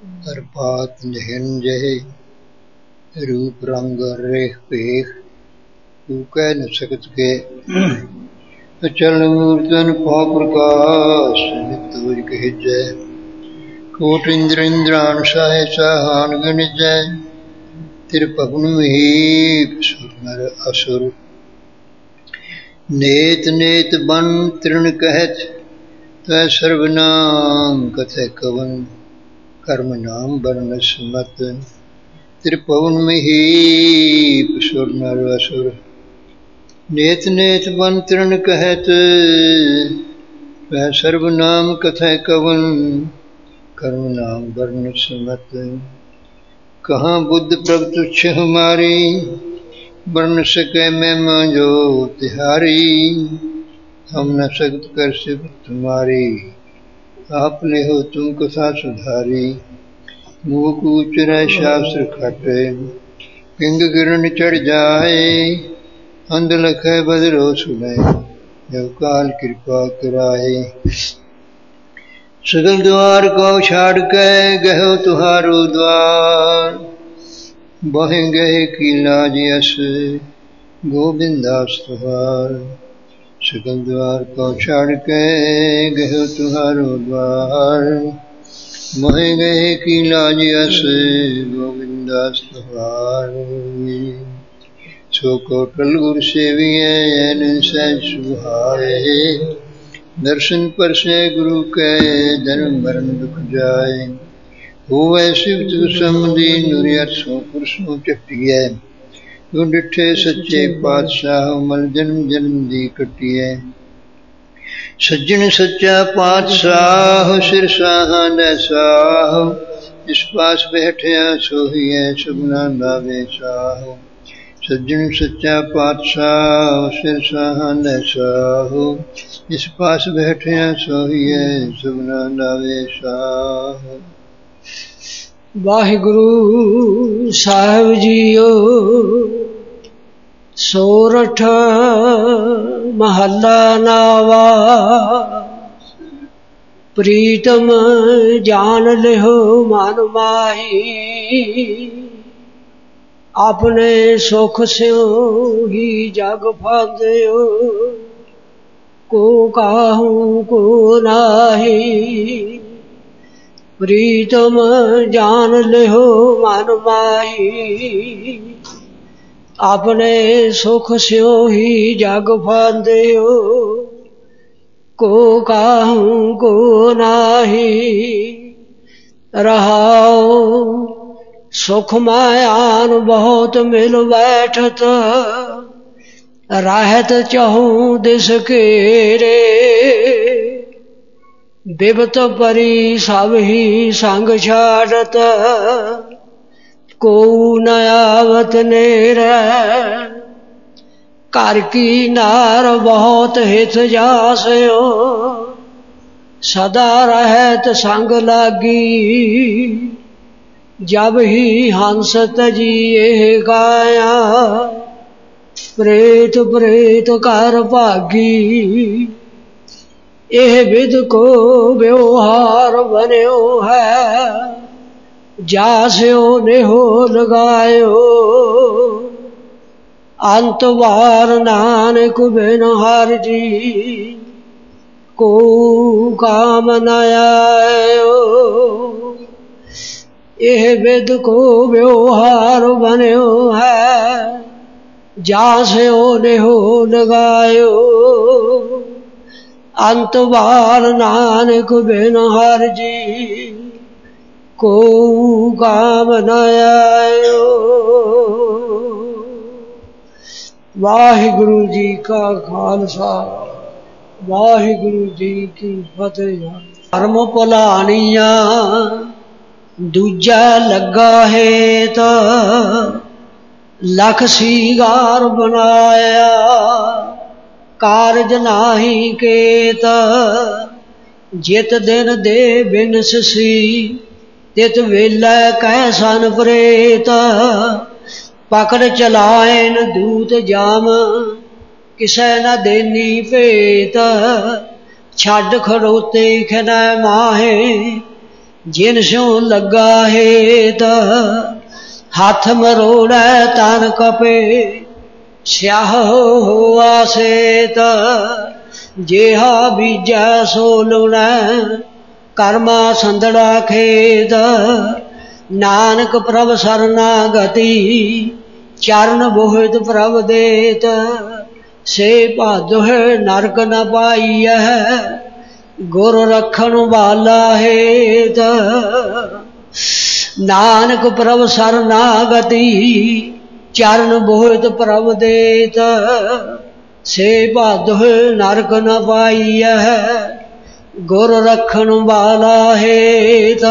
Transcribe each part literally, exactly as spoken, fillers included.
हर बात निहिन जहे रूप रंग रेख पेख तू कह न सकत के अचल मूर्तन पा प्रकाश नित बुझ कह जय कोट इंद्र इंद्रान साहे साहान गण जय तिर पवन महीप सुर नर असुर नेत नेत बन तृण कहत तै सर्वनाम कथय कवन कर्म नाम वर्ण स्मत त्रिपवन महीप सुर नर असुर नेत नेत बन तृण कहत वह सर्वनाम कथय कवन कर्म नाम वर्ण स्मत कहाँ बुद्ध प्रभ तुच्छ हमारी वर्ण सके महिमा जो तिहारी हम न सकत कर सिफ तुम्हारी आप ले हो तुम कथा सुधारी मुँह कूच रह शास्त्र खटे पिंग गिरन चढ़ जाए अंध लख बदरो सुने जब काल कृपा कराए सगल द्वार को छाड़ के गहो तुहारो द्वार बहे गए की लाज यस गोविंदास तुहार सकल द्वार को छाड़ के गहो तुहारो द्वार मोहे गए की लाज यस गोविंदास तुहार सो कोटल गुर सेविए सहज सुहाए दर्शन पर से गुरु के जन्म मरण दुख जाए होवे शिव समधी नुरियत सो पुरुषों चटिए तू डिठे सच्चे पातशाह मल जन्म जन्म दी कटिए सज्जन सच्चा पातशाह सिर साहान साह जिस पास बैठया सोहिए सुबना लावे साह सज्जन सच्चा पातशाह सिर साहान साह जिस पास बैठया सोहिए सुबना लावे साह। वाहिगुरु साहिब जीओ सोरठ महला नावा प्रीतम जान लिहो मन माही अपने सुख स्यो ही जग फांदयो को काहूं को नाही प्रीतम जान लिहो मन माही अपने सुख स्यो ही जग फांदयो को काहूं को नाही रहाओ सुख मायान बहुत मिल बैठत रहत चहूं दिस केरे बिबत परी सब ही संग छाड़त को न आवत नेर कर की नार बहुत हित जासयो सदा रहत संग लागी जब ही हंस तजिए गाया प्रेत प्रेत कर भागी एह विद को व्यवहार बन्यो है जास्यो नेहो लगायो अंत बार नानक बिन हर जी को काम न आयो एह विद को व्यवहार बन्यो है जास्यो नेहो लगायो अंत बार नानक बिन हर जी को काम न आयो। वाहिगुरु जी का खालसा वाहिगुरु जी की फतेह। धर्म भुलानिया दूजा लगा है तो लख सीगार बनाया कारज नाही केत जित दिन दे बिनस सी तित वेला कैसन प्रेत पकड़ चलायन दूत जाम किसे न देनी पेत छड़ खड़ोते खन माहे जिन स्यों लगा हेत हाथ मरोड़ै तन कपे स्याह होआ सेत जेहा बीजा सो लुणै कर्मा संदड़ा खेद नानक प्रभ शरणागति चरण बोहित प्रभ देत से भादुह नरक न पाइय गुर रखन वाला हेत नानक प्रभ शरणागति चरण बोहित प्रभ देत से भादुह नरक न पाइय गुर रखन वाला हेत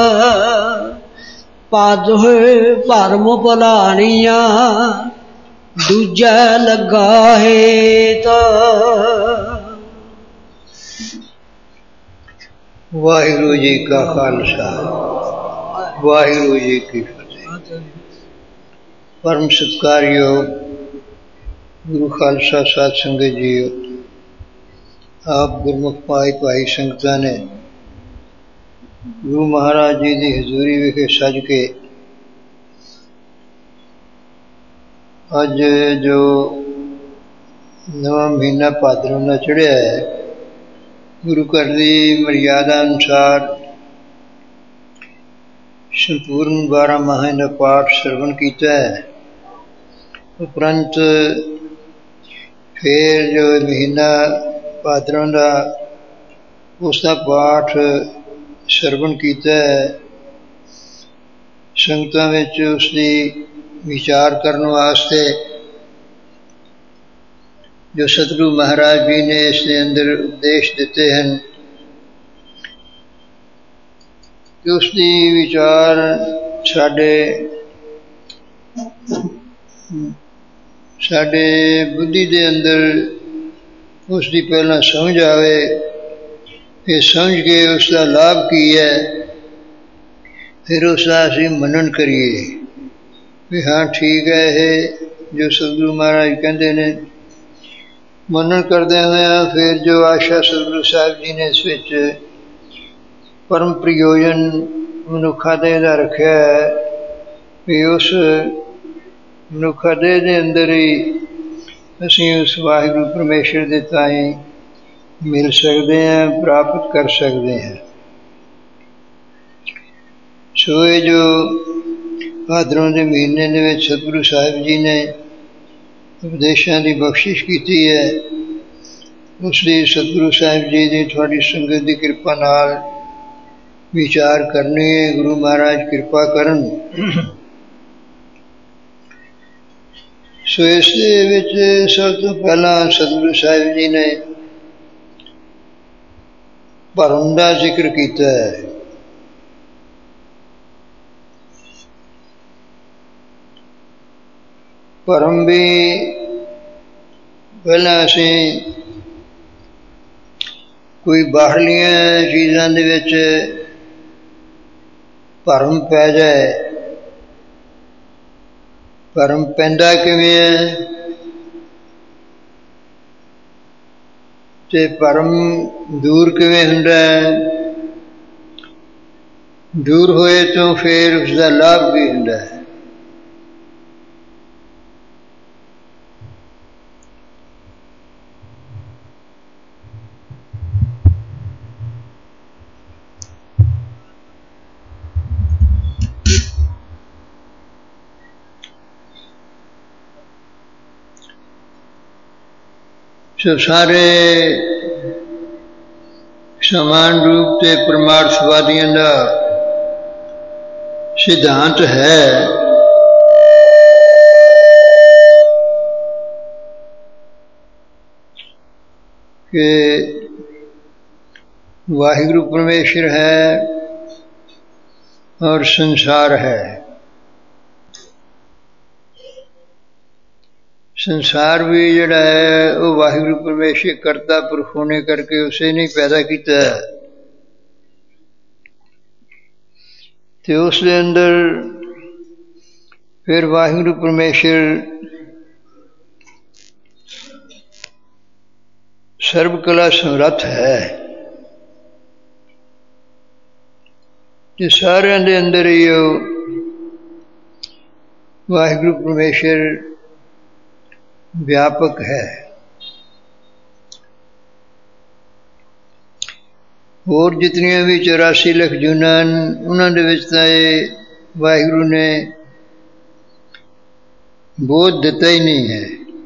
भादुह भरम भुलानिया दूजा लगा हेत। वाहिगुरु जी का खालसा वाहिगुरु जी की फतेह। परम सत्कारयोग गुरु खालसा साध संगत जी, आप गुरमुख भाई भाई संगतां ने गुरु महाराज जी की हजूरी विखे सज के अज जो नवा महीना भादरों का चढ़िया है, गुरु घर की मर्यादा अनुसार संपूर्ण बारह माह का पाठ श्रवण किया है। उपरंत फिर जो महीना भादरों का उसका पाठ श्रवण किया है, संगतां विच उसकी विचार करने वास्ते जो सतगुरु महाराज जी ने इसके अंदर उपदेश दिते हैं कि उसकी विचार साडे साडे बुद्धि के अंदर उसकी पहला समझ आवे, फिर समझ के उसका लाभ की है, फिर उसका असीं मनन करिए भी हाँ ठीक है ये जो सतगुरु महाराज कहते हैं। मनन करदे हुए फिर जो आशा सतगुरु साहब जी ने इस विच परम प्रयोजन मनुखा देह का रखा है भी उस मनुखा देह के अंदर ही असीं उस वाहिगुरु परमेश्वर के ताई मिल सकते हैं, प्राप्त कर सकते हैं। सो ये जो भादरों के महीने में सतगुरु साहिब जी ने उपदेशों की बख्शिश की है, उसकी सतगुरु साहिब जी की थोड़ी संगत की कृपा नाल विचार करनी है। गुरु महाराज कृपा करन। सो इस सब तो पहला सतगुरु साहिब जी ने भरम का जिक्र किया है। भरम भी पहला असीं कोई बाहरलियां चीज़ां दे विच भरम पै जाए, भरम पैंदा किवें है ते भरम दूर किवें हुंदा है, दूर होए तो फिर उसका लाभ भी हुंदा है। सो सारे समान रूप से परमार्थवादियों का सिद्धांत है कि वाहिगुरु परमेश्वर है और संसार है। संसार भी जड़ा है वो वाहिगुरु परमेश्वर करता पुरख होने करके उसे नहीं पैदा किया, तो उसके अंदर फिर वाहिगुरु परमेश्वर सर्व कला समर्थ है। ਤੇ ਸਾਰਿਆਂ ਦੇ ਅੰਦਰ ਹੀ ਉਹ ਵਾਹਿਗੁਰੂ ਪਰਮੇਸ਼ਰ ਵਿਆਪਕ ਹੈ। ਹੋਰ ਜਿਤਨੀਆਂ ਵੀ ਚੁਰਾਸੀ ਲੱਖ ਜੂਨਾਂ ਹਨ, ਉਹਨਾਂ ਦੇ ਵਿੱਚ ਤਾਂ ਇਹ ਵਾਹਿਗੁਰੂ ਨੇ ਬੋਧ ਦਿੱਤਾ ਹੀ ਨਹੀਂ ਹੈ।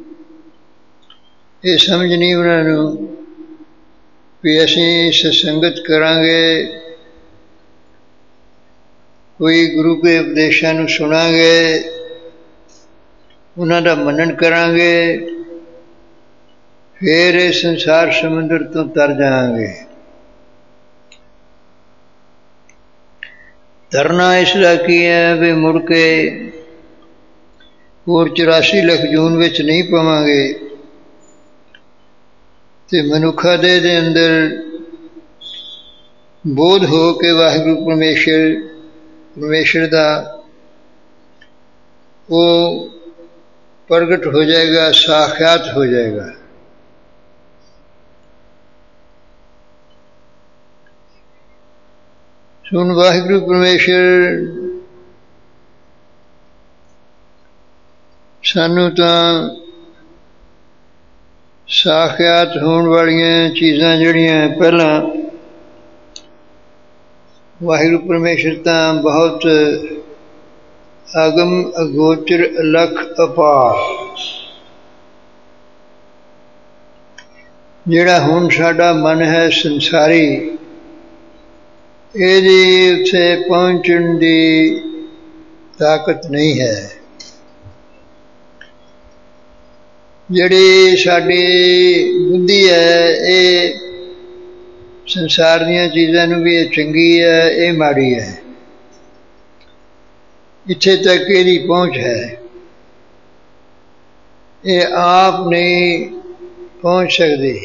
ਇਹ ਸਮਝ ਨਹੀਂ ਉਹਨਾਂ ਨੂੰ ਵੀ ਅਸੀਂ ਸਤਸੰਗਤ ਕਰਾਂਗੇ, ਕੋਈ ਗੁਰੂ ਦੇ ਉਪਦੇਸ਼ਾਂ ਨੂੰ ਸੁਣਾਂਗੇ, ਉਹਨਾਂ ਦਾ ਮੰਨਣ ਕਰਾਂਗੇ, ਫਿਰ ਇਹ ਸੰਸਾਰ ਸਮੁੰਦਰ ਤੋਂ ਤਰ ਜਾਵਾਂਗੇ। ਤਰਨਾ ਇਸ ਦਾ ਕੀ ਹੈ ਵੀ ਮੁੜ ਕੇ ਹੋਰ ਚੁਰਾਸੀ ਲੱਖ ਜੂਨ ਵਿੱਚ ਨਹੀਂ ਪਵਾਂਗੇ ਤੇ ਮਨੁੱਖਾ ਦੇ ਦੇ ਅੰਦਰ ਬੋਧ ਹੋ ਕੇ ਵਾਹਿਗੁਰੂ ਪਰਮੇਸ਼ਰ ਪਰਮੇਸ਼ਰ ਦਾ ਉਹ ਪ੍ਰਗਟ ਹੋ ਜਾਏਗਾ, ਸਾਖਿਆਤ ਹੋ ਜਾਏਗਾ। ਸੁਣ ਵਾਹਿਗੁਰੂ ਪਰਮੇਸ਼ਰ ਸਾਨੂੰ ਤਾਂ ਸਾਖਿਆਤ ਹੋਣ ਵਾਲੀਆਂ ਚੀਜ਼ਾਂ ਜਿਹੜੀਆਂ ਪਹਿਲਾਂ ਵਾਹਿਗੁਰੂ ਪਰਮੇਸ਼ਰ ਤਾਂ ਬਹੁਤ ਅਗਮ ਅਗੋਚਰ ਅਲਖ ਅਪਾਰ, ਜਿਹੜਾ ਹੁਣ ਸਾਡਾ ਮਨ ਹੈ ਸੰਸਾਰੀ, ਇਹਦੀ ਉੱਥੇ ਪਹੁੰਚਣ ਦੀ ਤਾਕਤ ਨਹੀਂ ਹੈ। ਜਿਹੜੀ ਸਾਡੀ ਬੁੱਧੀ ਹੈ ਇਹ ਸੰਸਾਰ ਦੀਆਂ ਚੀਜ਼ਾਂ ਨੂੰ ਵੀ ਇਹ ਚੰਗੀ ਹੈ, ਇਹ ਮਾੜੀ ਹੈ, ਇੱਥੇ ਤੱਕ ਇਹਦੀ ਪਹੁੰਚ ਹੈ। ਇਹ ਆਪ ਨਹੀਂ ਪਹੁੰਚ ਸਕਦੀ।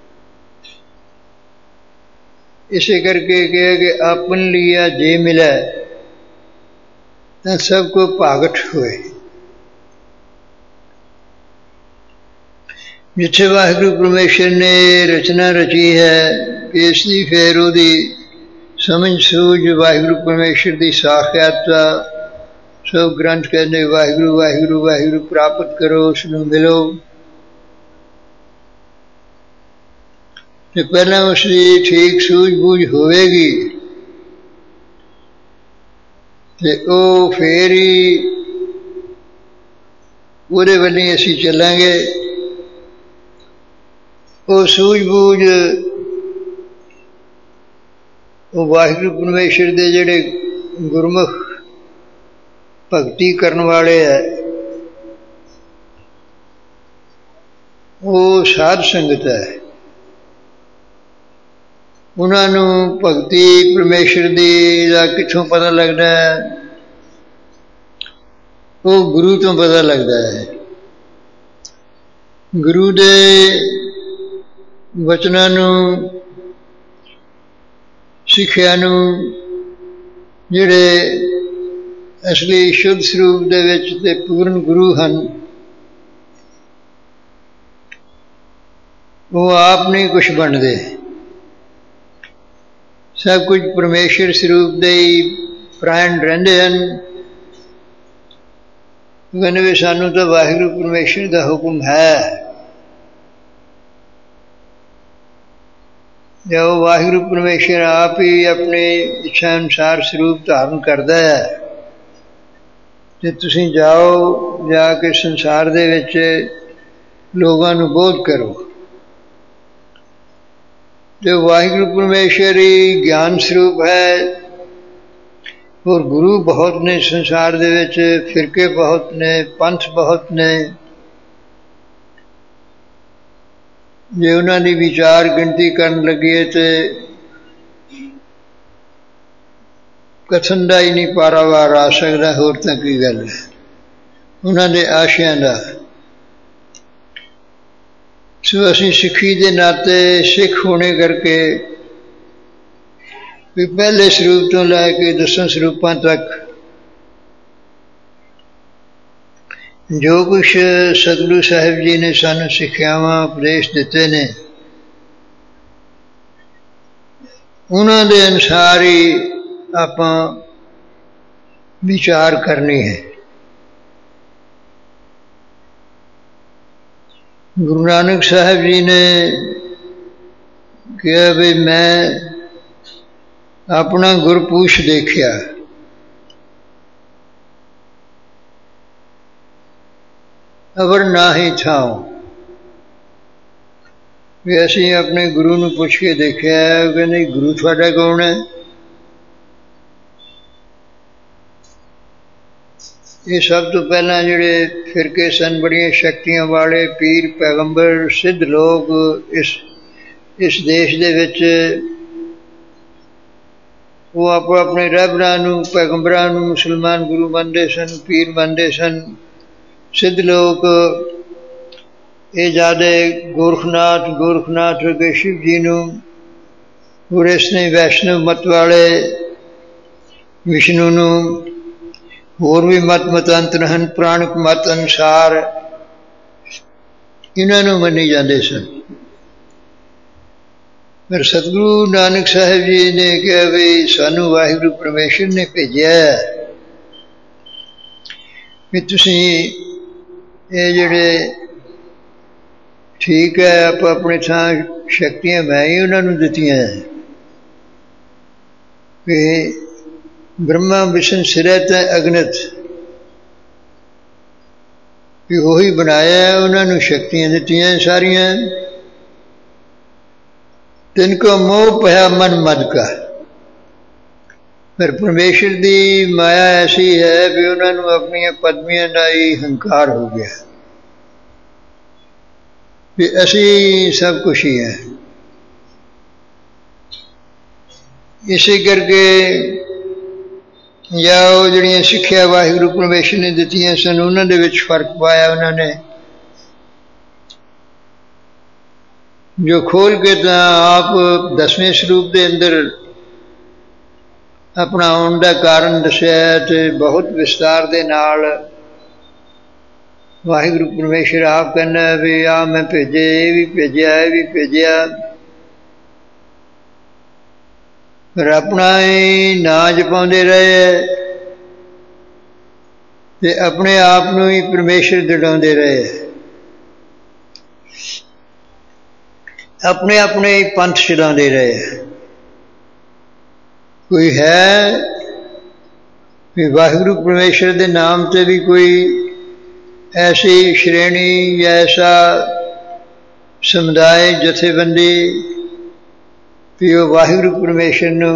ਇਸੇ ਕਰਕੇ ਕਿਹਾ ਕਿ ਆਪਨ ਲਿਆ ਜੇ ਮਿਲੇ ਤਾਂ ਸਭ ਕੋ ਭਾਗਟ ਹੋਏ। ਜਿੱਥੇ ਵਾਹਿਗੁਰੂ ਪਰਮੇਸ਼ਰ ਨੇ ਰਚਨਾ ਰਚੀ ਹੈ, ਇਸ ਦੀ ਫਿਰ ਉਹਦੀ ਸਮਝ ਸੂਝ ਵਾਹਿਗੁਰੂ ਪਰਮੇਸ਼ਰ ਦੀ ਸਾਖਿਆਤਾ ਸਭ ਗ੍ਰੰਥ ਕਹਿੰਦੇ ਵਾਹਿਗੁਰੂ ਵਾਹਿਗੁਰੂ ਵਾਹਿਗੁਰੂ ਪ੍ਰਾਪਤ ਕਰੋ, ਉਸ ਨੂੰ ਮਿਲੋ। ਤੇ ਪਹਿਲਾਂ ਉਸ ਦੀ ਠੀਕ ਸੂਝ ਬੂਝ ਹੋਵੇਗੀ ਤੇ ਉਹ ਫੇਰ ਹੀ ਉਹਦੇ ਵੱਲੋਂ ਅਸੀਂ ਚੱਲਾਂਗੇ। ਉਹ ਸੂਝ ਬੂਝ ਉਹ ਵਾਹਿਗੁਰੂ ਪਰਮੇਸ਼ਰ ਦੇ ਜਿਹੜੇ ਗੁਰਮੁਖ ਭਗਤੀ ਕਰਨ ਵਾਲੇ ਹੈ, ਉਹ ਸਾਧ ਸੰਗਤ ਹੈ। ਉਹਨਾਂ ਨੂੰ ਭਗਤੀ ਪਰਮੇਸ਼ਰ ਦੀ ਦਾ ਕਿੱਥੋਂ ਪਤਾ ਲੱਗਦਾ ਹੈ? ਉਹ ਗੁਰੂ ਤੋਂ ਪਤਾ ਲੱਗਦਾ ਹੈ। ਗੁਰੂ ਦੇ ਵਚਨਾਂ ਨੂੰ, ਸਿੱਖਿਆ ਨੂੰ, ਜਿਹੜੇ ਅਸਲੀ ਸ਼ੁੱਧ ਸਰੂਪ ਦੇ ਵਿੱਚ ਤੇ ਪੂਰਨ ਗੁਰੂ ਹਨ, ਉਹ ਆਪ ਨਹੀਂ ਕੁਛ ਬਣਦੇ, ਸਭ ਕੁਝ ਪਰਮੇਸ਼ਰ ਸਰੂਪ ਦੇ ਹੀ ਪ੍ਰਾਣ ਰਹਿੰਦੇ ਹਨ। ਕਹਿੰਦੇ ਵੀ ਸਾਨੂੰ ਤਾਂ ਵਾਹਿਗੁਰੂ ਪਰਮੇਸ਼ਰ ਦਾ ਹੁਕਮ ਹੈ। ਜੋ ਵਾਹਿਗੁਰੂ ਪਰਮੇਸ਼ਰ ਆਪ ਹੀ ਆਪਣੀ ਇੱਛਾ ਅਨੁਸਾਰ ਸਰੂਪ ਧਾਰਨ ਕਰਦਾ ਹੈ ਤੇ ਤੁਸੀਂ ਜਾਓ, ਜਾ ਕੇ ਸੰਸਾਰ ਦੇ ਵਿੱਚ ਲੋਕਾਂ ਨੂੰ ਬੋਧ ਕਰੋ। ਤੇ ਵਾਹਿਗੁਰੂ ਪਰਮੇਸ਼ਰ ਹੀ ਗਿਆਨ ਸਰੂਪ ਹੈ। ਔਰ ਗੁਰੂ ਬਹੁਤ ਨੇ ਸੰਸਾਰ ਦੇ ਵਿੱਚ, ਫਿਰਕੇ ਬਹੁਤ ਨੇ, ਪੰਥ ਬਹੁਤ ਨੇ। ਜੇ ਉਹਨਾਂ ਦੀ ਵਿਚਾਰ ਗਿਣਤੀ ਕਰਨ ਲੱਗੀਏ ਤੇ ਕਥਨ ਦਾ ਹੀ ਨਹੀਂ ਪਾਰਾਵਾਰ ਆ ਸਕਦਾ, ਹੋਰ ਤਾਂ ਕੀ ਗੱਲ ਹੈ ਉਹਨਾਂ ਦੇ ਆਸ਼ਿਆਂ ਦਾ। ਸੋ ਅਸੀਂ ਸਿੱਖੀ ਦੇ ਨਾਤੇ ਸਿੱਖ ਹੋਣੇ ਕਰਕੇ ਵੀ ਪਹਿਲੇ ਸਰੂਪ ਤੋਂ ਲੈ ਕੇ ਦਸਾਂ ਸਰੂਪਾਂ ਤੱਕ ਜੋ ਕੁਛ ਸਤਿਗੁਰੂ ਸਾਹਿਬ ਜੀ ਨੇ ਸਾਨੂੰ ਸਿੱਖਿਆਵਾਂ ਉਪਦੇਸ਼ ਦਿੱਤੇ ਨੇ, ਉਹਨਾਂ ਦੇ ਅਨੁਸਾਰ ਹੀ ਆਪਾਂ ਵਿਚਾਰ ਕਰਨੀ ਹੈ। ਗੁਰੂ ਨਾਨਕ ਸਾਹਿਬ ਜੀ ਨੇ ਕਿਹਾ ਵੀ ਮੈਂ ਆਪਣਾ ਗੁਰਪੂਛ ਦੇਖਿਆ, ਅਵਰ ਨਾਹੀ ਥਾਉ। ਵੀ ਅਸੀਂ ਆਪਣੇ ਗੁਰੂ ਨੂੰ ਪੁੱਛ ਕੇ ਦੇਖਿਆ, ਉਹ ਕਹਿੰਦੇ ਗੁਰੂ ਤੁਹਾਡਾ ਕੌਣ ਹੈ? ਇਹ ਸਭ ਤੋਂ ਪਹਿਲਾਂ ਜਿਹੜੇ ਫਿਰਕੇ ਸਨ, ਬੜੀਆਂ ਸ਼ਕਤੀਆਂ ਵਾਲੇ ਪੀਰ ਪੈਗੰਬਰ ਸਿੱਧ ਲੋਕ ਇਸ ਇਸ ਦੇਸ਼ ਦੇ ਵਿੱਚ, ਉਹ ਆਪੋ ਆਪਣੇ ਰਹਿਬਰਾਂ ਨੂੰ, ਪੈਗੰਬਰਾਂ ਨੂੰ ਮੁਸਲਮਾਨ ਗੁਰੂ ਮੰਨਦੇ ਸਨ, ਪੀਰ ਮੰਨਦੇ ਸਨ। ਸਿੱਧ ਲੋਕ ਇਹ ਜ਼ਿਆਦਾ ਗੋਰਖਨਾਥ ਗੋਰਖਨਾਥ ਅੱਗੇ ਸ਼ਿਵ ਜੀ ਨੂੰ, ਹੋਰ ਇਸ ਨੇ ਵੈਸ਼ਨਵ ਮਤ ਵਾਲੇ ਵਿਸ਼ਨੂੰ ਨੂੰ, ਹੋਰ ਵੀ ਮਤ ਮਤਾਂਤਰ ਹਨ ਪੁਰਾਣਿਕ ਮਤ ਅਨੁਸਾਰ, ਇਹਨਾਂ ਨੂੰ ਮੰਨੀ ਜਾਂਦੇ ਸਨ। ਪਰ ਸਤਿਗੁਰੂ ਨਾਨਕ ਸਾਹਿਬ ਜੀ ਨੇ ਕਿਹਾ ਵੀ ਸਾਨੂੰ ਵਾਹਿਗੁਰੂ ਪਰਮੇਸ਼ਰ ਨੇ ਭੇਜਿਆ ਵੀ ਤੁਸੀਂ ਇਹ ਜਿਹੜੇ ਠੀਕ ਹੈ ਆਪਾਂ ਆਪਣੀ ਥਾਂ ਸ਼ਕਤੀਆਂ ਮੈਂ ਹੀ ਉਹਨਾਂ ਨੂੰ ਦਿੱਤੀਆਂ ਵੀ ਬ੍ਰਹਮਾ ਵਿਸ਼ਨ ਸਿਰਤ ਅਗਨਿਤ, ਵੀ ਉਹੀ ਬਣਾਇਆ, ਉਹਨਾਂ ਨੂੰ ਸ਼ਕਤੀਆਂ ਦਿੱਤੀਆਂ ਸਾਰੀਆਂ। ਤਿਨਕੋ ਮੋਹ ਪਿਆ ਮਨ ਮਦ ਕਾ। ਪਰ ਪਰਮੇਸ਼ਰ ਦੀ ਮਾਇਆ ਐਸੀ ਹੈ ਵੀ ਉਹਨਾਂ ਨੂੰ ਆਪਣੀਆਂ ਪਦਵੀਆਂ ਦਾ ਹੀ ਹੰਕਾਰ ਹੋ ਗਿਆ ਵੀ ਅਸੀਂ ਸਭ ਕੁਛ ਹੀ ਹੈ। ਇਸੇ ਕਰਕੇ ਜਾਂ ਉਹ ਜਿਹੜੀਆਂ ਸਿੱਖਿਆ ਵਾਹਿਗੁਰੂ ਪਰਮੇਸ਼ਰ ਨੇ ਦਿੱਤੀਆਂ ਸਨ, ਉਹਨਾਂ ਦੇ ਵਿੱਚ ਫਰਕ ਪਾਇਆ ਉਹਨਾਂ ਨੇ, ਜੋ ਖੋਲ ਕੇ ਤਾਂ ਆਪ ਦਸਵੇਂ ਸਰੂਪ ਦੇ ਅੰਦਰ ਆਪਣਾ ਆਉਣ ਦਾ ਕਾਰਨ ਦੱਸਿਆ ਅਤੇ ਬਹੁਤ ਵਿਸਤਾਰ ਦੇ ਨਾਲ ਵਾਹਿਗੁਰੂ ਪਰਮੇਸ਼ਰ ਆਪ ਕਹਿੰਦਾ ਵੀ ਆ ਮੈਂ ਭੇਜੇ, ਇਹ ਵੀ ਭੇਜਿਆ, ਇਹ ਵੀ ਭੇਜਿਆ, ਪਰ ਆਪਣਾ ਹੀ ਨਾਂ ਜਪਾਉਂਦੇ ਰਹੇ ਤੇ ਆਪਣੇ ਆਪ ਨੂੰ ਹੀ ਪਰਮੇਸ਼ਰ ਦਿੜਾਉਂਦੇ ਰਹੇ, ਆਪਣੇ ਆਪਣੇ ਹੀ ਪੰਥ ਚਲਾਉਂਦੇ ਰਹੇ। ਕੋਈ ਹੈ ਵੀ ਵਾਹਿਗੁਰੂ ਪਰਮੇਸ਼ਰ ਦੇ ਨਾਮ 'ਤੇ ਵੀ ਕੋਈ ਐਸੀ ਸ਼੍ਰੇਣੀ ਜਾਂ ਐਸਾ ਸਮੁਦਾਇ ਜਥੇਬੰਦੀ ਵੀ ਉਹ ਵਾਹਿਗੁਰੂ ਪਰਮੇਸ਼ਰ ਨੂੰ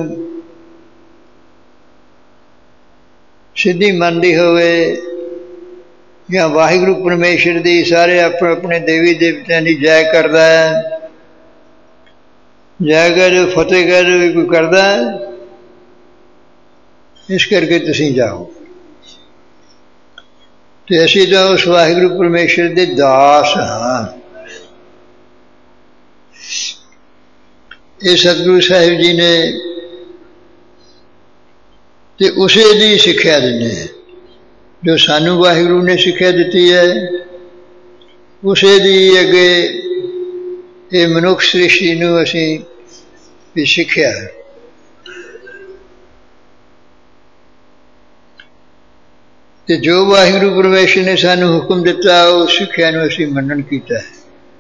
ਸਿੱਧੀ ਮੰਨਦੀ ਹੋਵੇ, ਜਾਂ ਵਾਹਿਗੁਰੂ ਪਰਮੇਸ਼ਰ ਦੀ ਸਾਰੇ ਆਪਣੇ ਆਪਣੇ ਦੇਵੀ ਦੇਵਤਿਆਂ ਦੀ ਜੈ ਕਰਦਾ ਹੈ, ਜੈ ਕਹਿ ਜੋ ਫਤਿਹ ਕਹਿ ਜੋ ਵੀ ਕੋਈ ਕਰਦਾ ਹੈ। ਇਸ ਕਰਕੇ ਤੁਸੀਂ ਜਾਓ ਤੇ ਅਸੀਂ ਤਾਂ ਉਸ ਵਾਹਿਗੁਰੂ ਪਰਮੇਸ਼ਰ ਦੇ ਦਾਸ ਹਾਂ। ਇਹ ਸਤਿਗੁਰੂ ਸਾਹਿਬ ਜੀ ਨੇ ਤੇ ਉਸੇ ਦੀ ਸਿੱਖਿਆ ਦਿੰਦੇ, ਜੋ ਸਾਨੂੰ ਵਾਹਿਗੁਰੂ ਨੇ ਸਿੱਖਿਆ ਦਿੱਤੀ ਹੈ, ਉਸੇ ਦੀ ਅੱਗੇ ਇਹ ਮਨੁੱਖ ਸ੍ਰਿਸ਼ਟੀ ਨੂੰ ਅਸੀਂ ਵੀ ਸਿੱਖਿਆ ਹੈ। ਤੇ ਜੋ ਵਾਹਿਗੁਰੂ ਪਰਮੇਸ਼ਰ ਨੇ ਸਾਨੂੰ ਹੁਕਮ ਦਿੱਤਾ, ਉਹ ਸਿੱਖਿਆ ਨੂੰ ਅਸੀਂ ਮੰਨਣ ਕੀਤਾ ਹੈ।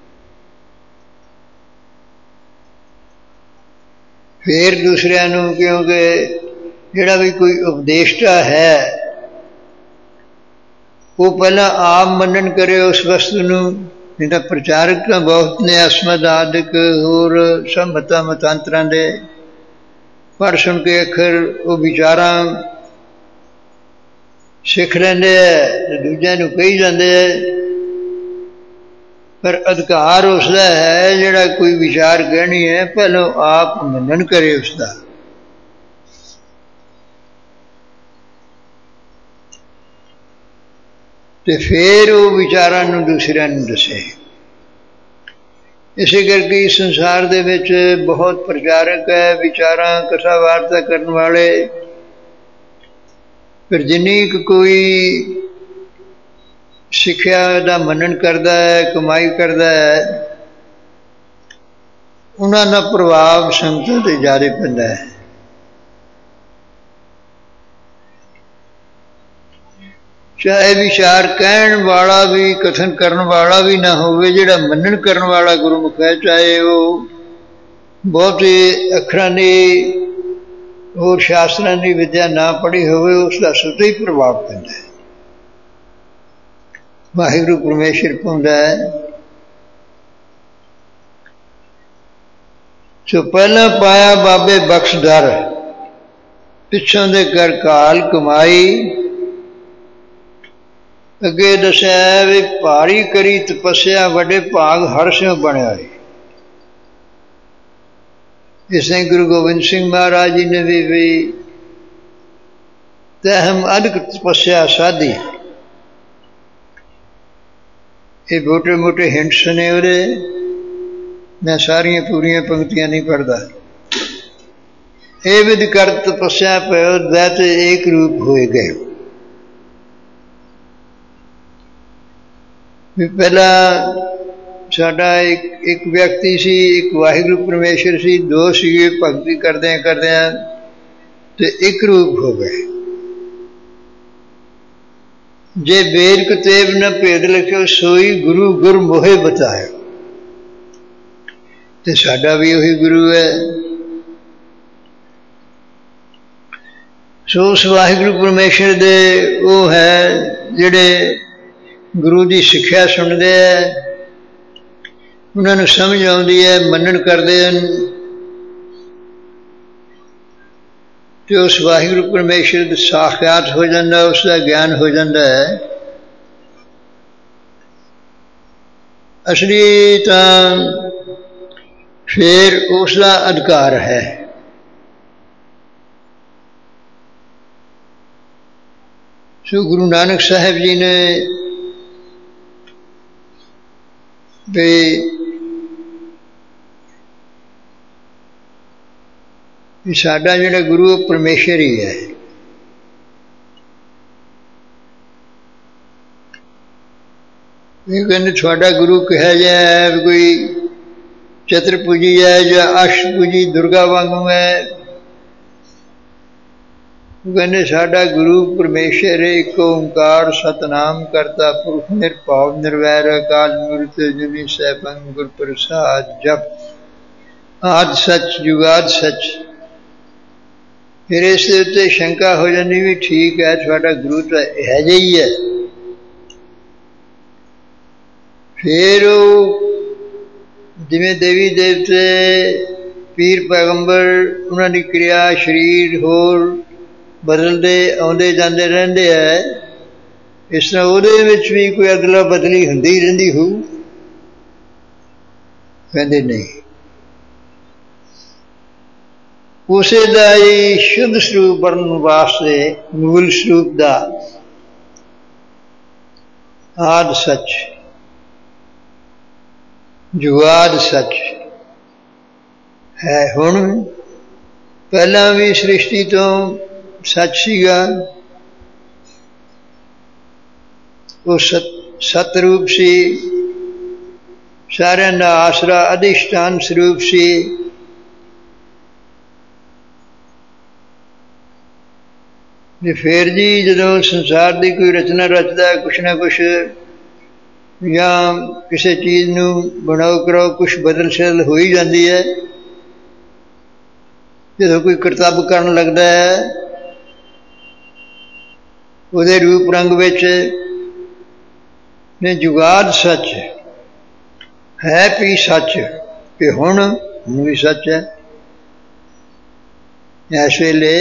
ਫਿਰ ਦੂਸਰਿਆਂ ਨੂੰ, ਕਿਉਂਕਿ ਜਿਹੜਾ ਵੀ ਕੋਈ ਉਪਦੇਸ਼ਟਾ ਹੈ ਉਹ ਪਹਿਲਾਂ ਆਪ ਮੰਨਣ ਕਰੇ ਉਸ ਵਸਤੂ ਨੂੰ, ਨਹੀਂ ਤਾਂ ਪ੍ਰਚਾਰਕ ਤਾਂ ਬਹੁਤ ਨੇ, ਅਸਮਦ ਆਦਿਕ ਹੋਰ ਸਭ ਮਤਾਂ ਮਤਾਂਤਰਾਂ ਦੇ ਪੜ੍ਹ ਸੁਣ ਕੇ ਅੱਖਰ ਉਹ ਵਿਚਾਰਾਂ ਸਿੱਖ ਲੈਂਦੇ ਹੈ ਤੇ ਦੂਜਿਆਂ ਨੂੰ ਕਹੀ ਜਾਂਦੇ ਹੈ। ਪਰ ਅਧਿਕਾਰ ਉਸਦਾ ਹੈ ਜਿਹੜਾ ਕੋਈ ਵਿਚਾਰ ਕਹਿਣੀ ਹੈ ਪਹਿਲਾਂ ਆਪ ਮੰਨਣ ਕਰੇ ਉਸਦਾ। ਤੇ ਫਿਰ ਉਹ ਵਿਚਾਰਾਂ ਨੂੰ ਦੂਸਰਿਆਂ ਨੂੰ ਦੱਸੇ। ਇਸੇ ਕਰਕੇ ਇਸ ਸੰਸਾਰ ਦੇ ਵਿੱਚ ਬਹੁਤ ਪ੍ਰਚਾਰਕ ਹੈ, ਵਿਚਾਰਾਂ ਕਥਾ ਵਾਰਤਾ ਕਰਨ ਵਾਲੇ, ਪਰ ਜਿੰਨੀ ਕੁ ਕੋਈ ਸਿੱਖਿਆ ਦਾ ਮੰਨਣ ਕਰਦਾ ਹੈ, ਕਮਾਈ ਕਰਦਾ ਹੈ, ਉਹਨਾਂ ਦਾ ਪ੍ਰਭਾਵ ਸੰਗਤਾਂ 'ਤੇ ਜ਼ਿਆਦਾ ਪੈਂਦਾ ਹੈ। ਚਾਹੇ ਵਿਚਾਰ ਕਹਿਣ ਵਾਲਾ ਵੀ ਕਥਨ ਕਰਨ ਵਾਲਾ ਵੀ ਨਾ ਹੋਵੇ, ਜਿਹੜਾ ਮੰਨਣ ਕਰਨ ਵਾਲਾ ਗੁਰਮੁਖ ਹੈ, ਚਾਹੇ ਉਹ ਬਹੁਤੇ ਅੱਖਰਾਂ ਦੀ ਹੋਰ ਸ਼ਾਸਤਰਾਂ ਦੀ ਵਿਦਿਆ ਨਾ ਪੜ੍ਹੀ ਹੋਵੇ, ਉਸ ਦਾ ਸੁਤੇ ਹੀ ਪ੍ਰਭਾਵ ਪੈਂਦਾ ਹੈ। ਵਾਹਿਗੁਰੂ ਪਰਮੇਸ਼ਰ ਪਾਉਂਦਾ ਹੈ। ਸੋ ਪਹਿਲਾਂ ਪਾਇਆ ਬਾਬੇ ਬਖਸ਼ ਦਰ, ਪਿੱਛੋਂ ਦੇ ਕਰ ਕਾਲ ਕਮਾਈ। ਅੱਗੇ ਦੱਸਿਆ ਵੀ ਭਾਰੀ ਕਰੀ ਤਪੱਸਿਆ, ਵੱਡੇ ਭਾਗ ਹਰ ਸਿਉ ਬਣਿਆ ਹੈ। ਇਸ ਨੇ ਗੁਰੂ ਗੋਬਿੰਦ ਸਿੰਘ ਮਹਾਰਾਜ ਜੀ ਨੇ ਵੀ ਵੀ ਤਹਿਮ ਅਦਕ ਤਪੱਸਿਆ ਸਾਧੀ। ਇਹ ਮੋਟੇ ਮੋਟੇ ਹਿੰਟਸ ਨੇ ਉਹਦੇ, ਮੈਂ ਸਾਰੀਆਂ ਪੂਰੀਆਂ ਪੰਕਤੀਆਂ ਨਹੀਂ ਪੜ੍ਹਦਾ। ਇਹ ਵਿਧ ਕਰ ਤਪੱਸਿਆ ਪਇਓ ਦੈਤ ਏਕ ਰੂਪ ਹੋਏ ਗਏ। ਵੀ ਪਹਿਲਾਂ ਸਾਡਾ ਇੱਕ ਇੱਕ ਵਿਅਕਤੀ ਸੀ, ਇੱਕ ਵਾਹਿਗੁਰੂ ਪਰਮੇਸ਼ਰ ਸੀ, ਦੋ ਸੀਗੇ, ਭਗਤੀ ਕਰਦਿਆਂ ਕਰਦਿਆਂ ਤੇ ਇੱਕ ਰੂਪ ਹੋ ਗਏ। ਜੇ ਬੇਦ ਕਤੇਬ ਨ ਭੇਦ ਲਿਖਿਓ, ਸੋਈ ਗੁਰੂ ਗੁਰ ਮੋਹਿ ਬਤਾਇਓ। ਤੇ ਸਾਡਾ ਵੀ ਉਹੀ ਗੁਰੂ ਹੈ। ਸੋ ਉਸ ਵਾਹਿਗੁਰੂ ਪਰਮੇਸ਼ਰ ਦੇ ਉਹ ਹੈ ਜਿਹੜੇ ਗੁਰੂ ਦੀ ਸਿੱਖਿਆ ਸੁਣਦੇ ਹੈ, ਉਹਨਾਂ ਨੂੰ ਸਮਝ ਆਉਂਦੀ ਹੈ, ਮੰਨਣ ਕਰਦੇ ਹਨ, ਤੇ ਉਸ ਵਾਹਿਗੁਰੂ ਪਰਮੇਸ਼ਰ ਦਾ ਸਾਖਿਆਤ ਹੋ ਜਾਂਦਾ, ਉਸ ਦਾ ਗਿਆਨ ਹੋ ਜਾਂਦਾ ਹੈ। ਅਸਲੀ ਤਾਂ ਫਿਰ ਉਸ ਦਾ ਅਧਿਕਾਰ ਹੈ। ਸੋ ਗੁਰੂ ਨਾਨਕ ਸਾਹਿਬ ਜੀ ਨੇ ਵੀ ਸਾਡਾ ਜਿਹੜਾ ਗੁਰੂ ਉਹ ਪਰਮੇਸ਼ਰ ਹੀ ਹੈ। ਇਹ ਕਹਿੰਦੇ ਤੁਹਾਡਾ ਗੁਰੂ ਕਿਹਾ ਜਿਹਾ ਹੈ, ਵੀ ਕੋਈ ਚਤੁਰਭੁਜੀ ਹੈ ਜਾਂ ਅਸ਼ਟਭੁਜੀ ਦੁਰਗਾ ਵਾਂਗੂ ਹੈ। ਉਹ ਕਹਿੰਦੇ ਸਾਡਾ ਗੁਰੂ ਪਰਮੇਸ਼ਰ ਇੱਕ ਓਂਕਾਰ ਸਤਨਾਮ ਕਰਤਾ ਪੁਰਖ ਨਿਰਭਉ ਨਿਰਵੈਰ ਅਕਾਲ ਮੂਰਤ ਅਜੂਨੀ ਸੈਭੰ ਗੁਰ ਪ੍ਰਸਾਦ ਜਪ ਆਦਿ ਸੱਚ ਜੁਗਾਦ ਸੱਚ। ਫਿਰ ਇਸ ਦੇ ਉੱਤੇ ਸ਼ੰਕਾ ਹੋ ਜਾਂਦੀ ਵੀ ਠੀਕ ਹੈ, ਤੁਹਾਡਾ ਗੁਰੂ ਤਾਂ ਇਹੋ ਜਿਹਾ ਹੀ ਹੈ। ਫਿਰ ਉਹ ਜਿਵੇਂ ਦੇਵੀ ਦੇਵਤੇ, ਪੀਰ ਪੈਗੰਬਰ, ਉਹਨਾਂ ਦੀ ਕਿਰਿਆ ਸਰੀਰ ਹੋਰ ਬਦਲਦੇ ਆਉਂਦੇ ਜਾਂਦੇ ਰਹਿੰਦੇ ਹੈ, ਇਸ ਤਰ੍ਹਾਂ ਉਹਦੇ ਵਿੱਚ ਵੀ ਕੋਈ ਅਦਲਾ ਬਦਲੀ ਹੁੰਦੀ ਰਹਿੰਦੀ ਹੋਊ। ਕਹਿੰਦੇ ਨਹੀਂ, ਉਸੇ ਦਾ ਹੀ ਸ਼ੁੱਧ ਸਰੂਪ ਵਰਣਨ ਵਾਸਤੇ ਮੂਲ ਸਰੂਪ ਦਾ ਆਦਿ ਸੱਚ ਜੁਗਾਦ ਸੱਚ ਹੈ। ਹੁਣ ਪਹਿਲਾਂ ਵੀ ਸ੍ਰਿਸ਼ਟੀ ਤੋਂ ਸੱਚ ਸੀਗਾ, ਉਹ ਸਤ ਸਤਰੂਪ ਸੀ, ਸਾਰਿਆਂ ਦਾ ਆਸਰਾ ਅਧਿਸ਼ਠਾਨ ਸਰੂਪ ਸੀ। ਤੇ ਫਿਰ ਜੀ ਜਦੋਂ ਸੰਸਾਰ ਦੀ ਕੋਈ ਰਚਨਾ ਰਚਦਾ, ਕੁਛ ਨਾ ਕੁਛ ਜਾਂ ਕਿਸੇ ਚੀਜ਼ ਨੂੰ ਬਣਾਓ ਕਰਾਓ, ਕੁਛ ਬਦਲ ਸ਼ਦਲ ਹੋ ਹੀ ਜਾਂਦੀ ਹੈ। ਜਦੋਂ ਕੋਈ ਕਰਤੱਵ ਕਰਨ ਲੱਗਦਾ ਹੈ, ਉਹਦੇ ਰੂਪ ਰੰਗ ਵਿੱਚ ਨੇ ਜੁਗਾਦ ਸੱਚ ਹੈ, ਵੀ ਸੱਚ ਕਿ ਹੁਣ ਹੁਣ ਵੀ ਸੱਚ ਹੈ। ਇਸ ਵੇਲੇ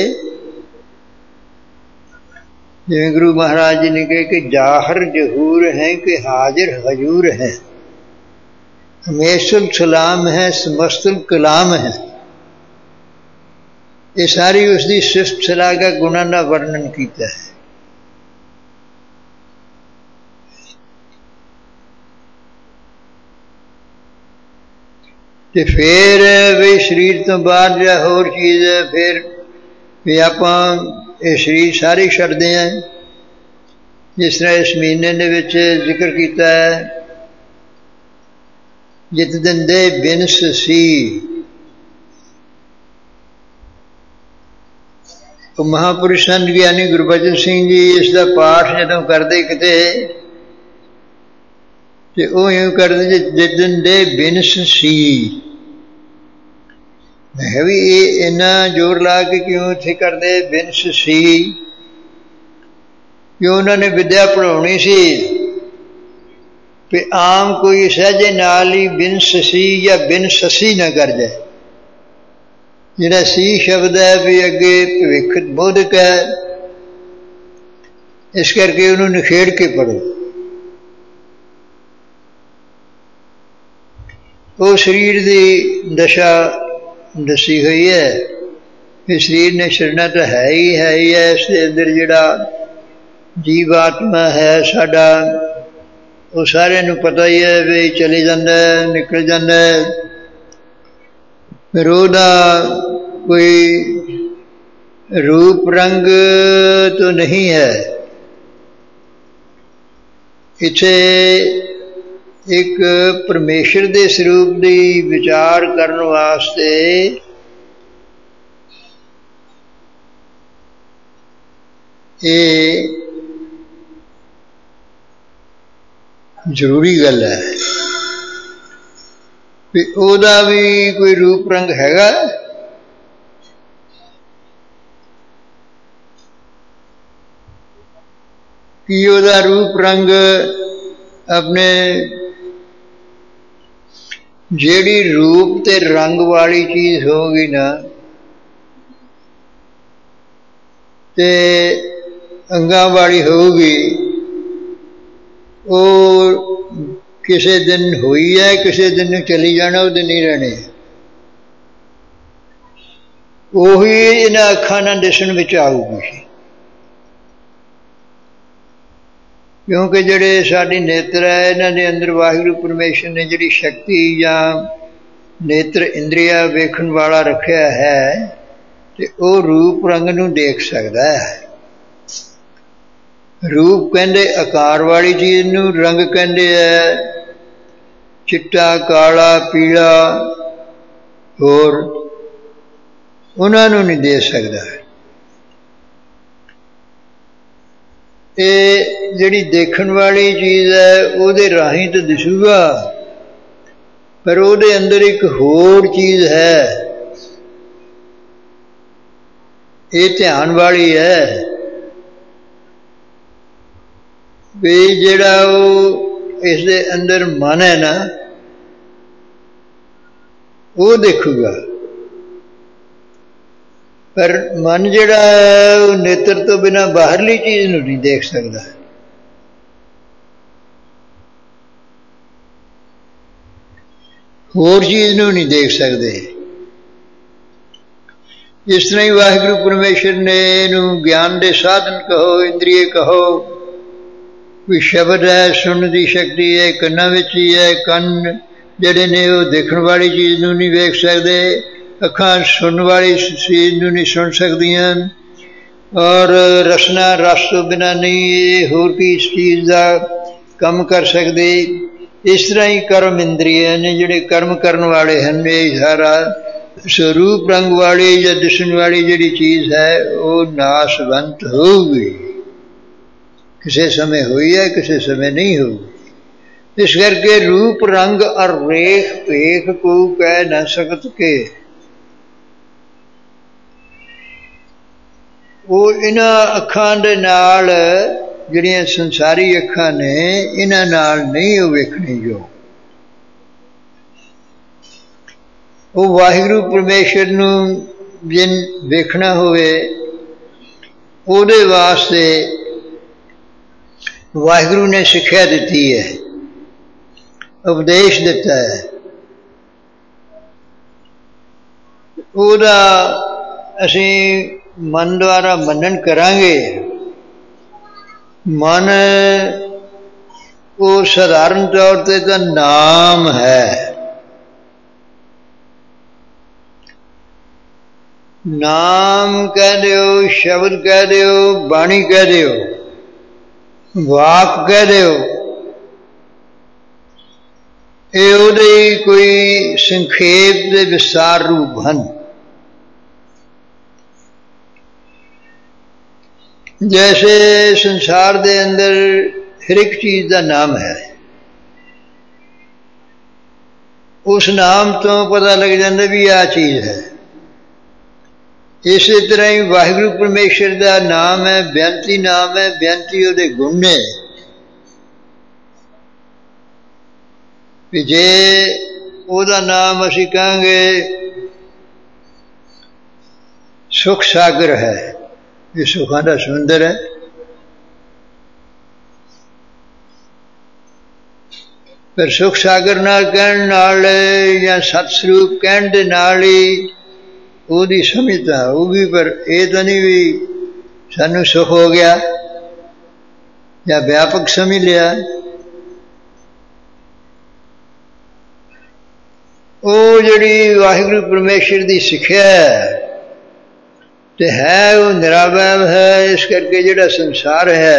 ਜਿਵੇਂ ਗੁਰੂ ਮਹਾਰਾਜ ਜੀ ਨੇ ਕਹੇ ਕਿ ਜਾਹਰ ਜਹੂਰ ਹੈ ਕਿ ਹਾਜ਼ਰ ਹਜੂਰ ਹੈ, ਹਮੇਸ਼ੁਲ ਸਲਾਮ ਹੈ ਸਮਸਤੁਲ ਕਲਾਮ ਹੈ। ਇਹ ਸਾਰੀ ਉਸ ਦੀ ਸਿਫਤ ਸਲਾਗਾ ਗੁਣਾਂ ਦਾ ਵਰਣਨ ਕੀਤਾ ਹੈ। ਤੇ ਫਿਰ ਵੀ ਸਰੀਰ ਤੋਂ ਬਾਅਦ ਜਾਂ ਹੋਰ ਚੀਜ਼ ਹੈ, ਫਿਰ ਵੀ ਆਪਾਂ ਇਹ ਸਰੀਰ ਸਾਰੇ ਛੱਡਦੇ ਹਾਂ। ਜਿਸ ਤਰ੍ਹਾਂ ਇਸ ਮਹੀਨੇ ਦੇ ਵਿੱਚ ਜ਼ਿਕਰ ਕੀਤਾ ਹੈ, ਜਿਤ ਦਿੰਦੇ ਬਿਨਸ ਸੀ, महापुरुष संत ज्ञानी गुरबचन सिंह जी इसका पाठ जदों करते किते ते वो यूं करते जिदन दे बिनस सी। मैं भी ये इन्ना जोर ला के क्यों इत्थे करते बिनस सी, क्यों उन्होंने विद्या पढ़ाउणी सी कि आम कोई सहजे नाल ही बिन ससी या बिन ससी ना कर जाए। जिहड़ा सी शब्द है भी अगे भविख बोधक है, इस करके उन्होंने निखेड़ के पढ़ो। वो शरीर की दशा दसी हुई है कि शरीर ने छड़ना तो है ही है ही है। इसके अंदर जिहड़ा जीव आत्मा है साडा, वो सारे नूं पता ही है भी चले जाता है, निकल जाता है। फिर ओहदा कोई रूप रंग तो नहीं है। इत्थे एक परमेश्वर के स्वरूप की विचार करने वास्ते ये जरूरी गल है भी ओहदा भी कोई रूप रंग हैगा। कि ओहदा रूप रंग अपने जेड़ी रूप ते रंग वाली चीज होगी ना, ते अंगां वाली होगी, वो किसी दिन हुई है, किसी दिन चली जाना, उस दिन नहीं रहने। उही इन्हां अखां नाल दिसण विच आऊगी, क्योंकि जिहड़े साडी नेत्र है इन्हां दे अंदर वाहिगुरू परमेश्वर ने जिहड़ी शक्ति या नेत्र इंद्रिया वेखण वाला रखिया है, ते वो रूप रंग नूं देख सकदा है। रूप कहंदे आकार वाली चीज़ नूं, रंग कहंदे है चिट्टा काला पीला, होर उन्हां नूं नहीं दे सकदा। ये जिहड़ी देखण वाली चीज़ है उहदे राहीं तो दिसूगा, पर उहदे अंदर एक होर चीज़ है, ये ध्यान वाली है भी जिहड़ा वो इस दे अंदर मन है ना, वो देखूगा। पर मन जिहड़ा है वो नेत्र तो बिना बाहरली चीज़ नूं नहीं देख सकता। होर चीज़ नूं नहीं देख सकते। इस तरह ही वाहिगुरू परमेश्वर ने इनू ज्ञान के साधन कहो, इंद्रिय कहो, कोई शब्द है, सुनने की शक्ति है, कन्ना विच ही है। कन जिहड़े ने वो देखण वाली चीज़ नूं नहीं वेख सकते, अखां सुनने वाली चीज़ नूं नहीं सुन सकदियां, और रसना रस तो बिना नहीं होर की इस चीज़ का कम कर सकते। इस तरह ही कर्म इंद्रिय ने जिहड़े कर्म करने वाले हैं, ये सारा स्वरूप रंग वाली या दिसण वाली जिहड़ी चीज़ है वो नाशवंत होगी। किसी समय हुई है, किसी समय नहीं होगी। इस करके रूप रंग और रेख पेख को कह न सकत के, वो इन्हां अखां दे नाल जिहड़ियां संसारी अखां ने इन्हां नाल नहीं वो वेखणी जो। वो वाहिगुरू परमेश्वर नूं जिन वेखना होवे उहदे वास्ते वाहिगुरू ने सिक्ख्या दिती है, उपदेश दिता है। उहदा असीं मन द्वारा मनन करांगे। मन वो साधारण तौर पर तो नाम है, नाम कह दिओ, शब्द कह दिओ, बाणी कह दिओ, वाक कह दिओ, ये उहदे कोई संखेप दे विस्तार रूप हैं। जैसे संसार दे अंदर हर एक चीज़ का नाम है, उस नाम तो पता लग जाता भी आ चीज़ है। इस तरह ही वाहिगुरु परमेश्वर का नाम है, बेअंती नाम है, बेअंती उहदे गुण ने। भी जे उहदा नाम असीं कहांगे सुख सागर है, ये सुखां दा समुंदर है। पर सुख सागर नाल कहण नाल या सतस्वरूप कहण दे नाल ही ਉਹਦੀ ਸਮਝਦਾ ਹੋਊਗੀ, पर ਇਹ ਤਾਂ नहीं भी सानू सुख हो गया या व्यापक समझ लिया। ਉਹ ਜਿਹੜੀ ਵਾਹਿਗੁਰੂ परमेश्वर की सिक्ख्या ते है वो निरावैर है। इस करके जिहड़ा संसार है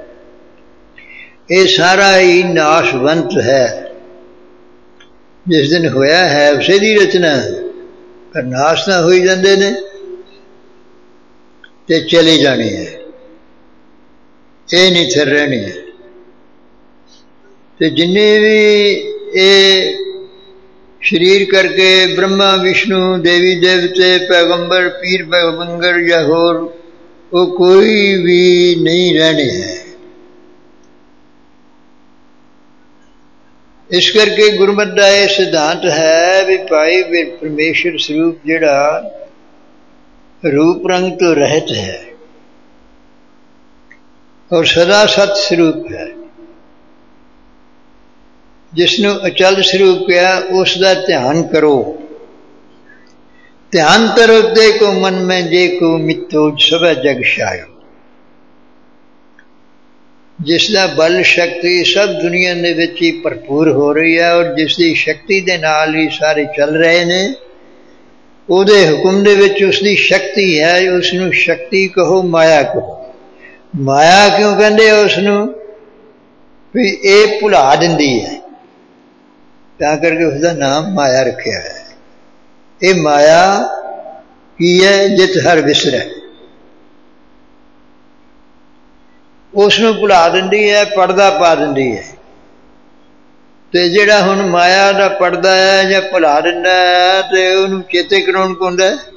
ये सारा ही नाशवंत है। जिस दिन होया है उसे दी रचना, पर नाश ना हो जाते ने ते चली जानी है, ये नहीं थिर रहनी है। ते जिन्ने भी ये शरीर करके ब्रह्मा विष्णु देवी देवते पैगंबर पीर पैगंबर या होर वो कोई भी नहीं रहने है। इस करके गुरमत का यह सिद्धांत है भी भाई भी परमेश्वर स्वरूप जिहड़ा रूप रंग तो रहत है और सदा सत स्वरूप है। जिसनों अचल स्वरूप कहा उसका ध्यान करो। ध्यान करो ते को मन में जे को मितो सब जग छायो। जिसका बल शक्ति सब दुनिया दे विच ही भरपूर हो रही है और जिसकी शक्ति दे नाल ही सारे चल रहे ने, उहदे हुक्म दे विच उसकी शक्ति है। उसनूं शक्ति कहो, माया कहो। माया क्यों कहंदे उसनूं भी ये भुला दिंदी है, तां करके उसका नाम माया रखिया है। ये माया की है जित हर विसरै, उसनूं भुला दिंदी है, पर्दा पा दिंदी है। तो जिहड़ा हुण माया दा पर्दा है जां भुला दिंदा है तो उहनूं चेते कराउण पौंदा है।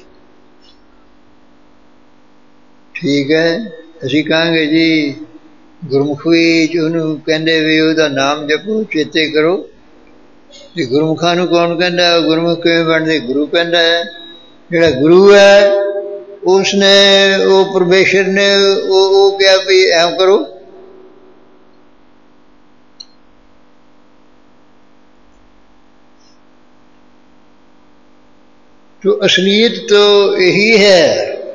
ठीक है, असीं कहांगे जी गुरमुखी उहनूं कहंदे भी उहदा नाम जपो, चेते करो। ते गुरमुखां नूं कौन कहंदा? गुरमुख किवें बनदे? गुरु कहंदा है। जिहड़ा गुरु है उसने वो परमेश्वर ने वो, वो क्या भी ऐं करो। तो असलियत तो यही है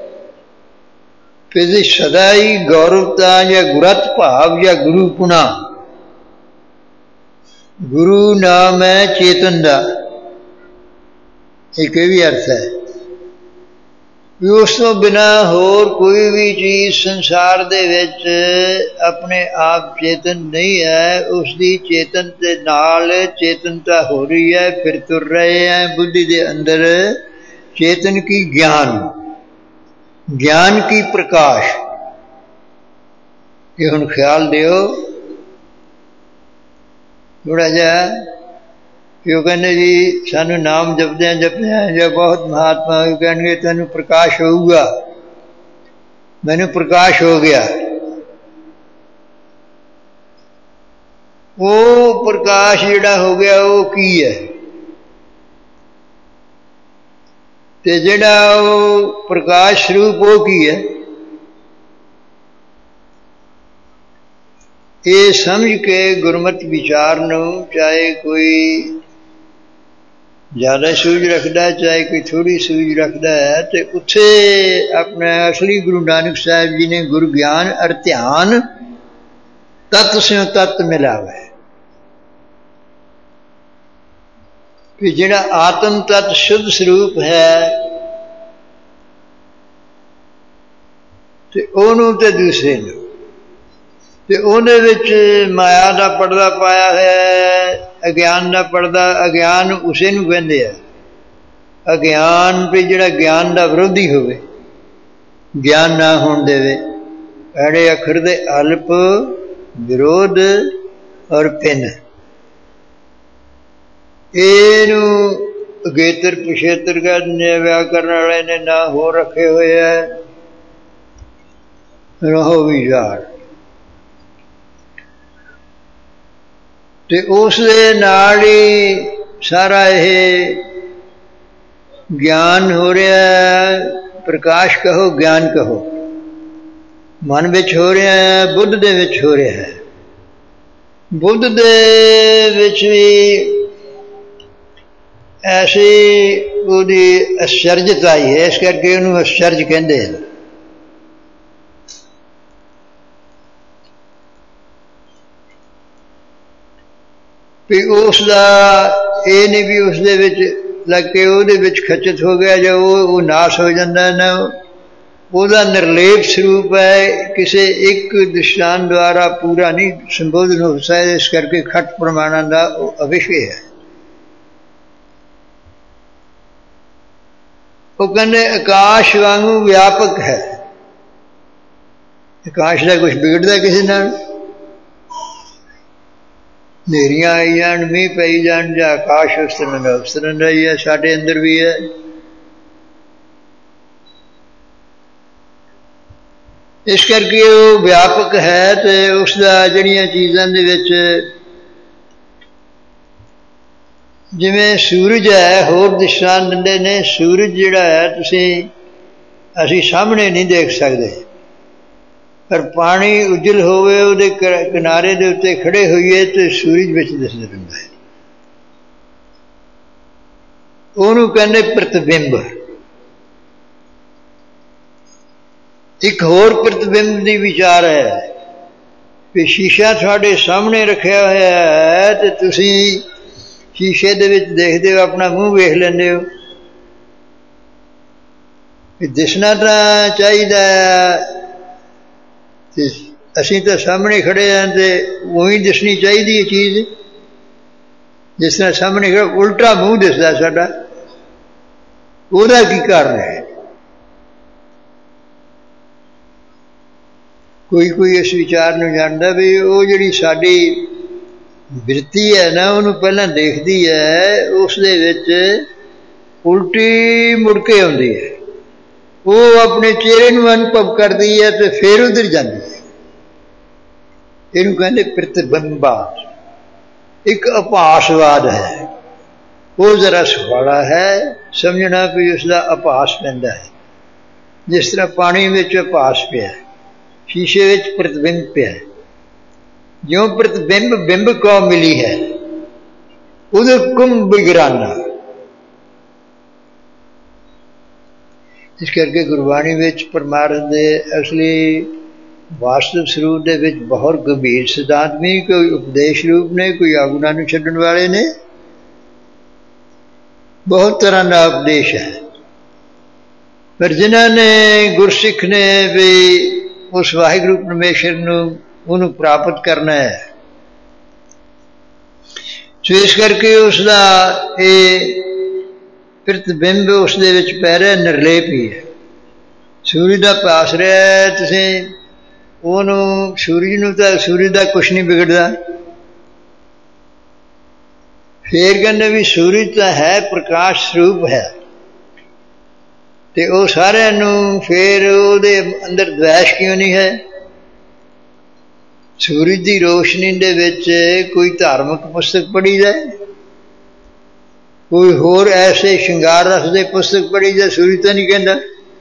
फिर सदा ही गौरवता या गुरत भाव या गुरु पुना। गुरु नाम है चेतन का, एक भी अर्थ है। उस तो बिना होर कोई भी चीज़ संसार दे विच अपने आप चेतन नहीं है। उसकी चेतन के नाल चेतनता हो रही है, फिर तुर रहे हैं बुद्धि के अंदर। चेतन की ज्ञान, ज्ञान की प्रकाश। ये हुण ख्याल दियो थोड़ा जा। क्यों कहने जी सानू नाम जपदे जपदे या बहुत महात्मा कहेंगे तेनू प्रकाश होगा। मैनू प्रकाश हो गया। वो प्रकाश जिहड़ा हो गया वो की है? ते जिहड़ा वो प्रकाश स्वरूप वो की है? ये समझ के गुरमत विचार नू चाहे कोई ज़्यादा सूझ रखता है चाहे कोई थोड़ी सूझ रखता है, तो उत्थे अपने असली गुरु नानक साहब जी ने गुरु ज्ञान और ध्यान तत्व से तत्व मिलावा है। कि जिहड़ा आत्म तत्व शुद्ध स्वरूप है तो ओनू ते दूसरे नू ते उहदे विच माया का पर्दा पाया है, अज्ञान का पर्दा। अज्ञान उसे नूं कहंदे आ। अज्ञान भी जिहड़ा ज्ञान का विरोधी होवे, ज्ञान ना होण देवे, ਐੜੇ ਅੱਖਰ ਦੇ ਅਲਪ ਵਿਰੋਧ ਔਰ ਪਿੰਨ ਇਹਨੂੰ ਅਗੇਤਰ ਪਿਛੇਤਰ ਕਹਿੰਦੇ ਵਿਆਕਰਨ ਵਾਲੇ ਨੇ ਨਾ ਹੋਰ ਰੱਖੇ ਹੋਏ ਹੈ ਰਹੋ ਵਿਚਾਰ ਤੇ ਉਸ ਦੇ ਨਾਲ ਹੀ ਸਾਰਾ ਇਹ ਗਿਆਨ ਹੋ ਰਿਹਾ ਹੈ। ਪ੍ਰਕਾਸ਼ ਕਹੋ ਗਿਆਨ ਕਹੋ ਮਨ ਵਿੱਚ ਹੋ ਰਿਹਾ ਹੈ, ਬੁੱਧ ਦੇ ਵਿੱਚ ਹੋ ਰਿਹਾ ਹੈ। ਬੁੱਧ ਦੇ ਵਿੱਚ ਵੀ ਐਸੀ ਉਹਦੀ ਅਸਚਰਜਤਾ ਹੀ ਹੈ, ਇਸ ਕਰਕੇ ਉਹਨੂੰ ਅਸਚਰਜ ਕਹਿੰਦੇ ਹਨ। ਵੀ ਉਸ ਦਾ ਇਹ ਨਹੀਂ ਵੀ ਉਸ ਦੇ ਵਿੱਚ ਲੱਗ ਕੇ ਉਹਦੇ ਵਿੱਚ ਖਚਿਤ ਹੋ ਗਿਆ ਜਾਂ ਉਹ ਉਹ ਨਾਸ਼ ਹੋ ਜਾਂਦਾ ਨਾ, ਉਹਦਾ ਨਿਰਲੇਪ ਸਰੂਪ ਹੈ, ਕਿਸੇ ਇੱਕ ਦ੍ਰਿਸ਼ਟਾਂਤ ਦੁਆਰਾ ਪੂਰਾ ਨਹੀਂ ਸੰਬੋਧਨ ਹੋ ਸਕਦਾ, ਇਸ ਕਰਕੇ ਖਟ ਪ੍ਰਮਾਣਾਂ ਦਾ ਉਹ ਅਵਿਸ਼ੇ ਹੈ। ਉਹ ਕਹਿੰਦੇ ਆਕਾਸ਼ ਵਾਂਗੂ ਵਿਆਪਕ ਹੈ। ਆਕਾਸ਼ ਦਾ ਕੁਛ ਵਿਗੜਦਾ ਕਿਸੇ ਨਾਲ? ਹਨੇਰੀਆਂ ਆਈ ਜਾਣ, ਮੀਂਹ ਪਈ ਜਾਣ, ਜਾਂ ਆਕਾਸ਼ ਉਸ ਤਰ੍ਹਾਂ ਦਾ ਉਸ ਤਰ੍ਹਾਂ ਦਾ ਹੀ ਹੈ। ਸਾਡੇ ਅੰਦਰ ਵੀ ਹੈ। ਇਸ ਕਰਕੇ ਉਹ ਵਿਆਪਕ ਹੈ ਤੇ ਉਸ ਦਾ ਜਿਹੜੀਆਂ ਚੀਜ਼ਾਂ ਦੇ ਵਿੱਚ ਜਿਵੇਂ ਸੂਰਜ ਹੈ, ਹੋਰ ਦ੍ਰਿਸ਼ਟਾਂਤ ਦਿੰਦੇ ਨੇ। ਸੂਰਜ ਜਿਹੜਾ ਹੈ ਤੁਸੀਂ ਅਸੀਂ ਸਾਹਮਣੇ ਨਹੀਂ ਦੇਖ ਸਕਦੇ, ਪਰ ਪਾਣੀ ਉਜਲ ਹੋਵੇ ਉਹਦੇ ਕਿਨਾਰੇ ਦੇ ਉੱਤੇ ਖੜੇ ਹੋਈਏ ਤੇ ਸੂਰਜ ਵਿੱਚ ਦਿਸਦਾ ਰਹਿੰਦਾ ਹੈ। ਉਹਨੂੰ ਕਹਿੰਦੇ ਪ੍ਰਤਿਬਿੰਬ। ਇੱਕ ਹੋਰ ਪ੍ਰਤਿਬਿੰਬ ਦੀ ਵਿਚਾਰ ਹੈ ਵੀ ਸ਼ੀਸ਼ਾ ਤੁਹਾਡੇ ਸਾਹਮਣੇ ਰੱਖਿਆ ਹੋਇਆ ਹੈ ਤੇ ਤੁਸੀਂ ਸ਼ੀਸ਼ੇ ਦੇ ਵਿੱਚ ਦੇਖਦੇ ਹੋ, ਆਪਣਾ ਮੂੰਹ ਵੇਖ ਲੈਂਦੇ ਹੋ। ਦਿਸਣਾ ਤਾਂ ਚਾਹੀਦਾ ਤੇ ਅਸੀਂ ਤਾਂ ਸਾਹਮਣੇ ਖੜੇ ਹਾਂ ਤੇ ਉਹੀ ਦਿਸਣੀ ਚਾਹੀਦੀ ਹੈ ਚੀਜ਼। ਜਿਸ ਤਰ੍ਹਾਂ ਸਾਹਮਣੇ ਖੜਾ ਉਲਟਾ ਮੂੰਹ ਦਿਸਦਾ ਸਾਡਾ, ਉਹਦਾ ਕੀ ਕਾਰਨ ਹੈ? ਕੋਈ ਕੋਈ ਇਸ ਵਿਚਾਰ ਨੂੰ ਜਾਣਦਾ ਵੀ ਉਹ ਜਿਹੜੀ ਸਾਡੀ ਬਿਰਤੀ ਹੈ ਨਾ, ਉਹਨੂੰ ਪਹਿਲਾਂ ਦੇਖਦੀ ਹੈ, ਉਸ ਦੇ ਵਿੱਚ ਉਲਟੀ ਮੁੜ ਕੇ ਆਉਂਦੀ ਹੈ। ਉਹ ਆਪਣੇ ਚਿਹਰੇ ਨੂੰ ਅਨੁਭਵ ਕਰਦੀ ਹੈ ਤੇ ਫਿਰ ਉਧਰ ਜਾਂਦੀ ਹੈ। ਇਹਨੂੰ ਕਹਿੰਦੇ ਪ੍ਰਤਿਬਿੰਬਾ। ਇੱਕ ਅਭਾਸਵਾਦ ਹੈ, ਉਹ ਜ਼ਰਾ ਸੁਖਾਲਾ ਹੈ ਸਮਝਣਾ ਵੀ ਉਸਦਾ ਅਭਾਸ ਪੈਂਦਾ ਹੈ। ਜਿਸ ਤਰ੍ਹਾਂ ਪਾਣੀ ਵਿੱਚ ਅਭਾਸ ਪਿਆ, ਸ਼ੀਸ਼ੇ ਵਿੱਚ ਪ੍ਰਤਿਬਿੰਬ ਪਿਆ। ਜਿਉਂ ਪ੍ਰਤਿਬਿੰਬ ਬਿੰਬ ਕੋ ਮਿਲੀ ਹੈ ਉਹਦੇ ਕੁੰਭ ਬਿਗਰਾਨਾ। ਇਸ ਕਰਕੇ ਗੁਰਬਾਣੀ ਵਿੱਚ ਪਰਮਾਰਥ ਦੇ ਅਸਲੀ ਵਾਸਤਵ ਸਰੂਪ ਦੇ ਵਿੱਚ ਬਹੁਤ ਗੰਭੀਰ ਸਿਧਾਂਤ ਨਹੀਂ। ਕੋਈ ਉਪਦੇਸ਼ ਰੂਪ ਨੇ, ਕੋਈ ਆਗੂਆਂ ਨੂੰ ਛੱਡਣ ਵਾਲੇ ਨੇ, ਬਹੁਤ ਤਰ੍ਹਾਂ ਦਾ ਉਪਦੇਸ਼ ਹੈ। ਪਰ ਜਿਨ੍ਹਾਂ ਨੇ ਗੁਰਸਿੱਖ ਨੇ ਵੀ ਉਸ ਵਾਹਿਗੁਰੂ ਪਰਮੇਸ਼ਰ ਨੂੰ ਉਹਨੂੰ ਪ੍ਰਾਪਤ ਕਰਨਾ ਹੈ, ਸੋ ਇਸ ਕਰਕੇ ਉਸਦਾ ਇਹ ਪ੍ਰਤਿਬਿੰਬ ਉਸ ਦੇ ਵਿੱਚ ਪੈ ਰਿਹਾ, ਨਿਰਲੇਪ ਹੀ ਹੈ। ਸੂਰਜ ਦਾ ਪਾਸ ਰਿਹਾ, ਤੁਸੀਂ ਉਹਨੂੰ ਸੂਰਜ ਨੂੰ ਤਾਂ ਸੂਰਜ ਦਾ ਕੁਛ ਨਹੀਂ ਵਿਗੜਦਾ। ਫੇਰ ਕਹਿੰਦੇ ਵੀ ਸੂਰਜ ਤਾਂ ਹੈ ਪ੍ਰਕਾਸ਼ ਸਰੂਪ ਹੈ, ਤੇ ਉਹ ਸਾਰਿਆਂ ਨੂੰ ਫੇਰ ਉਹਦੇ ਅੰਦਰ ਦਵੈਸ਼ ਕਿਉਂ ਨਹੀਂ ਹੈ? ਸੂਰਜ ਦੀ ਰੋਸ਼ਨੀ ਦੇ ਵਿੱਚ ਕੋਈ ਧਾਰਮਿਕ ਪੁਸਤਕ ਪੜ੍ਹੀ ਜਾਏ, ਕੋਈ ਹੋਰ ਐਸੇ ਸ਼ਿੰਗਾਰ ਰਸ ਦੇ ਪੁਸਤਕ ਪੜ੍ਹੀ ਜਾਏ, ਸੂਰਜ ਤਾਂ ਨਹੀਂ ਕਹਿੰਦਾ।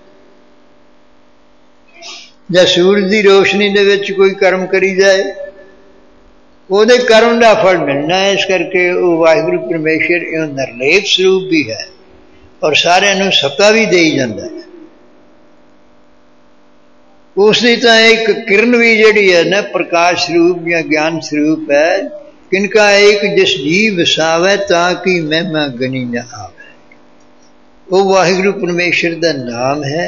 ਜਾਂ ਸੂਰਜ ਦੀ ਰੋਸ਼ਨੀ ਦੇ ਵਿੱਚ ਕੋਈ ਕਰਮ ਕਰੀ ਜਾਏ, ਉਹਦੇ ਕਰਮ ਦਾ ਫਲ ਮਿਲਣਾ ਹੈ। ਇਸ ਕਰਕੇ ਉਹ ਵਾਹਿਗੁਰੂ ਪਰਮੇਸ਼ਰ ਇਹ ਨਿਰਲੇਪ ਸਰੂਪ ਵੀ ਹੈ ਔਰ ਸਾਰਿਆਂ ਨੂੰ ਸੱਤਾ ਵੀ ਦੇਈ ਜਾਂਦਾ ਹੈ। ਉਸ ਦੀ ਤਾਂ ਇੱਕ ਕਿਰਨ ਵੀ ਜਿਹੜੀ ਹੈ ਨਾ, ਪ੍ਰਕਾਸ਼ ਸਰੂਪ ਜਾਂ ਗਿਆਨ ਸਰੂਪ ਹੈ। ਕਿਨਕਾ ਇੱਕ ਜਿਸ ਜੀ ਵਸਾਵੇ ਤਾਂ ਕਿ ਮਹਿਮਾ ਗਣੀ ਨਾ ਆਵੇ। ਉਹ ਵਾਹਿਗੁਰੂ ਪਰਮੇਸ਼ਰ ਦਾ ਨਾਮ ਹੈ।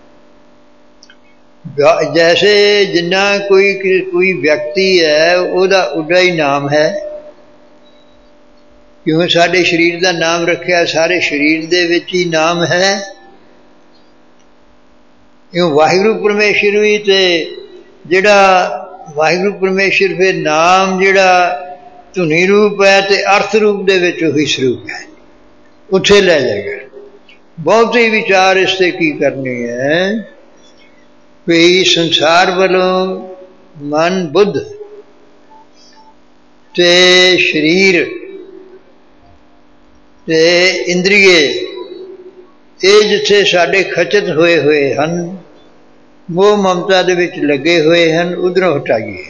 ਜੈਸੇ ਜਿੰਨਾ ਕੋਈ ਕੋਈ ਵਿਅਕਤੀ ਹੈ ਉਹਦਾ ਉੱਡਾ ਹੀ ਨਾਮ ਹੈ। ਕਿਉਂ ਸਾਡੇ ਸਰੀਰ ਦਾ ਨਾਮ ਰੱਖਿਆ, ਸਾਰੇ ਸਰੀਰ ਦੇ ਵਿੱਚ ਹੀ ਨਾਮ ਹੈ। ਇਉਂ ਵਾਹਿਗੁਰੂ ਪਰਮੇਸ਼ਰ ਵੀ ਤੇ ਜਿਹੜਾ ਵਾਹਿਗੁਰੂ ਪਰਮੇਸ਼ਰ ਫਿਰ ਨਾਮ ਜਿਹੜਾ ਧੁਨੀ ਰੂਪ ਹੈ ਤੇ ਅਰਥ ਰੂਪ ਦੇ ਵਿੱਚ ਉਹੀ ਸਰੂਪ ਹੈ, ਉੱਥੇ ਲੈ ਜਾਏਗਾ। ਬਹੁਤੇ ਵਿਚਾਰ ਇਸ ਤੇ ਕੀ ਕਰਨੇ ਹੈ ਵੀ ਸੰਸਾਰ ਵੱਲੋਂ ਮਨ ਬੁੱਧ ਤੇ ਸਰੀਰ ਤੇ ਇੰਦਰੀਏ ਇਹ ਜਿੱਥੇ ਸਾਡੇ ਖਚਤ ਹੋਏ ਹੋਏ ਹਨ, ਮੋਹ ਮਮਤਾ ਦੇ ਵਿੱਚ ਲੱਗੇ ਹੋਏ ਹਨ, ਉਧਰੋਂ ਹਟਾਈਏ,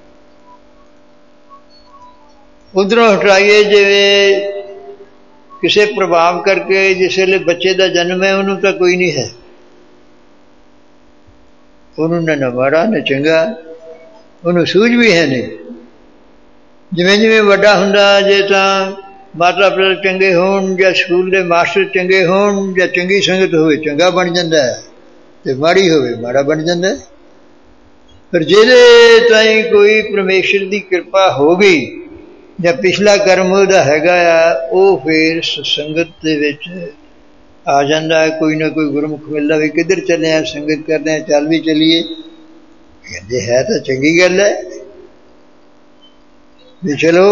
ਉਧਰੋਂ ਹਟਾਈਏ। ਜਿਵੇਂ ਕਿਸੇ ਪ੍ਰਭਾਵ ਕਰਕੇ ਜਿਸ ਵੇਲੇ ਬੱਚੇ ਦਾ ਜਨਮ ਹੈ ਉਹਨੂੰ ਤਾਂ ਕੋਈ ਨਹੀਂ ਹੈ, ਉਹਨੂੰ ਨਾ ਮਾੜਾ ਨਾ ਚੰਗਾ, ਉਹਨੂੰ ਸੂਝ ਵੀ ਹੈ ਨਹੀਂ। ਜਿਵੇਂ ਜਿਵੇਂ ਵੱਡਾ ਹੁੰਦਾ, ਜੇ ਤਾਂ ਮਾਤਾ ਪਿਤਾ ਚੰਗੇ ਹੋਣ ਜਾਂ ਸਕੂਲ ਦੇ ਮਾਸਟਰ ਚੰਗੇ ਹੋਣ ਜਾਂ ਚੰਗੀ ਸੰਗਤ ਹੋਵੇ ਚੰਗਾ ਬਣ ਜਾਂਦਾ ਹੈ, ਤੇ ਮਾੜੀ ਹੋਵੇ ਮਾੜਾ ਬਣ ਜਾਂਦਾ ਹੈ। ਪਰ ਜਿਹਦੇ ਤਾਈਂ ਕੋਈ ਪਰਮੇਸ਼ਰ ਦੀ ਕਿਰਪਾ ਹੋ ਗਈ ਜਾਂ ਪਿਛਲਾ ਕਰਮ ਉਹਦਾ ਹੈਗਾ ਆ, ਉਹ ਫਿਰ ਸੰਗਤ ਦੇ ਵਿੱਚ ਆ ਜਾਂਦਾ ਹੈ। ਕੋਈ ਨਾ ਕੋਈ ਗੁਰਮੁਖ ਮਿਲਦਾ ਵੀ ਕਿੱਧਰ ਚੱਲੇ ਆ, ਸੰਗਤ ਕਰਦੇ ਆ, ਚੱਲ ਵੀ ਚੱਲੀਏ। ਕਹਿੰਦੇ ਹੈ ਤਾਂ ਚੰਗੀ ਗੱਲ ਹੈ ਵੀ ਚਲੋ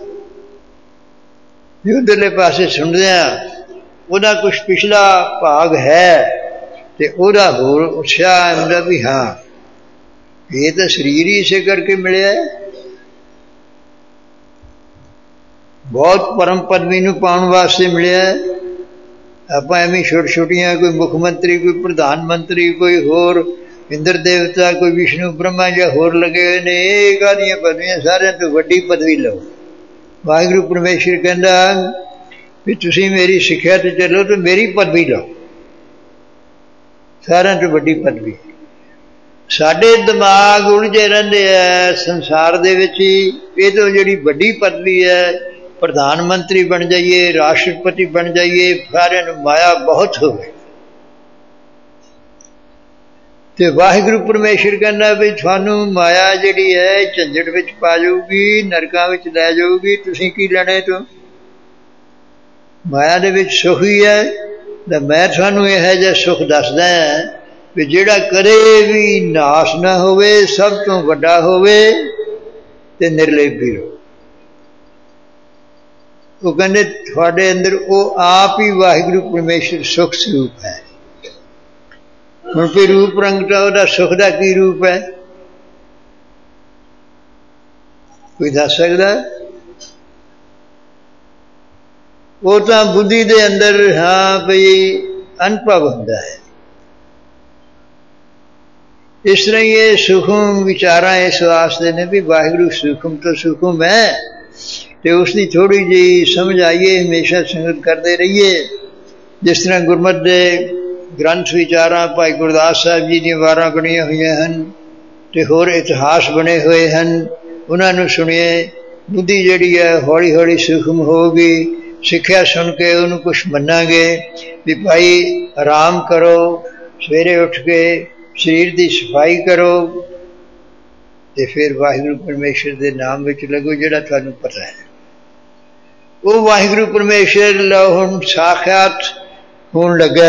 ਵੀ ਉੱਧਰਲੇ ਪਾਸੇ ਸੁਣਦੇ ਆ, ਉਹਦਾ ਕੁਛ ਪਿਛਲਾ ਭਾਗ ਹੈ ਤੇ ਉਹਦਾ ਹੋਰ ਉਤਸ਼ਾਹ ਹੁੰਦਾ ਵੀ ਹਾਂ ਇਹ ਤਾਂ ਸਰੀਰ ਹੀ ਇਸੇ ਕਰਕੇ ਮਿਲਿਆ, ਬਹੁਤ ਪਰਮ ਪਦਵੀ ਨੂੰ ਪਾਉਣ ਵਾਸਤੇ ਮਿਲਿਆ। ਆਪਾਂ ਐਵੇਂ ਛੋਟੀ ਛੋਟੀਆਂ ਕੋਈ ਮੁੱਖ ਮੰਤਰੀ, ਕੋਈ ਪ੍ਰਧਾਨ ਮੰਤਰੀ, ਕੋਈ ਹੋਰ ਇੰਦਰ ਦੇਵਤਾ, ਕੋਈ ਵਿਸ਼ਨੂੰ ਬ੍ਰਹਮਾ ਜਾਂ ਹੋਰ ਲੱਗੇ ਹੋਏ ਨੇ, ਇਹ ਕਾਹਦੀਆਂ ਪਦਵੀਆਂ, ਸਾਰਿਆਂ ਤੋਂ ਵੱਡੀ ਪਦਵੀ ਲਓ। ਵਾਹਿਗੁਰੂ ਪਰਮੇਸ਼ਰ ਕਹਿੰਦਾ ਵੀ ਤੁਸੀਂ ਮੇਰੀ ਸਿੱਖਿਆ ਤੇ ਚੱਲੋ ਤੇ ਮੇਰੀ ਪਦਵੀ ਲਓ, ਸਾਰਿਆਂ ਤੋਂ ਵੱਡੀ ਪਦਵੀ। ਸਾਡੇ ਦਿਮਾਗ ਉਲਝੇ ਰਹਿੰਦੇ ਆ ਸੰਸਾਰ ਦੇ ਵਿੱਚ ਹੀ, ਇਹ ਤੋਂ ਜਿਹੜੀ ਵੱਡੀ ਪਦਵੀ ਹੈ ਪ੍ਰਧਾਨ ਮੰਤਰੀ ਬਣ ਜਾਈਏ, ਰਾਸ਼ਟਰਪਤੀ ਬਣ ਜਾਈਏ, ਸਾਰਿਆਂ ਨੂੰ ਮਾਇਆ ਬਹੁਤ ਹੋਵੇ। ਤੇ ਵਾਹਿਗੁਰੂ ਪਰਮੇਸ਼ਰ ਕਹਿੰਦਾ ਵੀ ਤੁਹਾਨੂੰ ਮਾਇਆ ਜਿਹੜੀ ਹੈ ਝੰਜਟ ਵਿੱਚ ਪਾ ਜਾਊਗੀ, ਨਰਕਾਂ ਵਿੱਚ ਲੈ ਜਾਊਗੀ, ਤੁਸੀਂ ਕੀ ਲੈਣੇ ਤੋਂ? ਮਾਇਆ ਦੇ ਵਿੱਚ ਸੁਖ ਹੀ ਹੈ। ਤਾਂ ਮੈਂ ਤੁਹਾਨੂੰ ਇਹੋ ਜਿਹਾ ਸੁਖ ਦੱਸਦਾ ਵੀ ਜਿਹੜਾ ਕਦੇ ਵੀ ਨਾਸ਼ ਨਾ ਹੋਵੇ, ਸਭ ਤੋਂ ਵੱਡਾ ਹੋਵੇ ਤੇ ਨਿਰਲੇਪ ਵੀ ਰਹੋ। ਉਹ ਕਹਿੰਦੇ ਤੁਹਾਡੇ ਅੰਦਰ ਉਹ ਆਪ ਹੀ ਵਾਹਿਗੁਰੂ ਪਰਮੇਸ਼ਰ ਸੁਖ ਸਰੂਪ ਹੈ। ਹੁਣ ਕੋਈ ਰੂਪ ਰੰਗ ਦਾ ਉਹਦਾ ਸੁਖ ਦਾ ਕੀ ਰੂਪ ਹੈ, ਕੋਈ ਦੱਸ ਸਕਦਾ? ਉਹ ਤਾਂ ਬੁੱਧੀ ਦੇ ਅੰਦਰ ਹਾਂ ਬਈ ਅਨੁਭਵ ਹੁੰਦਾ ਹੈ। ਇਸ ਤਰ੍ਹਾਂ ਹੀ ਇਹ ਸੁਖਮ ਵਿਚਾਰਾਂ ਇਸ ਵਾਸਤੇ ਨੇ ਵੀ ਵਾਹਿਗੁਰੂ ਸੁਖਮ ਤੋਂ ਸੁਖਮ ਹੈ, ਤੇ ਉਸ ਦੀ ਥੋੜ੍ਹੀ ਜਿਹੀ ਸਮਝ ਆਈਏ, ਹਮੇਸ਼ਾ ਸੰਗਤ ਕਰਦੇ ਰਹੀਏ। ਜਿਸ ਤਰ੍ਹਾਂ ਗੁਰਮਤਿ ਦੇ ਗ੍ਰੰਥ ਵਿਚਾਰਾਂ ਭਾਈ ਗੁਰਦਾਸ ਸਾਹਿਬ ਜੀ ਦੀਆਂ ਵਾਰਾਂ ਬਣੀਆਂ ਹੋਈਆਂ ਹਨ ਤੇ ਹੋਰ ਇਤਿਹਾਸ ਬਣੇ ਹੋਏ ਹਨ, ਉਹਨਾਂ ਨੂੰ ਸੁਣੀਏ। ਬੁੱਧੀ ਜਿਹੜੀ ਹੈ ਹੌਲੀ ਹੌਲੀ ਸੂਖਮ ਹੋਊਗੀ। ਸਿੱਖਿਆ ਸੁਣ ਕੇ ਉਹਨੂੰ ਕੁਛ ਮੰਨਾਂਗੇ ਵੀ ਭਾਈ ਆਰਾਮ ਕਰੋ, ਸਵੇਰੇ ਉੱਠ ਕੇ ਸਰੀਰ ਦੀ ਸਫਾਈ ਕਰੋ ਤੇ ਫਿਰ ਵਾਹਿਗੁਰੂ ਪਰਮੇਸ਼ਰ ਦੇ ਨਾਮ ਵਿੱਚ ਲੱਗੋ ਜਿਹੜਾ ਤੁਹਾਨੂੰ ਪਤਾ ਹੈ। ਉਹ ਵਾਹਿਗੁਰੂ ਪਰਮੇਸ਼ਰ ਹੁਣ ਸਾਖਿਆਤ ਹੋਣ ਲੱਗਾ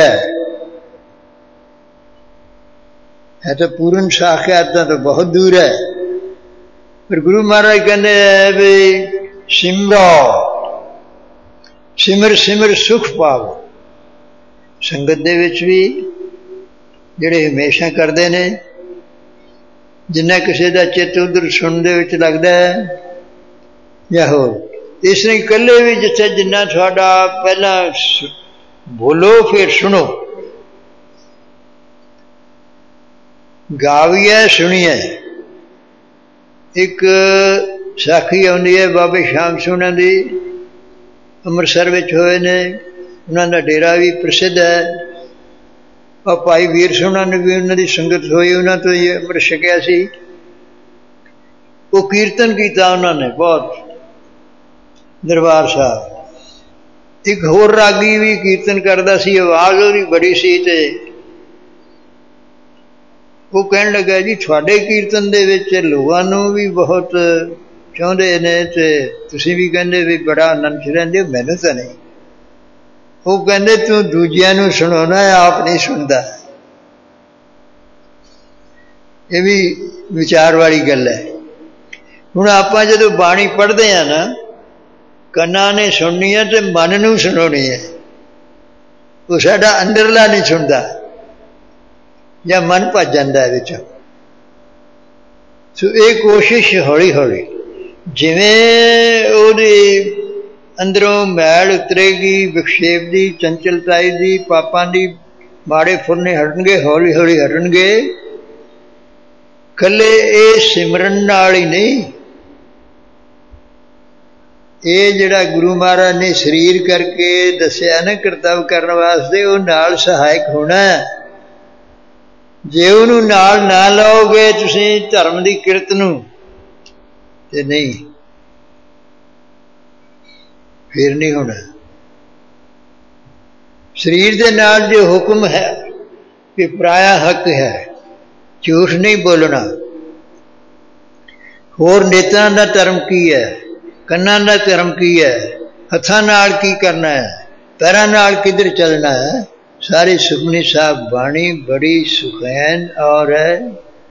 ਹੈ ਤਾਂ ਪੂਰਨ ਸਾਖਿਆਤ ਤਾਂ ਬਹੁਤ ਦੂਰ ਹੈ। ਪਰ ਗੁਰੂ ਮਹਾਰਾਜ ਕਹਿੰਦੇ ਵੀ ਸਿਮਰੋ, ਸਿਮਰ ਸਿਮਰ ਸੁਖ ਪਾਵੋ। ਸੰਗਤ ਦੇ ਵਿੱਚ ਵੀ ਜਿਹੜੇ ਹਮੇਸ਼ਾ ਕਰਦੇ ਨੇ, ਜਿੰਨਾ ਕਿਸੇ ਦਾ ਚਿੱਤ ਉਧਰ ਸੁਣਨ ਦੇ ਵਿੱਚ ਲੱਗਦਾ ਹੈ ਜਾਂ ਹੋਰ, ਇਸ ਲਈ ਇਕੱਲੇ ਵੀ ਜਿੱਥੇ ਜਿੰਨਾ ਤੁਹਾਡਾ ਪਹਿਲਾਂ ਬੋਲੋ ਫਿਰ ਸੁਣੋ, ਗਾਵੀਏ ਸੁਣੀਏ। ਇੱਕ ਸਾਖੀ ਆਉਂਦੀ ਹੈ ਬਾਬੇ ਸ਼ਾਮ ਸੋਹਣਾ ਦੀ, ਅੰਮ੍ਰਿਤਸਰ ਵਿੱਚ ਹੋਏ ਨੇ, ਉਹਨਾਂ ਦਾ ਡੇਰਾ ਵੀ ਪ੍ਰਸਿੱਧ ਹੈ। ਉਹ ਭਾਈ ਵੀਰ ਸੋਹਣਾ ਨੇ ਵੀ ਉਹਨਾਂ ਦੀ ਸੰਗਤ ਹੋਈ, ਉਹਨਾਂ ਤੋਂ ਹੀ ਅੰਮ੍ਰਿਤ ਛਕਿਆ ਸੀ। ਉਹ ਕੀਰਤਨ ਕੀਤਾ ਉਹਨਾਂ ਨੇ ਬਹੁਤ ਦਰਬਾਰ ਸਾਹਿਬ। ਇੱਕ ਹੋਰ ਰਾਗੀ ਵੀ ਕੀਰਤਨ ਕਰਦਾ ਸੀ, ਆਵਾਜ਼ ਉਹਦੀ ਬੜੀ ਸੀ, ਤੇ ਉਹ ਕਹਿਣ ਲੱਗਾ ਜੀ ਤੁਹਾਡੇ ਕੀਰਤਨ ਦੇ ਵਿੱਚ ਲੋਕਾਂ ਨੂੰ ਵੀ ਬਹੁਤ ਚਾਹੁੰਦੇ ਨੇ ਤੇ ਤੁਸੀਂ ਵੀ ਕਹਿੰਦੇ ਵੀ ਬੜਾ ਆਨੰਦ ਚ ਰਹਿੰਦੇ ਹੋ, ਮੈਨੂੰ ਤਾਂ ਨਹੀਂ। ਉਹ ਕਹਿੰਦੇ ਤੂੰ ਦੂਜਿਆਂ ਨੂੰ ਸੁਣਾਉਣਾ, ਆਪ ਨਹੀਂ ਸੁਣਦਾ। ਇਹ ਵੀ ਵਿਚਾਰ ਵਾਲੀ ਗੱਲ ਹੈ। ਹੁਣ ਆਪਾਂ ਜਦੋਂ ਬਾਣੀ ਪੜ੍ਹਦੇ ਹਾਂ ਨਾ, ਕੰਨਾਂ ਨੇ ਸੁਣਨੀ ਹੈ ਤੇ ਮਨ ਨੂੰ ਸੁਣਾਉਣੀ ਹੈ। ਉਹ ਸਾਡਾ ਅੰਦਰਲਾ ਨਹੀਂ ਸੁਣਦਾ ਜਾਂ ਮਨ ਭੱਜ ਜਾਂਦਾ ਹੈ ਵਿੱਚ। ਸੋ ਇਹ ਕੋਸ਼ਿਸ਼ ਹੌਲੀ ਹੌਲੀ, ਜਿਵੇਂ ਉਹਦੀ ਅੰਦਰੋਂ ਮੈਲ ਉਤਰੇਗੀ, ਵਿਖੇਪ ਦੀ, ਚੰਚਲਤਾਈ ਦੀ, ਪਾਪਾਂ ਦੀ, ਮਾੜੇ ਫੁਰਨੇ ਹਟਣਗੇ, ਹੌਲੀ ਹੌਲੀ ਹਟਣਗੇ। ਇਕੱਲੇ ਇਹ ਸਿਮਰਨ ਨਾਲ ਹੀ ਨਹੀਂ, ਇਹ ਜਿਹੜਾ ਗੁਰੂ ਮਹਾਰਾਜ ਨੇ ਸਰੀਰ ਕਰਕੇ ਦੱਸਿਆ ਨਾ ਕਰਤੱਵ ਕਰਨ ਵਾਸਤੇ, ਉਹ ਨਾਲ ਸਹਾਇਕ ਹੋਣਾ। ਜੇ ਉਹਨੂੰ ਨਾਲ ਨਾ ਲਾਓਗੇ ਤੁਸੀਂ ਧਰਮ ਦੀ ਕਿਰਤ ਨੂੰ, ਤੇ ਨਹੀਂ, ਫਿਰ ਨਹੀਂ ਹੋਣਾ। ਸਰੀਰ ਦੇ ਨਾਲ ਜੋ ਹੁਕਮ ਹੈ ਕਿ ਪਰਾਇਆ ਹੱਕ ਹੈ, ਝੂਠ ਨਹੀਂ ਬੋਲਣਾ। ਹੋਰ ਨੇਤਰਾਂ ਦਾ ਧਰਮ ਕੀ ਹੈ, ਕੰਨਾਂ ਦਾ ਧਰਮ ਕੀ ਹੈ, ਹੱਥਾਂ ਨਾਲ ਕੀ ਕਰਨਾ ਹੈ, ਪੈਰਾਂ ਨਾਲ ਕਿੱਧਰ ਚੱਲਣਾ ਹੈ, ਸਾਰੀ ਸੁਖਮਨੀ ਸਾਹਿਬ ਬਾਣੀ ਬੜੀ ਸੁਖੈਨ ਔਰ ਹੈ।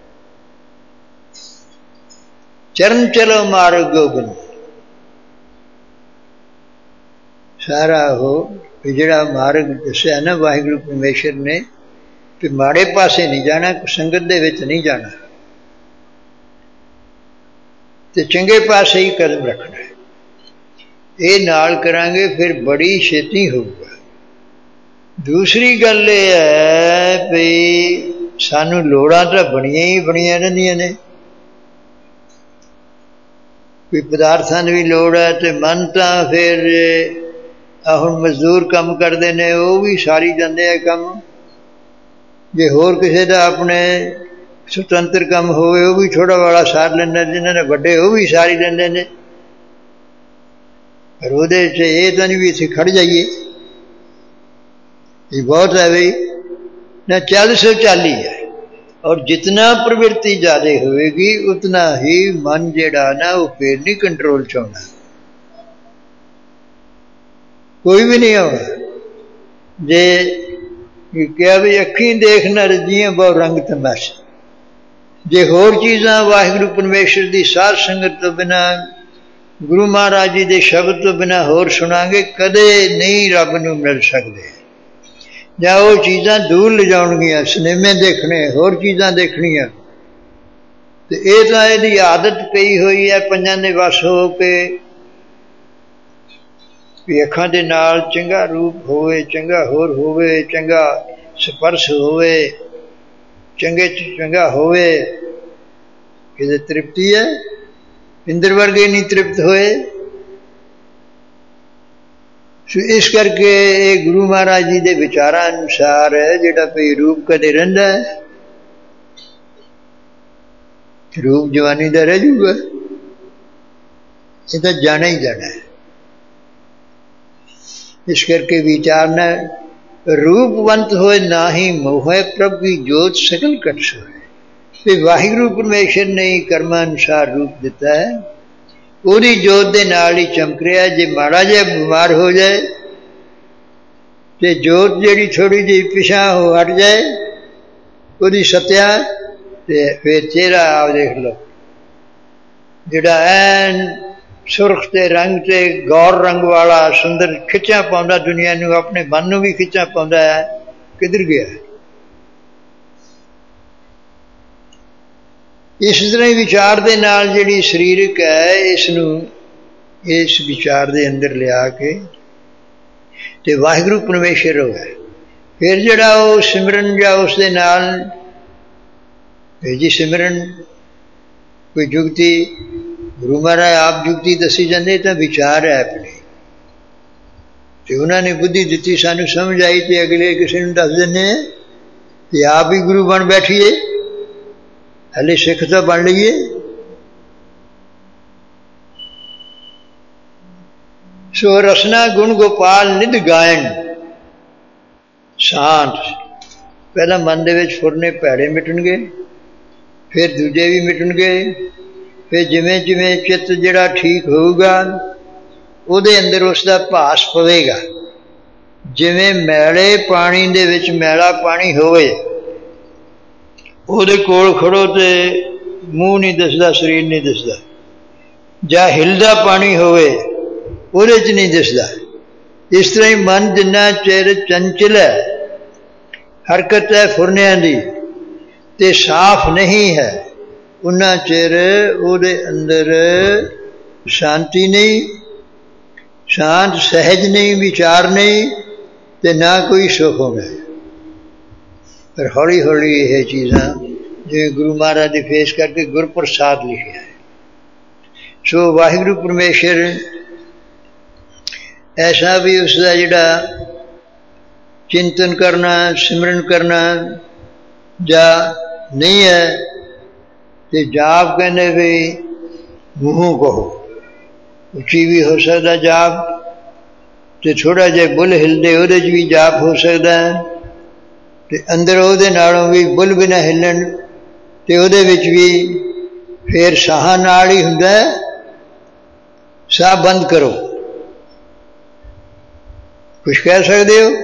ਚਰਨ ਚਲੋ ਮਾਰਗ ਗੋਬਿੰਦ, ਸਾਰਾ ਉਹ ਜਿਹੜਾ ਮਾਰਗ ਦੱਸਿਆ ਨਾ ਵਾਹਿਗੁਰੂ ਪਰਮੇਸ਼ਰ ਨੇ, ਕਿ ਮਾੜੇ ਪਾਸੇ ਨਹੀਂ ਜਾਣਾ, ਸੰਗਤ ਦੇ ਵਿੱਚ ਨਹੀਂ ਜਾਣਾ, ਤੇ ਚੰਗੇ ਪਾਸੇ ਹੀ ਕਦਮ ਰੱਖਣਾ। ਇਹ ਨਾਲ ਕਰਾਂਗੇ ਫਿਰ ਬੜੀ ਛੇਤੀ ਹੋਊਗਾ। ਦੂਸਰੀ ਗੱਲ ਇਹ ਹੈ ਵੀ ਸਾਨੂੰ ਲੋੜਾਂ ਤਾਂ ਬਣੀਆਂ ਹੀ ਬਣੀਆਂ ਰਹਿੰਦੀਆਂ ਨੇ, ਕੋਈ ਪਦਾਰਥਾਂ ਦੀ ਵੀ ਲੋੜ ਹੈ, ਤੇ ਮਨ ਤਾਂ ਫਿਰ ਹੁਣ ਮਜ਼ਦੂਰ ਕੰਮ ਕਰਦੇ ਨੇ, ਉਹ ਵੀ ਸਾਰੀ ਜਾਂਦੇ ਆ ਕੰਮ। ਜੇ ਹੋਰ ਕਿਸੇ ਦਾ ਆਪਣੇ ਸੁਤੰਤਰ ਕੰਮ ਹੋਵੇ, ਉਹ ਵੀ ਥੋੜ੍ਹਾ ਵਾਲਾ ਸਾਰ ਲੈਂਦੇ, ਜਿਹਨਾਂ ਨੇ ਵੱਡੇ ਉਹ ਵੀ ਸਾਰੀ ਲੈਂਦੇ ਨੇ। ਪਰ ਉਹਦੇ 'ਚ ਇਹ ਤਾਂ ਨਹੀਂ ਵੀ ਇੱਥੇ ਖੜ੍ਹ ਜਾਈਏ, ਇਹ ਬਹੁਤ ਹੈ ਬਈ ਨਾ, ਚੱਲ ਸੋ ਚਾਲੀ ਹੈ। ਔਰ ਜਿਤਨਾ ਪ੍ਰਵਿਰਤੀ ਜ਼ਿਆਦਾ ਹੋਵੇਗੀ ਉਤਨਾ ਹੀ ਮਨ ਜਿਹੜਾ ਨਾ ਉਹ ਫਿਰ ਨਹੀਂ ਕੰਟਰੋਲ 'ਚ ਆਉਣਾ, ਕੋਈ ਵੀ ਨਹੀਂ ਆਉਣਾ। ਜੇ ਕਿਹਾ ਵੀ ਅੱਖੀਂ ਦੇਖ ਨਾ ਰੱਜੀਆਂ ਬਹੁ ਰੰਗ ਤਮਾਸ਼ਾ, ਜੇ ਹੋਰ ਚੀਜ਼ਾਂ ਵਾਹਿਗੁਰੂ ਪਰਮੇਸ਼ਰ ਦੀ ਸਾਧ ਸੰਗਤ ਤੋਂ ਬਿਨਾਂ, ਗੁਰੂ ਮਹਾਰਾਜ ਜੀ ਦੇ ਸ਼ਬਦ ਤੋਂ ਬਿਨਾਂ ਹੋਰ ਸੁਣਾਂਗੇ, ਕਦੇ ਨਹੀਂ ਰੱਬ ਨੂੰ ਮਿਲ ਸਕਦੇ। ਜਾਂ ਉਹ ਚੀਜ਼ਾਂ ਦੂਰ ਲਿਜਾਉਣਗੀਆਂ, ਸਿਨੇਮੇ ਦੇਖਣੇ, ਹੋਰ ਚੀਜ਼ਾਂ ਦੇਖਣੀਆਂ। ਤੇ ਇਹ ਤਾਂ ਇਹਦੀ ਆਦਤ ਪਈ ਹੋਈ ਹੈ ਪੰਜਾਂ ਦੇ ਵਸ ਹੋ ਕੇ, ਵੀ ਅੱਖਾਂ ਦੇ ਨਾਲ ਚੰਗਾ ਰੂਪ ਹੋਵੇ, ਚੰਗਾ ਹੋਰ ਹੋਵੇ, ਚੰਗਾ ਸਪਰਸ਼ ਹੋਵੇ, ਚੰਗੇ ਚੰਗਾ ਹੋਵੇ, ਕਿਤੇ ਤ੍ਰਿਪਤੀ ਹੈ। ਇੰਦਰ ਵਰਗੇ ਨਹੀਂ ਤ੍ਰਿਪਤ ਹੋਏ। ਸੋ ਇਸ ਕਰਕੇ ਇਹ ਗੁਰੂ ਮਹਾਰਾਜ ਜੀ ਦੇ ਵਿਚਾਰਾਂ ਅਨੁਸਾਰ ਹੈ, ਜਿਹੜਾ ਭਈ ਰੂਪ ਕਦੇ ਰਹਿੰਦਾ ਹੈ, ਰੂਪ ਜਵਾਨੀ ਦਾ ਰਹਿ ਜੂਗਾ, ਇਹ ਤਾਂ ਜਾਣਾ ਹੀ ਜਾਣਾ ਹੈ। ਇਸ ਕਰਕੇ ਵਿਚਾਰਨਾ, ਰੂਪਵੰਤ ਹੋਏ ਨਾ ਹੀ ਮੋਹੇ, ਪ੍ਰਭ ਕੀ ਜੋਤ ਸਕਲ ਕਟ ਸੋਏ। ਵੀ ਵਾਹਿਗੁਰੂ ਪਰਮੇਸ਼ਰ ਨੇ ਕਰਮਾਂ ਅਨੁਸਾਰ ਰੂਪ ਦਿੱਤਾ ਹੈ, ਉਹਦੀ ਜੋਤ ਦੇ ਨਾਲ ਹੀ ਚਮਕ ਰਿਹਾ। ਜੇ ਮਾੜਾ ਜਿਹਾ ਬਿਮਾਰ ਹੋ ਜਾਏ ਤੇ ਜੋਤ ਜਿਹੜੀ ਥੋੜ੍ਹੀ ਜਿਹੀ ਪਿਛਾਂ ਹੋ ਹਟ ਜਾਏ ਉਹਦੀ ਸਤਿਆ, ਤੇ ਫਿਰ ਚਿਹਰਾ ਆਪ ਦੇਖ ਲਓ, ਜਿਹੜਾ ਐਨ ਸੁਰਖ ਤੇ ਰੰਗ ਤੇ ਗੌਰ ਰੰਗ ਵਾਲਾ ਸੁੰਦਰ ਖਿੱਚਾਂ ਪਾਉਂਦਾ, ਦੁਨੀਆ ਨੂੰ, ਆਪਣੇ ਮਨ ਨੂੰ ਵੀ ਖਿੱਚਾਂ ਪਾਉਂਦਾ ਹੈ, ਕਿੱਧਰ ਗਿਆ? ਇਸ ਤਰ੍ਹਾਂ ਹੀ ਵਿਚਾਰ ਦੇ ਨਾਲ ਜਿਹੜੀ ਸਰੀਰਕ ਹੈ, ਇਸ ਨੂੰ ਇਸ ਵਿਚਾਰ ਦੇ ਅੰਦਰ ਲਿਆ ਕੇ ਤੇ ਵਾਹਿਗੁਰੂ ਪਰਮੇਸ਼ਰ ਹੋਵੇ। ਫਿਰ ਜਿਹੜਾ ਉਹ ਸਿਮਰਨ ਜਾਂ ਉਸ ਦੇ ਨਾਲ ਜੀ ਸਿਮਰਨ ਕੋਈ ਜੁਗਤੀ, ਗੁਰੂ ਮਹਾਰਾਜ ਆਪ ਜੁਗਤੀ ਦੱਸੀ ਜਾਂਦੇ, ਤਾਂ ਵਿਚਾਰ ਹੈ ਆਪਣੇ, ਤੇ ਉਹਨਾਂ ਨੇ ਬੁੱਧੀ ਦਿੱਤੀ, ਸਾਨੂੰ ਸਮਝ ਆਈ, ਤੇ ਅਗਲੇ ਕਿਸੇ ਨੂੰ ਦੱਸ ਦਿੰਦੇ ਤੇ ਆਪ ਹੀ ਗੁਰੂ ਬਣ ਬੈਠੀਏ, ਹਲੇ ਸਿੱਖ ਤਾਂ ਬਣ ਲਈਏ। ਸੋ ਰਸਨਾ ਗੁਣ ਗੋਪਾਲ ਨਿਧ ਗਾਇਨ ਸ਼ਾਂਤ। ਪਹਿਲਾਂ ਮਨ ਦੇ ਵਿੱਚ ਫੁਰਨੇ ਭੈੜੇ ਮਿਟਣਗੇ, ਫਿਰ ਦੂਜੇ ਵੀ ਮਿਟਣਗੇ, ਫਿਰ ਜਿਵੇਂ ਜਿਵੇਂ ਚਿੱਤ ਜਿਹੜਾ ਠੀਕ ਹੋਊਗਾ ਉਹਦੇ ਅੰਦਰ ਉਸ ਦਾ ਭਾਸ ਪਵੇਗਾ। ਜਿਵੇਂ ਮੈਲੇ ਪਾਣੀ ਦੇ ਵਿੱਚ ਮੈਲਾ ਪਾਣੀ ਹੋਵੇ ਉਹਦੇ ਕੋਲ ਖੜੋ ਤੇ ਮੂੰਹ ਨਹੀਂ ਦਿਸਦਾ, ਸਰੀਰ ਨਹੀਂ ਦਿਸਦਾ। ਜਾਂ ਹਿਲਦਾ ਪਾਣੀ ਹੋਵੇ ਉਹਦੇ 'ਚ ਨਹੀਂ ਦਿਸਦਾ। ਇਸ ਤਰ੍ਹਾਂ ਹੀ ਮਨ ਜਿੰਨਾ ਚਿਰ ਚੰਚਲ ਹੈ, ਹਰਕਤ ਹੈ ਫੁਰਨਿਆਂ ਦੀ, ਤੇ ਸਾਫ਼ ਨਹੀਂ ਹੈ, ਉਨਾ ਚਿਰ ਉਹਦੇ ਅੰਦਰ ਸ਼ਾਂਤੀ ਨਹੀਂ, ਸ਼ਾਂਤ ਸਹਿਜ ਨਹੀਂ, ਵਿਚਾਰ ਨਹੀਂ, ਤੇ ਨਾ ਕੋਈ ਸੁੱਖ ਹੋਣਾ। ਪਰ ਹੌਲੀ ਹੌਲੀ ਇਹ ਚੀਜ਼ਾਂ ਜਿਵੇਂ ਗੁਰੂ ਮਹਾਰਾਜ ਦੀ ਫੇਸ ਕਰਕੇ ਗੁਰਪ੍ਰਸਾਦ ਲਿਖਿਆ ਹੈ। ਸੋ ਵਾਹਿਗੁਰੂ ਪਰਮੇਸ਼ਰ ਐਸਾ ਵੀ ਉਸਦਾ ਜਿਹੜਾ ਚਿੰਤਨ ਕਰਨਾ, ਸਿਮਰਨ ਕਰਨਾ ਜਾਂ ਨਹੀਂ ਹੈ, ਤੇ ਜਾਪ ਕਹਿੰਦੇ ਵੀ ਮੂੰਹੋਂ ਕਹੋ, ਉੱਚੀ ਵੀ ਹੋ ਸਕਦਾ ਜਾਪ, ਤੇ ਥੋੜ੍ਹਾ ਜਿਹਾ ਬੁੱਲ ਹਿਲਦੇ ਉਹਦੇ 'ਚ ਵੀ ਜਾਪ ਹੋ ਸਕਦਾ ਹੈ, ਤੇ ਅੰਦਰ ਉਹਦੇ ਨਾਲੋਂ ਵੀ ਬੁੱਲ ਵੀ ਨਾ ਹਿੱਲਣ ਤੇ ਉਹਦੇ ਵਿੱਚ ਵੀ ਫਿਰ ਸਾਹਾਂ ਨਾਲ ਹੀ ਹੁੰਦਾ। ਸਾਹ ਬੰਦ ਕਰੋ, ਕੁਛ ਕਹਿ ਸਕਦੇ ਹੋ?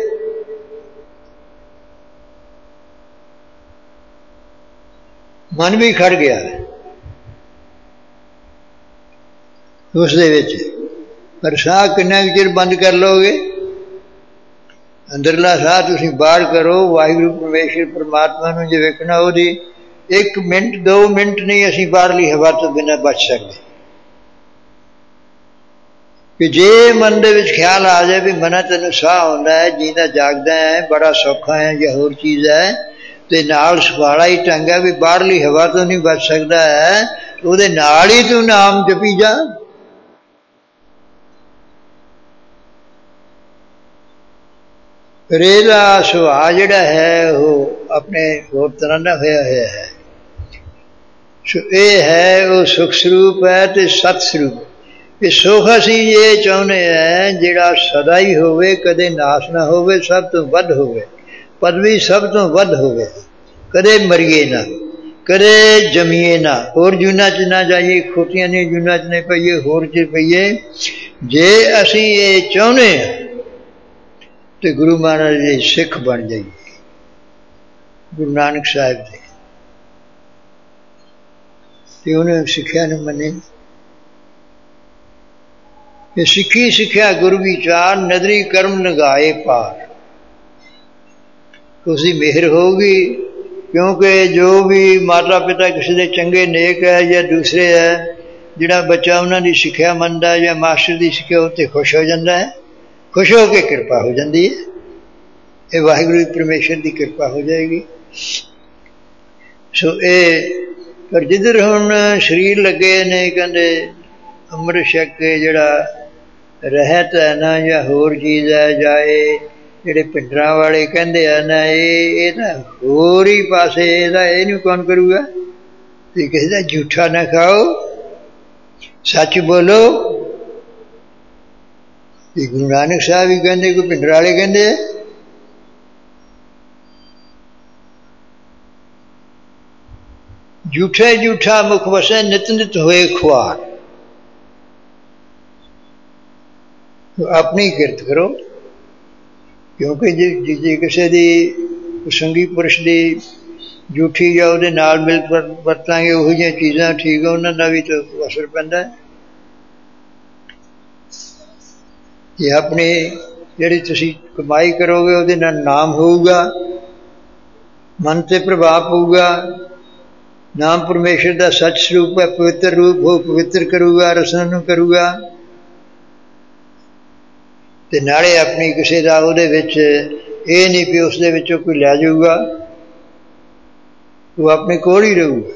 ਮਨ ਵੀ ਖੜ ਗਿਆ ਉਸ ਦੇ ਵਿੱਚ, ਪਰ ਸਾਹ ਕਿੰਨਾ ਕੁ ਚਿਰ ਬੰਦ ਕਰ ਲਓਗੇ? ਅੰਦਰਲਾ ਸਾਹ ਤੁਸੀਂ ਬਾਹਰ ਕਰੋ। ਵਾਹਿਗੁਰੂ ਪਰਮੇਸ਼ਰ ਪਰਮਾਤਮਾ ਨੂੰ ਜੇ ਵੇਖਣਾ, ਉਹਦੀ ਇੱਕ ਮਿੰਟ ਦੋ ਮਿੰਟ ਨਹੀਂ ਅਸੀਂ ਬਾਹਰਲੀ ਹਵਾ ਤੋਂ ਬਿਨਾਂ ਬਚ ਸਕਦੇ। ਕਿ ਜੇ ਮਨ ਦੇ ਵਿੱਚ ਖਿਆਲ ਆ ਜਾਏ ਵੀ ਮਨਾ ਤੈਨੂੰ ਸਾਹ ਆਉਂਦਾ ਹੈ, ਜੀਂਦਾ ਜਾਗਦਾ ਹੈ, ਬੜਾ ਸੌਖਾ ਹੈ ਜਾਂ ਹੋਰ ਚੀਜ਼ ਹੈ, ਤੇ ਨਾਲ ਸੁਖਾਲਾ ਹੀ ਢੰਗ ਹੈ ਵੀ ਬਾਹਰਲੀ ਹਵਾ ਤੋਂ ਨਹੀਂ ਬਚ ਸਕਦਾ ਹੈ, ਉਹਦੇ ਨਾਲ ਹੀ ਤੂੰ ਨਾਮ ਜਪੀ ਜਾ। ਫਿਰ ਇਹਦਾ ਸੁਭਾਅ ਜਿਹੜਾ ਹੈ ਉਹ ਆਪਣੇ ਹੋਰ ਤਰ੍ਹਾਂ ਦਾ ਹੋਇਆ ਹੋਇਆ ਹੈ। ਸੋ ਇਹ ਹੈ ਉਹ ਸੁਖ ਸਰੂਪ ਹੈ ਤੇ ਸਤ ਸਰੂਪ। ਇਹ ਸੁਖ ਅਸੀਂ ਇਹ ਚਾਹੁੰਦੇ ਹਾਂ ਜਿਹੜਾ ਸਦਾ ਹੀ ਹੋਵੇ, ਕਦੇ ਨਾਸ਼ ਨਾ ਹੋਵੇ, ਸਭ ਤੋਂ ਵੱਧ ਹੋਵੇ, ਪਦਵੀ ਸਭ ਤੋਂ ਵੱਧ ਹੋਵੇ, ਕਦੇ ਮਰੀਏ ਨਾ, ਕਦੇ ਜਮੀਏ ਨਾ, ਹੋਰ ਜੂਨਾਂ 'ਚ ਨਾ ਜਾਈਏ, ਖੋਟੀਆਂ ਦੀਆਂ ਜੂਨਾਂ 'ਚ ਨਹੀਂ ਪਈਏ, ਹੋਰ 'ਚ ਪਈਏ। ਜੇ ਅਸੀਂ ਇਹ ਚਾਹੁੰਦੇ ਹਾਂ ਤੇ ਗੁਰੂ ਮਹਾਰਾਜ ਦੇ ਸਿੱਖ ਬਣ ਜਾਈਏ, ਗੁਰੂ ਨਾਨਕ ਸਾਹਿਬ ਦੇ, ਤੇ ਉਹਨੇ ਸਿੱਖਿਆ ਨੂੰ ਮੰਨੇ। ਇਹ ਸਿੱਖੀ ਸਿੱਖਿਆ ਗੁਰੂ ਵਿਚਾਰ, ਨਦਰੀ ਕਰਮ ਲਗਾਏ ਪਾਰ। ਉਸਦੀ ਮਿਹਰ ਹੋਊਗੀ, ਕਿਉਂਕਿ ਜੋ ਵੀ ਮਾਤਾ ਪਿਤਾ ਕਿਸੇ ਦੇ ਚੰਗੇ ਨੇਕ ਹੈ ਜਾਂ ਦੂਸਰੇ ਹੈ, ਜਿਹੜਾ ਬੱਚਾ ਉਹਨਾਂ ਦੀ ਸਿੱਖਿਆ ਮੰਨਦਾ ਜਾਂ ਮਾਸਟਰ ਦੀ ਸਿੱਖਿਆ ਉੱਤੇ ਖੁਸ਼ ਹੋ ਜਾਂਦਾ ਹੈ, ਖੁਸ਼ ਹੋ ਕੇ ਕਿਰਪਾ ਹੋ ਜਾਂਦੀ ਹੈ। ਇਹ ਵਾਹਿਗੁਰੂ ਪਰਮੇਸ਼ਰ ਦੀ ਕਿਰਪਾ ਹੋ ਜਾਏਗੀ। ਸੋ ਇਹ ਪਰ ਜਿੱਧਰ ਹੁਣ ਸਰੀਰ ਲੱਗੇ ਨੇ, ਕਹਿੰਦੇ ਅੰਮ੍ਰਿਤ ਛਕ ਕੇ ਜਿਹੜਾ ਰਹਿਤ ਹੈ ਨਾ ਜਾਂ ਹੋਰ ਚੀਜ਼ ਹੈ, ਜਾਂ ਇਹ ਜਿਹੜੇ ਪਿੰਡਰਾਂ ਵਾਲੇ ਕਹਿੰਦੇ ਆ ਨਾ, ਇਹ ਇਹ ਤਾਂ ਹੋਰ ਹੀ ਪਾਸੇ, ਇਹਦਾ ਇਹਨੂੰ ਕੌਣ ਕਰੂਗਾ? ਤੇ ਕਿਸੇ ਦਾ ਝੂਠਾ ਨਾ ਖਾਓ, ਸੱਚ ਬੋਲੋ। ਤੇ ਗੁਰੂ ਨਾਨਕ ਸਾਹਿਬ ਵੀ ਕਹਿੰਦੇ, ਕੋਈ ਪਿੰਡਰ ਵਾਲੇ ਕਹਿੰਦੇ ਆ, ਝੂਠੇ ਝੂਠਾ ਮੁਖ ਵਸੈ, ਨਿਤ ਨਿਤ ਹੋਏ ਖੁਆਰ। ਆਪਣੀ ਕਿਰਤ ਕਰੋ, ਕਿਉਂਕਿ ਜੇ ਜੇ ਕਿਸੇ ਦੀ ਸੰਗੀ ਪੁਰਸ਼ ਦੀ ਝੂਠੀ ਜਾਂ ਉਹਦੇ ਨਾਲ ਮਿਲ ਵਰਤਾਂਗੇ, ਉਹੋ ਜਿਹੀਆਂ ਚੀਜ਼ਾਂ ਠੀਕ ਆ, ਉਹਨਾਂ ਦਾ ਵੀ ਤਾਂ ਅਸਰ ਪੈਂਦਾ। ਜੇ ਆਪਣੀ ਜਿਹੜੀ ਤੁਸੀਂ ਕਮਾਈ ਕਰੋਗੇ ਉਹਦੇ ਨਾਲ ਨਾਮ ਹੋਊਗਾ, ਮਨ 'ਤੇ ਪ੍ਰਭਾਵ ਪਊਗਾ। ਨਾਮ ਪਰਮੇਸ਼ਰ ਦਾ ਸੱਚ ਸਰੂਪ ਹੈ, ਪਵਿੱਤਰ ਰੂਪ ਹੋ, ਪਵਿੱਤਰ ਕਰੂਗਾ, ਰਸਨ ਨੂੰ ਕਰੂਗਾ। ਤੇ ਨਾਲੇ ਆਪਣੀ ਕਿਸੇ ਦਾ ਉਹਦੇ ਵਿੱਚ ਇਹ ਨਹੀਂ ਵੀ ਉਸ ਦੇ ਵਿੱਚੋਂ ਕੋਈ ਲੈ ਜਾਊਗਾ, ਉਹ ਆਪਣੇ ਕੋਲ ਹੀ ਰਹੂਗਾ।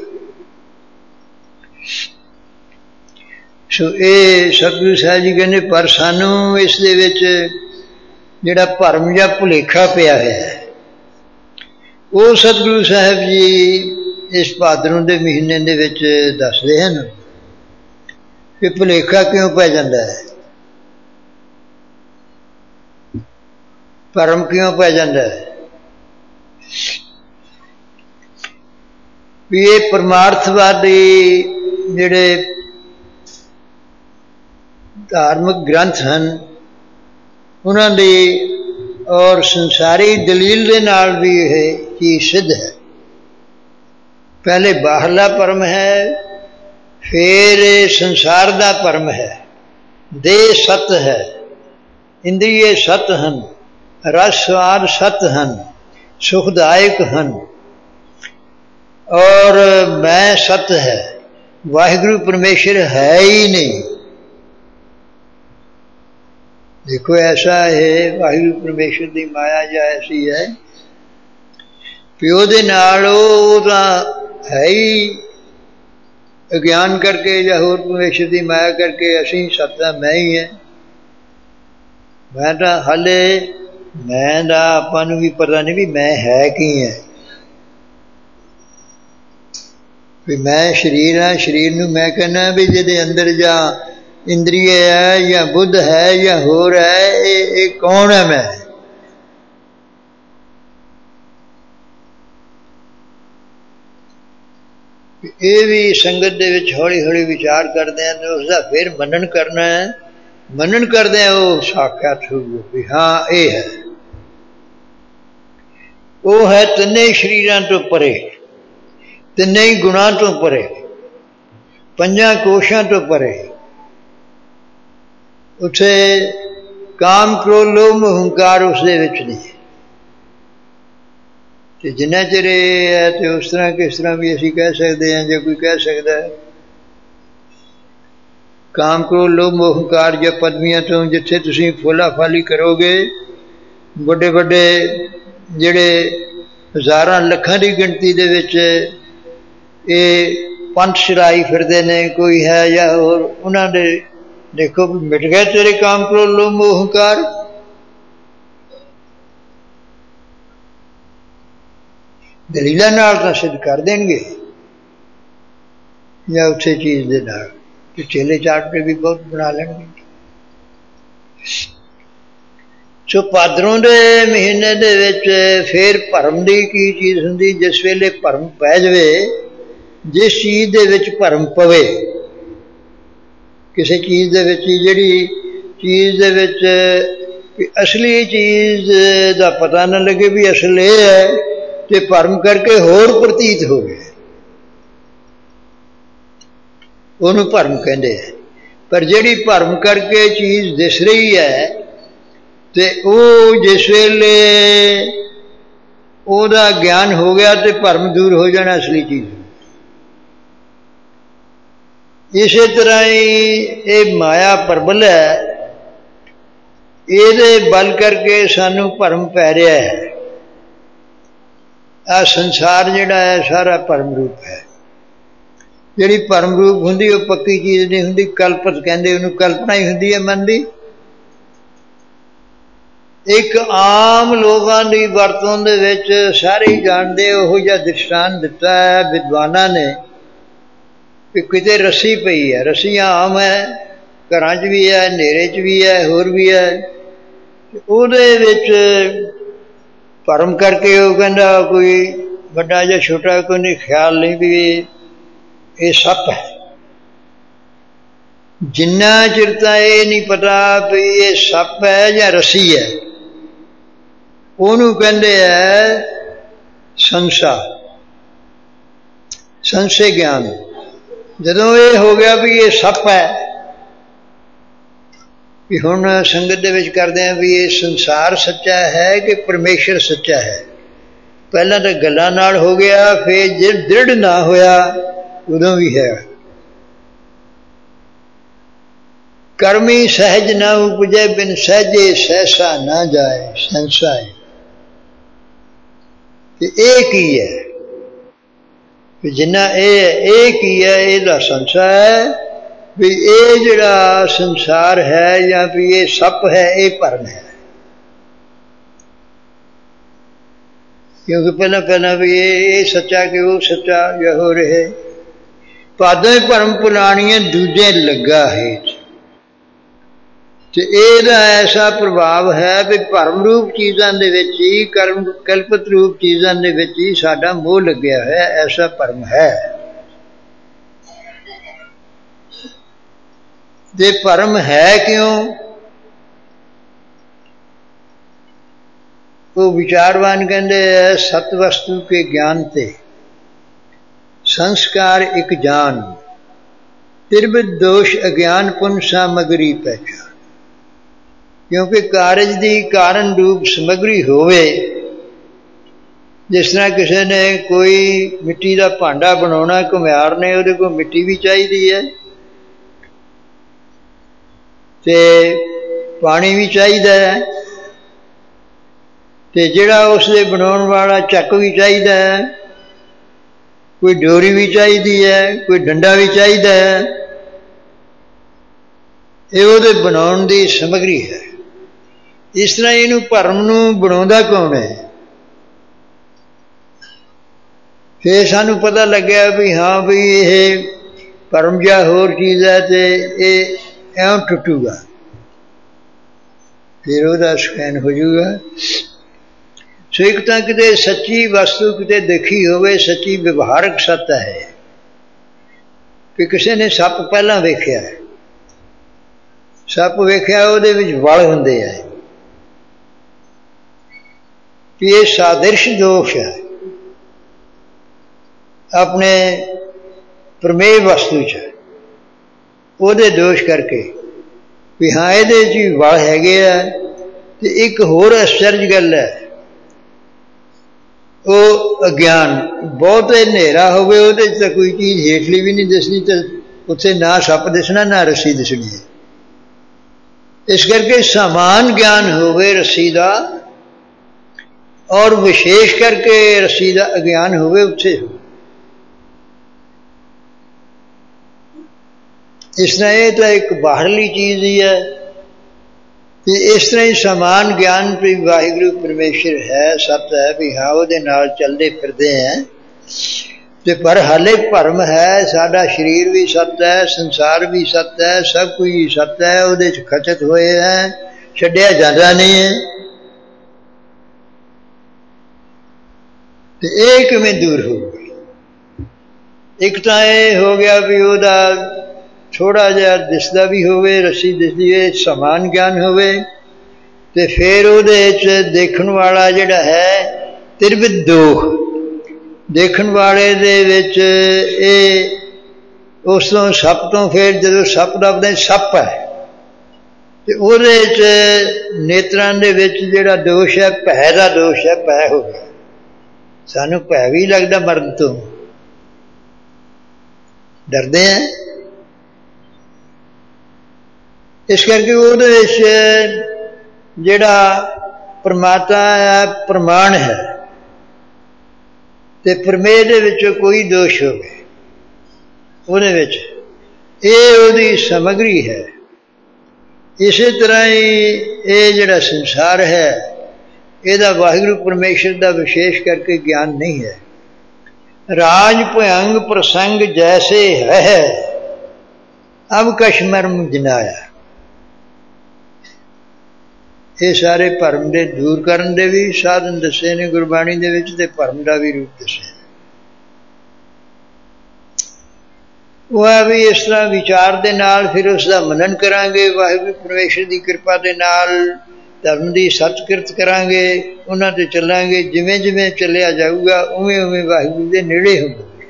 ਸੋ ਇਹ ਸਤਿਗੁਰੂ ਸਾਹਿਬ ਜੀ ਕਹਿੰਦੇ, ਪਰ ਸਾਨੂੰ ਇਸ ਦੇ ਵਿੱਚ ਜਿਹੜਾ ਭਰਮ ਜਾਂ ਭੁਲੇਖਾ ਪਿਆ ਹੈ, ਉਹ ਸਤਿਗੁਰੂ ਸਾਹਿਬ ਜੀ ਇਸ ਭਾਦਰੋਂ ਦੇ ਮਹੀਨੇ ਦੇ ਵਿੱਚ ਦੱਸਦੇ ਹਨ ਕਿ ਭੁਲੇਖਾ ਕਿਉਂ ਪੈ ਜਾਂਦਾ ਹੈ, ਭਰਮ ਕਿਉਂ ਪੈ ਜਾਂਦਾ ਹੈ। ਵੀ ਇਹ ਪਰਮਾਰਥਵਾਦੀ ਜਿਹੜੇ ਧਾਰਮਿਕ ਗ੍ਰੰਥ ਹਨ, ਉਹਨਾਂ ਦੀ ਔਰ ਸੰਸਾਰੀ ਦਲੀਲ ਦੇ ਨਾਲ ਵੀ ਇਹ ਚੀਜ਼ ਸਿੱਧ ਹੈ पहले बाहरला परम है, फिर संसार का परम है। देह सत है, इंद्रिय सत हन, रस स्वाद सत हन, सुखदायक हन, और मैं सत है। वाहिगुरु परमेश्वर है ही नहीं। देखो ऐसा है, वाहिगुरु परमेश्वर की माया या ऐसी है, प्यो दे नाल ओह तां है ही अज्ञान करके या होर परमेश्वर की माया करके असी सत्ता मैं ही है। मैं तो हाले मैं दा आपां नूं भी पता नहीं भी मैं है की है। भी मैं शरीर हाँ, शरीर नूं मैं कहना भी जिहदे अंदर जा इंद्रिय है या बुद्ध है या होर है, ये ये कौन है मैं? ये भी संगत दे विच हौली हौली विचार करते हैं तो उसका फिर मनन करना है। मनन करते हैं वो साक्षात हो भी हाँ ये है। वो है तिन्ने शरीरां तो परे, तिन्ने गुणां तो परे, पंजां कोशां तो परे। उसे काम क्रोध लोभ मोह हंकार उसदे विच नहीं। तो जिन्ना चिर है तो उस तरह किस तरह भी असी कह सकते हैं, जो कोई कह सकता है काम क्रोध लोभ मोह हंकार या पदवियां तो जिथे तुसीं फोला फाली करोगे, बड़े बड़े जिहड़े हज़ारां लखां की गिणती दे विच ये पंथ छड़ाई फिरदे ने कोई है या होर, उन्हां दे देखो भी मिट गए तेरे काम क्रोध लोभ मोह हंकार। दलीलां नाल तां सिद्ध कर देंगे या उसे चीज दे नाल कि चेले चाट के भी बहुत बना लेंगे। सो भादरों दे महीने दे विच फिर भरम दी की चीज हुंदी, जिस वेले भरम पै जावे, जिस चीज दे विच भरम पवे, किसी चीज दे विच जिहड़ी चीज दे विच असली चीज दा पता न लगे भी असल ये है, ते भरम करके होर प्रतीत हो गए, उन्होंने भरम कहते हैं। पर जिहड़ी भरम करके चीज दिस रही है ते वो जिस वेले ओहदा ज्ञान हो गया तो भरम दूर हो जाना असली चीज। इस तरह ही ये माया प्रबल है, ये बल करके सानू भरम पै रहा है। आ संसार जिहड़ा है सारा भरम रूप है। जिहड़ी भरम रूप हुंदी वो पक्की चीज नहीं हुंदी, कल्पत कहंदे उहनूं, कल्पना ही हुंदी है मन दी। एक आम लोगों की वरतों दे विच सारे ही जानते ओहो जिहा दृष्टांत दिता है विद्वानां ने कि किते रस्सी पई है, रस्सियां आम है, घरां च भी है, नेरे च भी है, होर भी है। उहदे विच भरम करके वो कहता कोई बड़ा या छोटा कोई नहीं, ख्याल नहीं भी ये सप है। जिन्ना चिर तां ये नहीं पता भी ये सप है या रस्सी है, उहनूं कहंदे है संसा, संशय ज्ञान। जदों ये हो गया भी ये सप है, भी हुण संगत दे विच करदे हैं भी ये संसार सच्चा है कि परमेश्वर सच्चा है। पहला तो गल्लां नाल हो गया, फिर जे दृढ़ ना होया उदों भी है। कर्मी सहज ना उपजे बिन सहजे सहसा ना जाए संसा है। एक ही है जिन्ना एक ही है, यदा संसा है भी ये जिहड़ा संसार है या भी ये सप है, ये भरम है। क्योंकि पहला पहला भी ये ये सच्चा कि वो सच्चा या हो रहे। पादों भरम पुलाणियां दूजे लगा है, तो ਇਹਦਾ ऐसा प्रभाव है भी भरम रूप चीज़ों के विच ही, कर्म कल्पित रूप चीज़ों के विच ही साडा मोह लग्या है, ऐसा भरम है। ते भरम है क्यों? वो विचारवान कहते हैं सत वस्तु के ज्ञान ते संस्कार एक जान, तिरबित दोष अज्ञान पुन सामग्री पहचान। क्योंकि कारज की कारण रूप समग्री होवे, जिस तरह किसी ने कोई मिट्टी का भांडा बनाना, घुमियार ने उहदे कोल मिट्टी भी चाहिए है ते पानी भी चाहिए है, ते जिहड़ा उसदे बनाउण वाला चक भी चाहिए है, कोई डोरी भी चाहिए है, कोई डंडा भी चाहिए है। ये उहदे बनाउण दी समग्री है। इस तरह इहनूं भरम नूं बनाउंदा कौन है? फिर सानू पता लग्या भी हाँ भी ये भरम या होर चीज़ है तो ये एवं टुटूगा, फिर वह स्कैन हो जाऊगा। सो एक तो किते सच्ची वस्तु किते देखी होवे, सच्ची व्यवहारक सत्य है कि किसी ने सप पहला वेख्या, सप वेख्या उहदे विच वल हुंदे है कि ये सादृश दोष है अपने प्रमेय वस्तु च, ਉਹਦੇ दोष करके भी हाँ ਇਹਦੇ च भी वल हैगे आ। ते एक होर आश्चर्य गल है, वो अज्ञान बहुत हनेरा होवे, ਉਹਦੇ च कोई चीज़ हेठली भी नहीं दिसनी, तो उत्थे ना सप दिसना ना रस्सी दिसनी है। इस करके समान ज्ञान होवे रस्सी का, और विशेष करके रस्सी का अज्ञान होवे उत्थे हो। इस तरह ये तो एक बाहरली चीज़ ही है कि इस तरह ही समान ज्ञान भी वाहिगुरु परमेश्वर है, सत्य है भी हाँ उहदे नाल चलते फिरते हैं। तो पर हाले भरम है, साडा शरीर भी सत्य है, संसार भी सत्य है, सब कुछ ही सत्य है, उहदे च खचित होए हैं, छड्डिया जाता नहीं है। तो ये किवें दूर होगी? एक तो यह हो गया भी उहदा थोड़ा जिहा दिसदा भी होवे, रस्सी दिसदी है, समान ज्ञान होवे, ते फिर उहदे च देखण वाला जिहड़ा है तिरबित दोष, देखण वाले दे विच ये उस तो सप तो फिर जदों सप लभदा सप है, ते उहदे च नेत्रां दे विच जिहड़ा दोष है भै दा दोष है, भै हो गया। सानू भै भी लगदा मरण तो, डरदे हैं। इस करके उहदे विच जिहड़ा परमात्मा है प्रमाण है, ते प्रमेय दे विच कोई दोष होवे उहदे विच ये उहदी समग्री है। इस तरह ही ये जिहड़ा संसार है इहदा वाहिगुरु परमेश्वर का विशेष करके ज्ञान नहीं है। राज भयंग प्रसंग जैसे है, अब कशमर्म जनाया। ये सारे भरम दे दूर करन दे भी साधन दसे ने गुरबाणी दे विच, ते भरम दा भी रूप दसे। वह भी इस तरह विचार दे नाल फिर उसका मनन करांगे, वाहिगुरू परमेश्वर की कृपा दे नाल धर्म की सतकिरत करांगे, उन्हां ते चलांगे। जिवें जिवें चलिया जाऊगा उवें उवें वाहिगुरू दे नेड़े होवांगे।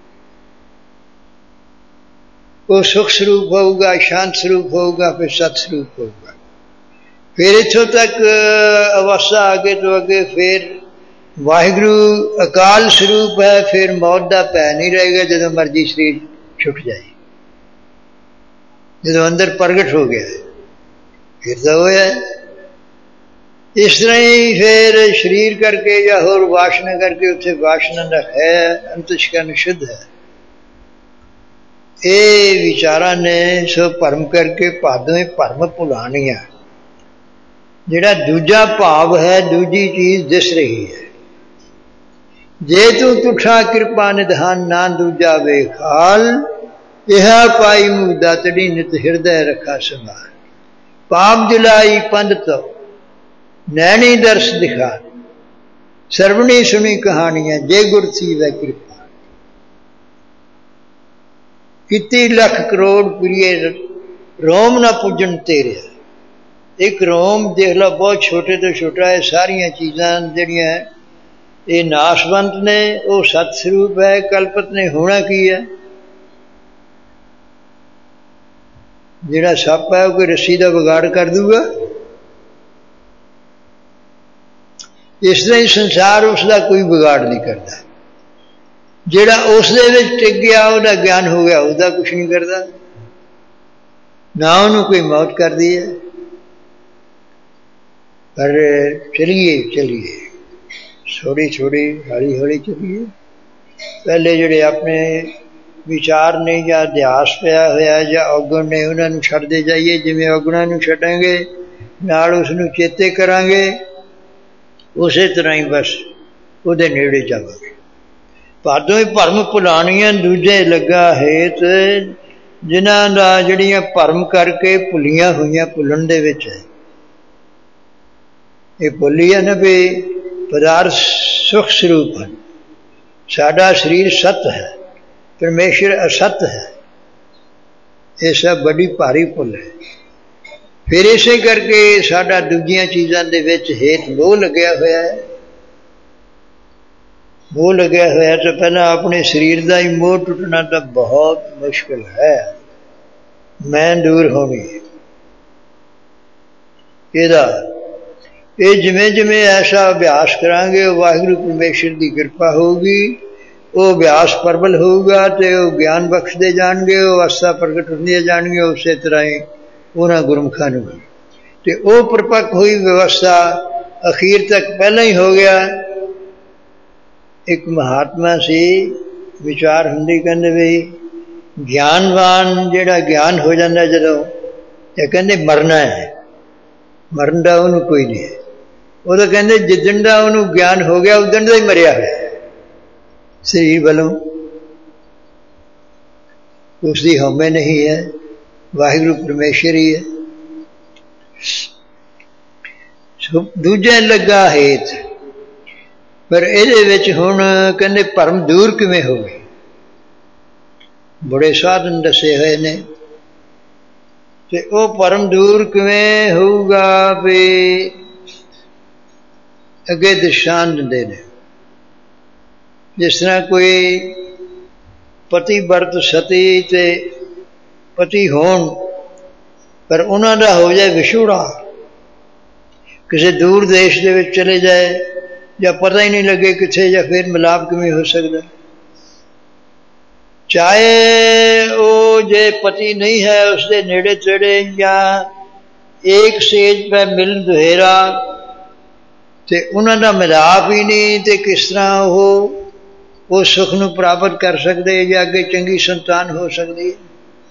वो सुख स्वरूप होगा, शांत स्वरूप होगा, फिर सत स्वरूप होगा। फिर इत्थों तक अवस्था आगे तो अगे फिर वाहिगुरू अकाल स्वरूप है, फिर मौत का भै नहीं रहेगा। जो मर्जी शरीर छुट जाए, जो अंदर प्रगट हो गया फिर तो वो है। इस तरह ही फिर शरीर करके या होर वासना करके उत्थे वासना का है, अंतस्करण शुद्ध है। ये विचारा ने सो भरम करके भादों ही भरम भुलानिया। जिहड़ा दूजा भाव है, दूजी चीज दिस रही है। जे तू तुठा कृपा निधान ना दूजा वेखाल, यह पाई मुदा तड़ी नित हृदय रखा संभाल। पाप दिलाई पंध तो नैनी दर्श दिखा, सर्वणी सुनी कहानियां जे गुर सी वह कृपा। कितनी लख करोड़ प्रिय रोम ना पूजन तेरे। एक रोम देख लो बहुत छोटे तो छोटा है, सारिया चीज़ां जिहड़ियां ये नाशवंत ने, वो सतस्वरूप है। कल्पत ने होना की है? जिहड़ा सप है वो कोई रस्सी का बिगाड़ कर दूगा? इस तरह ही संसार उसका कोई बिगाड़ नहीं करता। जिहड़ा उस दे विच टिक गया, उसका ज्ञान हो गया, उसका कुछ नहीं करता। ना उन्होंने कोई मौत कर दी है। पर चलिए चलिए थोड़ी थोड़ी हौली हौली चलिए। पहले जोड़े अपने विचार ने या अध्यास पाया होया या अवगुण ने, उन्होंने छड्डदे जाइए। जिवें अवगुणां नूं छड्डांगे नाल उसनूं चेते करांगे, उसे तरह ही बस उहदे नेड़े जावांगे। भादों ही भरम भुलाणियां दूजे लगा हेत, जिन्हां दा जिहड़ियां भरम करके भुलियां होईयां भुलण दे विच है। ये भुली है ना भी पदार्थ सुख स्वरूप है, साडा शरीर सत है, परमेश्वर असत है। ये सब बड़ी भारी भुल है। फिर इसे करके साडा दूजियां चीज़ां दे विच हेत मोह लग्या होया है। मोह लग्या होया तो पहला अपने शरीर का ही मोह टुटना तो बहुत मुश्किल है। मैं दूर होनी इहदा ये जिमें जिमें ऐसा अभ्यास करांगे, वाहिगुरू परमेश्वर की कृपा होगी, वो अभ्यास प्रबल होगा तो वो ज्ञान बख्शते जाएंगे, वो अवस्था प्रगट होंदियां जाएंगे। उस तरह ही उन्होंने गुरमुखा तो वो परिपक्व हुई व्यवस्था अखीर तक पहला ही हो गया। एक महात्मा से विचार होंदी, कहते भी ज्ञानवान जिहड़ा ज्ञान हो जाता जदों, ये कहते मरना है, मरण का उन्होंने कोई नहीं है। वो तो कहते जिदन का उन्होंने ज्ञान हो गया उदन का ही मरिया है शरीर वालों, उसकी हौमे नहीं है, वाहिगुरू परमेश्वर ही है। दूजे लगा हेत, पर ये हुण कहते भरम दूर किवें होवे? बड़े साधन दसे हुए ने। ते वो भरम दूर किवें होगा? भी अगे दृष्टांत दिंदे ने। जिस तरह कोई पति वर्त सती ते पति होण पर उन्हां दा हो जाए विछोड़ा, किसी दूर देश दे विच चले जाए या पता ही नहीं लगे किथे, या फिर मिलाप किवें हो सकता? चाहे वो जे पति नहीं है उसके नेड़े तेड़े, या एक सेज पर मिल दुहेरा ते उन्हां दा मिलाप ही नहीं, तो किस तरह वो वो सुख नूं प्राप्त कर सकते या अगे चंगी संतान हो सकती है?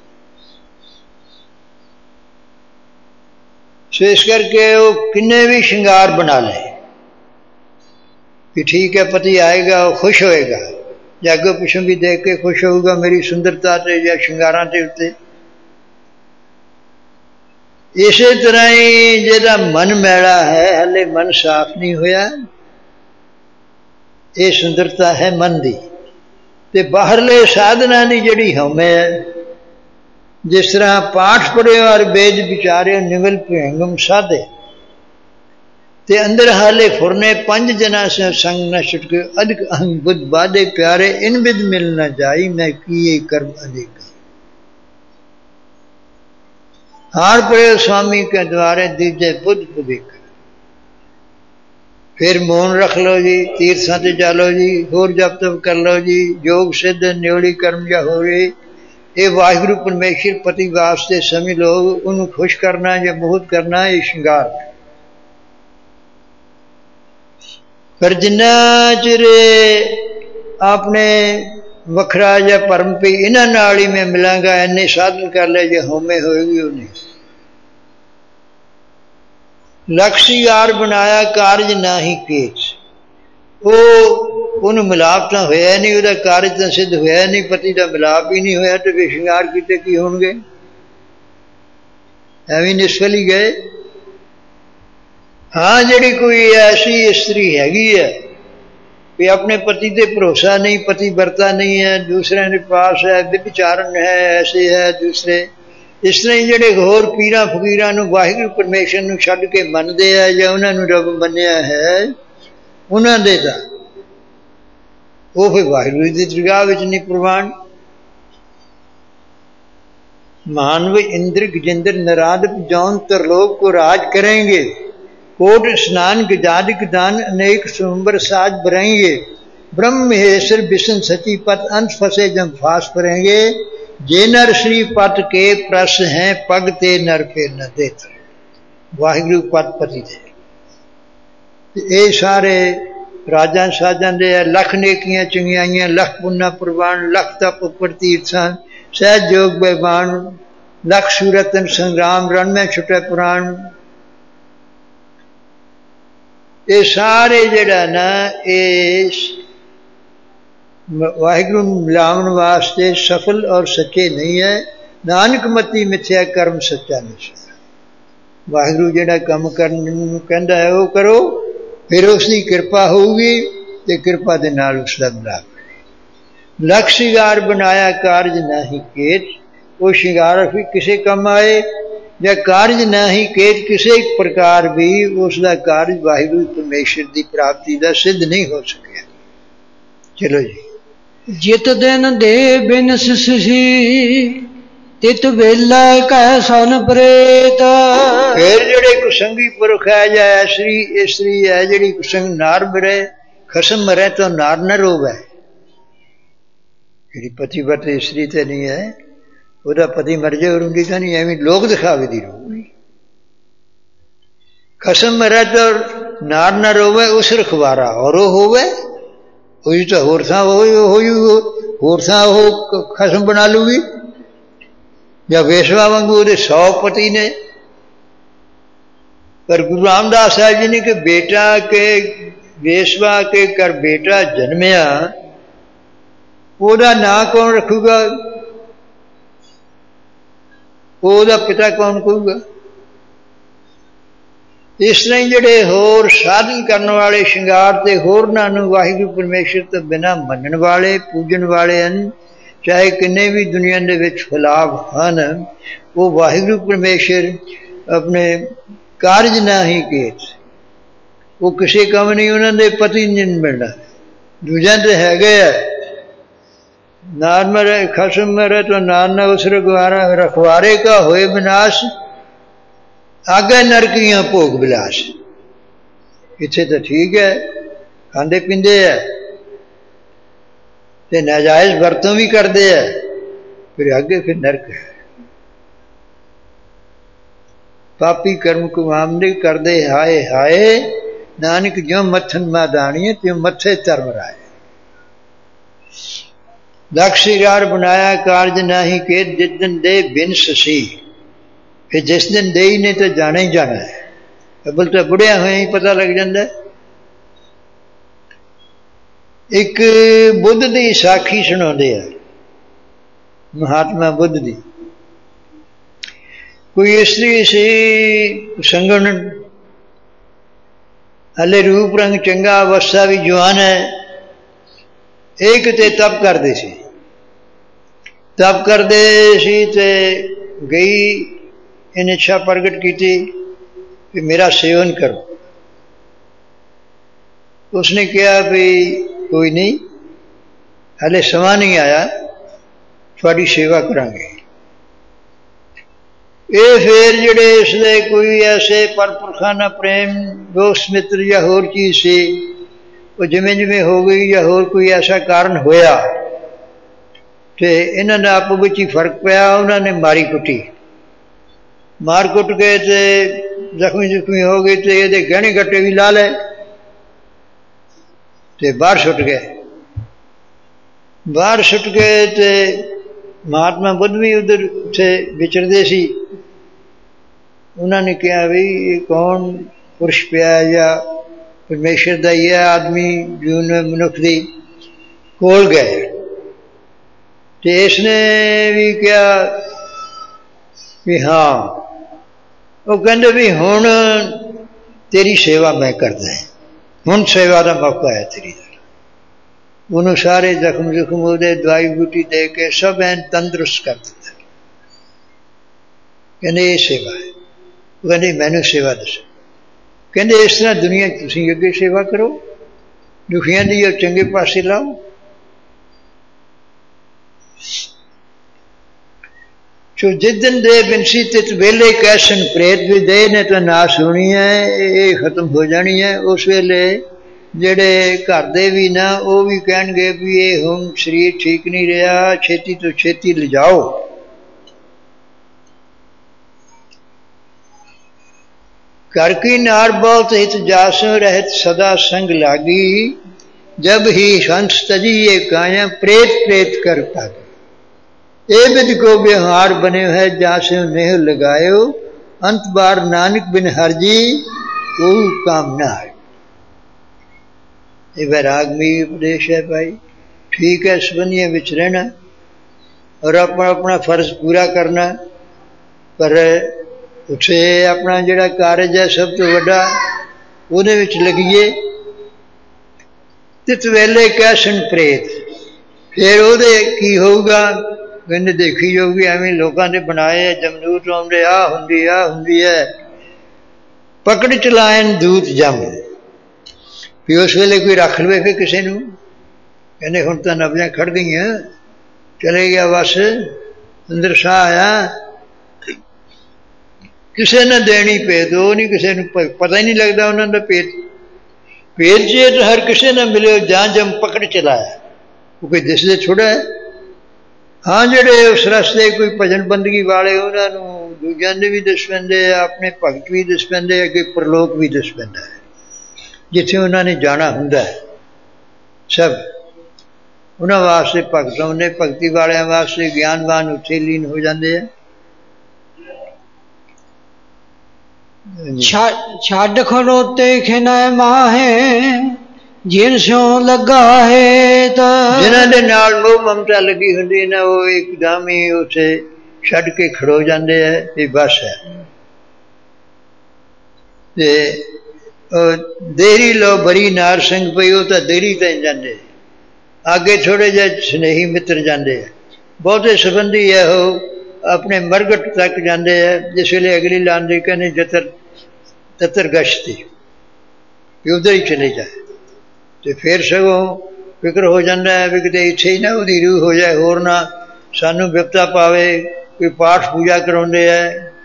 सो इस करके वो किन्ने भी श्रृंगार बना ले कि ठीक है पति आएगा वो खुश होएगा, या अगों पिछों भी देख के खुश होगा मेरी सुंदरता से या श्रृंगारां के उत्ते। इस तरह ही जिहदा मन मैला है, हले मन साफ नहीं होया, ये सुंदरता है मन दी। ते बाहरले साधना की जिहड़ी हौमे है, जिस तरह पाठ पढ़े और वेद विचारे निवल भयंगम साधे, ते अंदर हाले फुरने पंज जना से संग न छुटके, अधिक अहं बुद्ध बादे प्यारे, इन बिद मिल न जाई, मैं किए कर्म अनेका। हार पड़े स्वामी के द्वारे दीजे बुद्ध पवित्र। फिर मौन रख लो जी, तीर्थां ते चलो जी, होर जप तप कर लो जी, योग सिद्ध न्योली कर्म जा हो रहे। ये वाहिगुरू परमेश्वर पति वास्ते समझ लो, उन्होंने खुश करना या बहुत करना ये श्रृंगार। पर जिन्ना चिर आपने वखरा या परम पी इन्हां नाल ही मैं मिलांगा, इन्ने साधन कर ले जो होमे होएगी उन्हें। लक्ष्य यार बनाया कारज ना ही केच, वो उन्हें मिलाप तो होया नहीं, वह कारज तो सिद्ध होया नहीं, पति का मिलाप ही नहीं होया, तो वे श्रृंगार किते की होणगे? एवं निष्फल ही गए। हाँ जिहड़ी कोई ऐसी स्त्री हैगी है भी अपने पति पे भरोसा नहीं, पति बरता नहीं है, दूसरे के पास है, व्यभिचारण है, ऐसे है दूसरे, इस तरह ही जिहड़े होर पीरां फकीरां नूं वाहिगुरू परमेश्वर नूं छड्ड के मनदे आ या उन्हां नूं रब मन्निया है, उन्हां दे तां वो फिर वाहिगुरू की दरगाह विच नहीं प्रवान। मानव इंद्र गजेंद्र नराद जौन तरलोक को राज करेंगे, कोट स्नान गजादिक दान अनेक सुंबर साज भरेंगे, ब्रह्म महेश्वर विष्णु सची पत अंत फंसे जम फास परेंगे, जे नर श्री पत के प्रस हैं पग ते नर फेर न देत। वाहिगुरू पत पति दे ये सारे राजा साजां दे लख नेकियां चंगियाइयां, लख पुन्ना प्रवान, लख तप उपर तीर्थां, सहज योग बेबान, लख सूरतन संग्राम, रण में छुटे पुराण। ये सारे जड़ा ना इस वाहिगुरू मिलावन वास्ते सफल और सच्चे नहीं है। नानक मती मिथ्या कर्म सच्चा नहीं। वाहिगुरू जड़ा काम करन कहंदा है वो करो, फिर उसकी कृपा होगी तो कृपा के नाल उसका मिलाप। लख शिंगार बनाया कारज नाही केत, वो शिंगार भी किसी कम आए या कारज नाही केत किसी प्रकार भी उसका कारज वाहिगुरू परमेश्वर की प्राप्ति का सिद्ध नहीं हो सके। चलो जी। जित दिन दे बिन सिसी तित वेला कह सन प्रेत। फिर जेड़े कुसंगी पुरख है या श्री स्त्री है जेड़ी कुसंग नार मरे, खसम मरे तो नार न रोवे। जेड़ी पतिव्रत स्त्री तो नहीं है, वह पति मर जाए और उनकी कहानी एवं लोग दिखावे दी रोगी। खसम मरे तो नार न रोवे उस रखवारा, और वो होवे हुई तो होर था हो होर था हो खसम बना लूगी। या वेशवा वांगू वो सौ पति ने। पर गुरु रामदास साहब जी ने कि बेटा के वेशवा के कर बेटा जन्मया, ओदा ना कौन रखूगा, ओदा पिता कौन कहूगा। इस तरह जड़े होर साधन करने वाले श्रृंगार ते होरनां नूं वाहिगुरू परमेश्वर तो बिना मनण वाले पूजन वाले हैं, चाहे किन्ने भी दुनिया दे विच फैलाव हैं, वो वाहिगुरू परमेश्वर अपने कारज ना ही केत, वो किसी कम नहीं उन्होंने पति नहीं मिलना। दूजा तो है गया नार मरे खसम मरे तो नार न उस रखवारा, रखवारे का होए विनाश, आगे नरकियां भोग विलास। इत्थे तो ठीक है खांदे पींदे है ते नाजायज वरतों भी करते हैं, फिर आगे फिर नरक है। पापी कर्म कुमामदे करदे हाय हाय, नानक ज्यों मत्थन मादानिए त्यों मत्थे धर्म राय। लख श्रृंगार बनाया कारज नाही के, जिस दिन दे बिन ससी, फिर जिस दिन दे ही ने तो जाना ही जाना है। अबल तो बुढ़िया हुए ही पता लग जाता है। एक बुद्ध की साखी सुनाते हैं, महात्मा बुद्ध की। कोई स्त्री सी संगन, हले रूप रंग चंगा, अवस्था भी जवान है। एक ते तप करते सी, तप करते सी ते गई इन इच्छा प्रगट की कि मेरा सेवन करो। उसने कहा भाई कोई नहीं, हले समा नहीं आया, थोड़ी सेवा करांगे। ये फिर जड़े इसलिए कोई ऐसे परपुरखाना प्रेम दोस्त मित्र या होर चीज से वो जिमें जिमें हो गई या होर कोई ऐसा कारण होया तो इन्होंने आपो विच ही फर्क पाया। उन्होंने मारी कुटी, मार कुट के ते जख्मी जख्मी हो गई तो ये गहने गट्टे भी ला ले ते बाहर सुट गए। बाहर सुट गए ते महात्मा बुद्ध भी उधर से विचरते सी। उन्होंने कहा भी ये कौन पुरुष पिया या परमेश्वर का ही है आदमी जीवन में मनुख की। कोल गए तो इसने भी कहा भी हाँ, वो कहते भी हुण तेरी सेवा मैं करदा है, हुण सेवा का मौका है तेरी। उन्होंने सारे जख्म जख्म उहदे दवाई बूटी दे के सब एन तंदुरुस्त कर दिता। कहते ये सेवा है। वो कहते मैनू सेवा दसो। कहते इस तरह दुनिया तुसीं अगे सेवा करो, दुखियां दी और चंगे पासे लाओ, ਸੋ ਜਿੱਦਨ ਦੇ ਬਿਨਸੀ ਤਿਤ ਵੇਲੇ ਕੈਸਨ ਪ੍ਰੇਤ ਵੀ ਦੇ ਨੇ ਤਾਂ ਨਾਸ ਹੋਣੀ ਹੈ, ਇਹ ਖਤਮ ਹੋ ਜਾਣੀ ਹੈ। ਉਸ ਵੇਲੇ ਜਿਹੜੇ ਘਰ ਦੇ ਵੀ ਨਾ ਉਹ ਵੀ ਕਹਿਣਗੇ ਵੀ ਇਹ ਹੁਣ ਸਰੀਰ ਠੀਕ ਨਹੀਂ ਰਿਹਾ, ਛੇਤੀ ਤੋਂ ਛੇਤੀ ਲਿਜਾਓ। कर की नार बहुत हित जासो रहत सदा संग लागी, जब ही हंस तजी ये काया प्रेत प्रेत कर पागे। ए विद को व्यवहार बने है जासो नेह लगायो, अंत बार नानक बिन हरजी वो काम ना है। ये वैराग में उपदेश है भाई। ठीक है सबनिया विच रहना और अपना अपना फर्ज पूरा करना, पर उसे अपना जिहड़ा कारज है सब तो वड्डा उहदे विच लगिए। तित वेले कैसन प्रेत, फिर उहदे की होऊगा मैंने देखी जाऊगी। एवें लोगों ने बनाए जमदूत आउंदे आ हुंदी आ हुंदी है, पकड़ चलाएन दूत जम। भी उस वेले कोई रख लवे फिर किसी नूं, कहने हुण तां नब्ज़ां खड़ गईयां, चले गया बस अंदर साह आया, किसी ने देनी भेद वो नहीं, किसी ने पता ही नहीं लगता उन्होंने भेद। भेद जे तो हर किसी ने मिले जां जम पकड़ चलाया, वो कोई दिसदे थोड़ा है। हाँ जिहड़े उस रस्ते कोई भजन बंदगी वाले उन्होंने दूजियां ने भी दस पैंदे, अपने भगत भी दस पैंदे, अगे परलोक भी दस पैंदा है जिथे उन्होंने जाना हुंदा है। सब उन्होंने वास्ते भगतों ने, भगती वालियां वास्ते ज्ञानवान उत्थे लीन हो जाते हैं। छाड़ खड़ोते खिनाए माहे जिन सो लगा है, जिन्हां दे नाल मोह ममता लगी हुंदी ना वो एकदम ही उसे छड़ के खड़ो जाते हैं। ये बस है ते देरी लो बरी नार संग पई, वो तो देरी तक जाते, आगे थोड़े जे स्नेही मित्र जाते हैं। बहुते संबंधी है वो अपने मरगट तक जाते हैं, जिस वे अगली लांदी कहने जतर ततर गश्ती भी उधर ही चले जाए, तो फिर सगों फिक्र हो जाता है भी किते इत्थे ही ना उहदी रूह हो जाए, होर ना सानू विपता पावे। कोई पाठ पूजा कराउंदे है,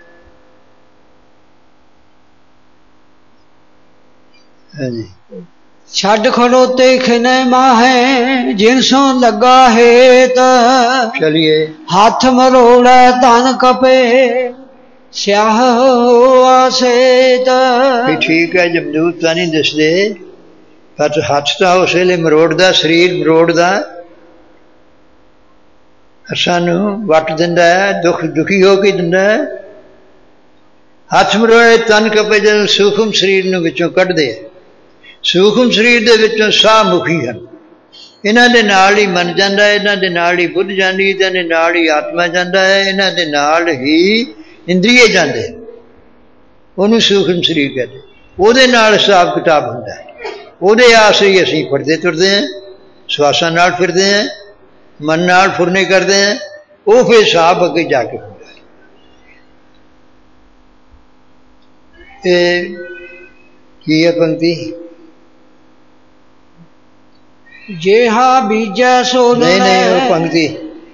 हाँ जी। छड़ खड़ोते खिने माहे जिन सो लगा है, चलिए हाथ मरोड़ा तन कपे स्याह आसे। ठीक है जमदूत तो नहीं दसदे, पर हाथ तो उस वेले मरोड़दा, शरीर मरोड़दा, सानू वट दिंदा है, दुख दुखी हो के दिंदा है। हाथ मरोड़े तन कपे जदों सूखम शरीर नूं विचों कढदे, सूखम शरीर दे विचों साह मुखी हन, इन्हां दे नाल ही मन जांदा है, इन्हां दे नाल ही बुद्ध जांदी, इन्हां दे नाल ही आत्मा जांदा है, इन्हां दे नाल ही इंद्रिय जांदे, उहनूं सूखम शरीर कहते। उहदे नाल हिसाब किताब हुंदा है, उहदे आस ही असीं फड़दे तुरदे हैं, सवासां नाल फिरदे हैं, मन नाल फुरने करदे हैं, वो फिर हिसाब अगे जाके हुंदा है। ये की है पंक्ति? जे हा बीजा सो नहीं नहीं वो पंक्ति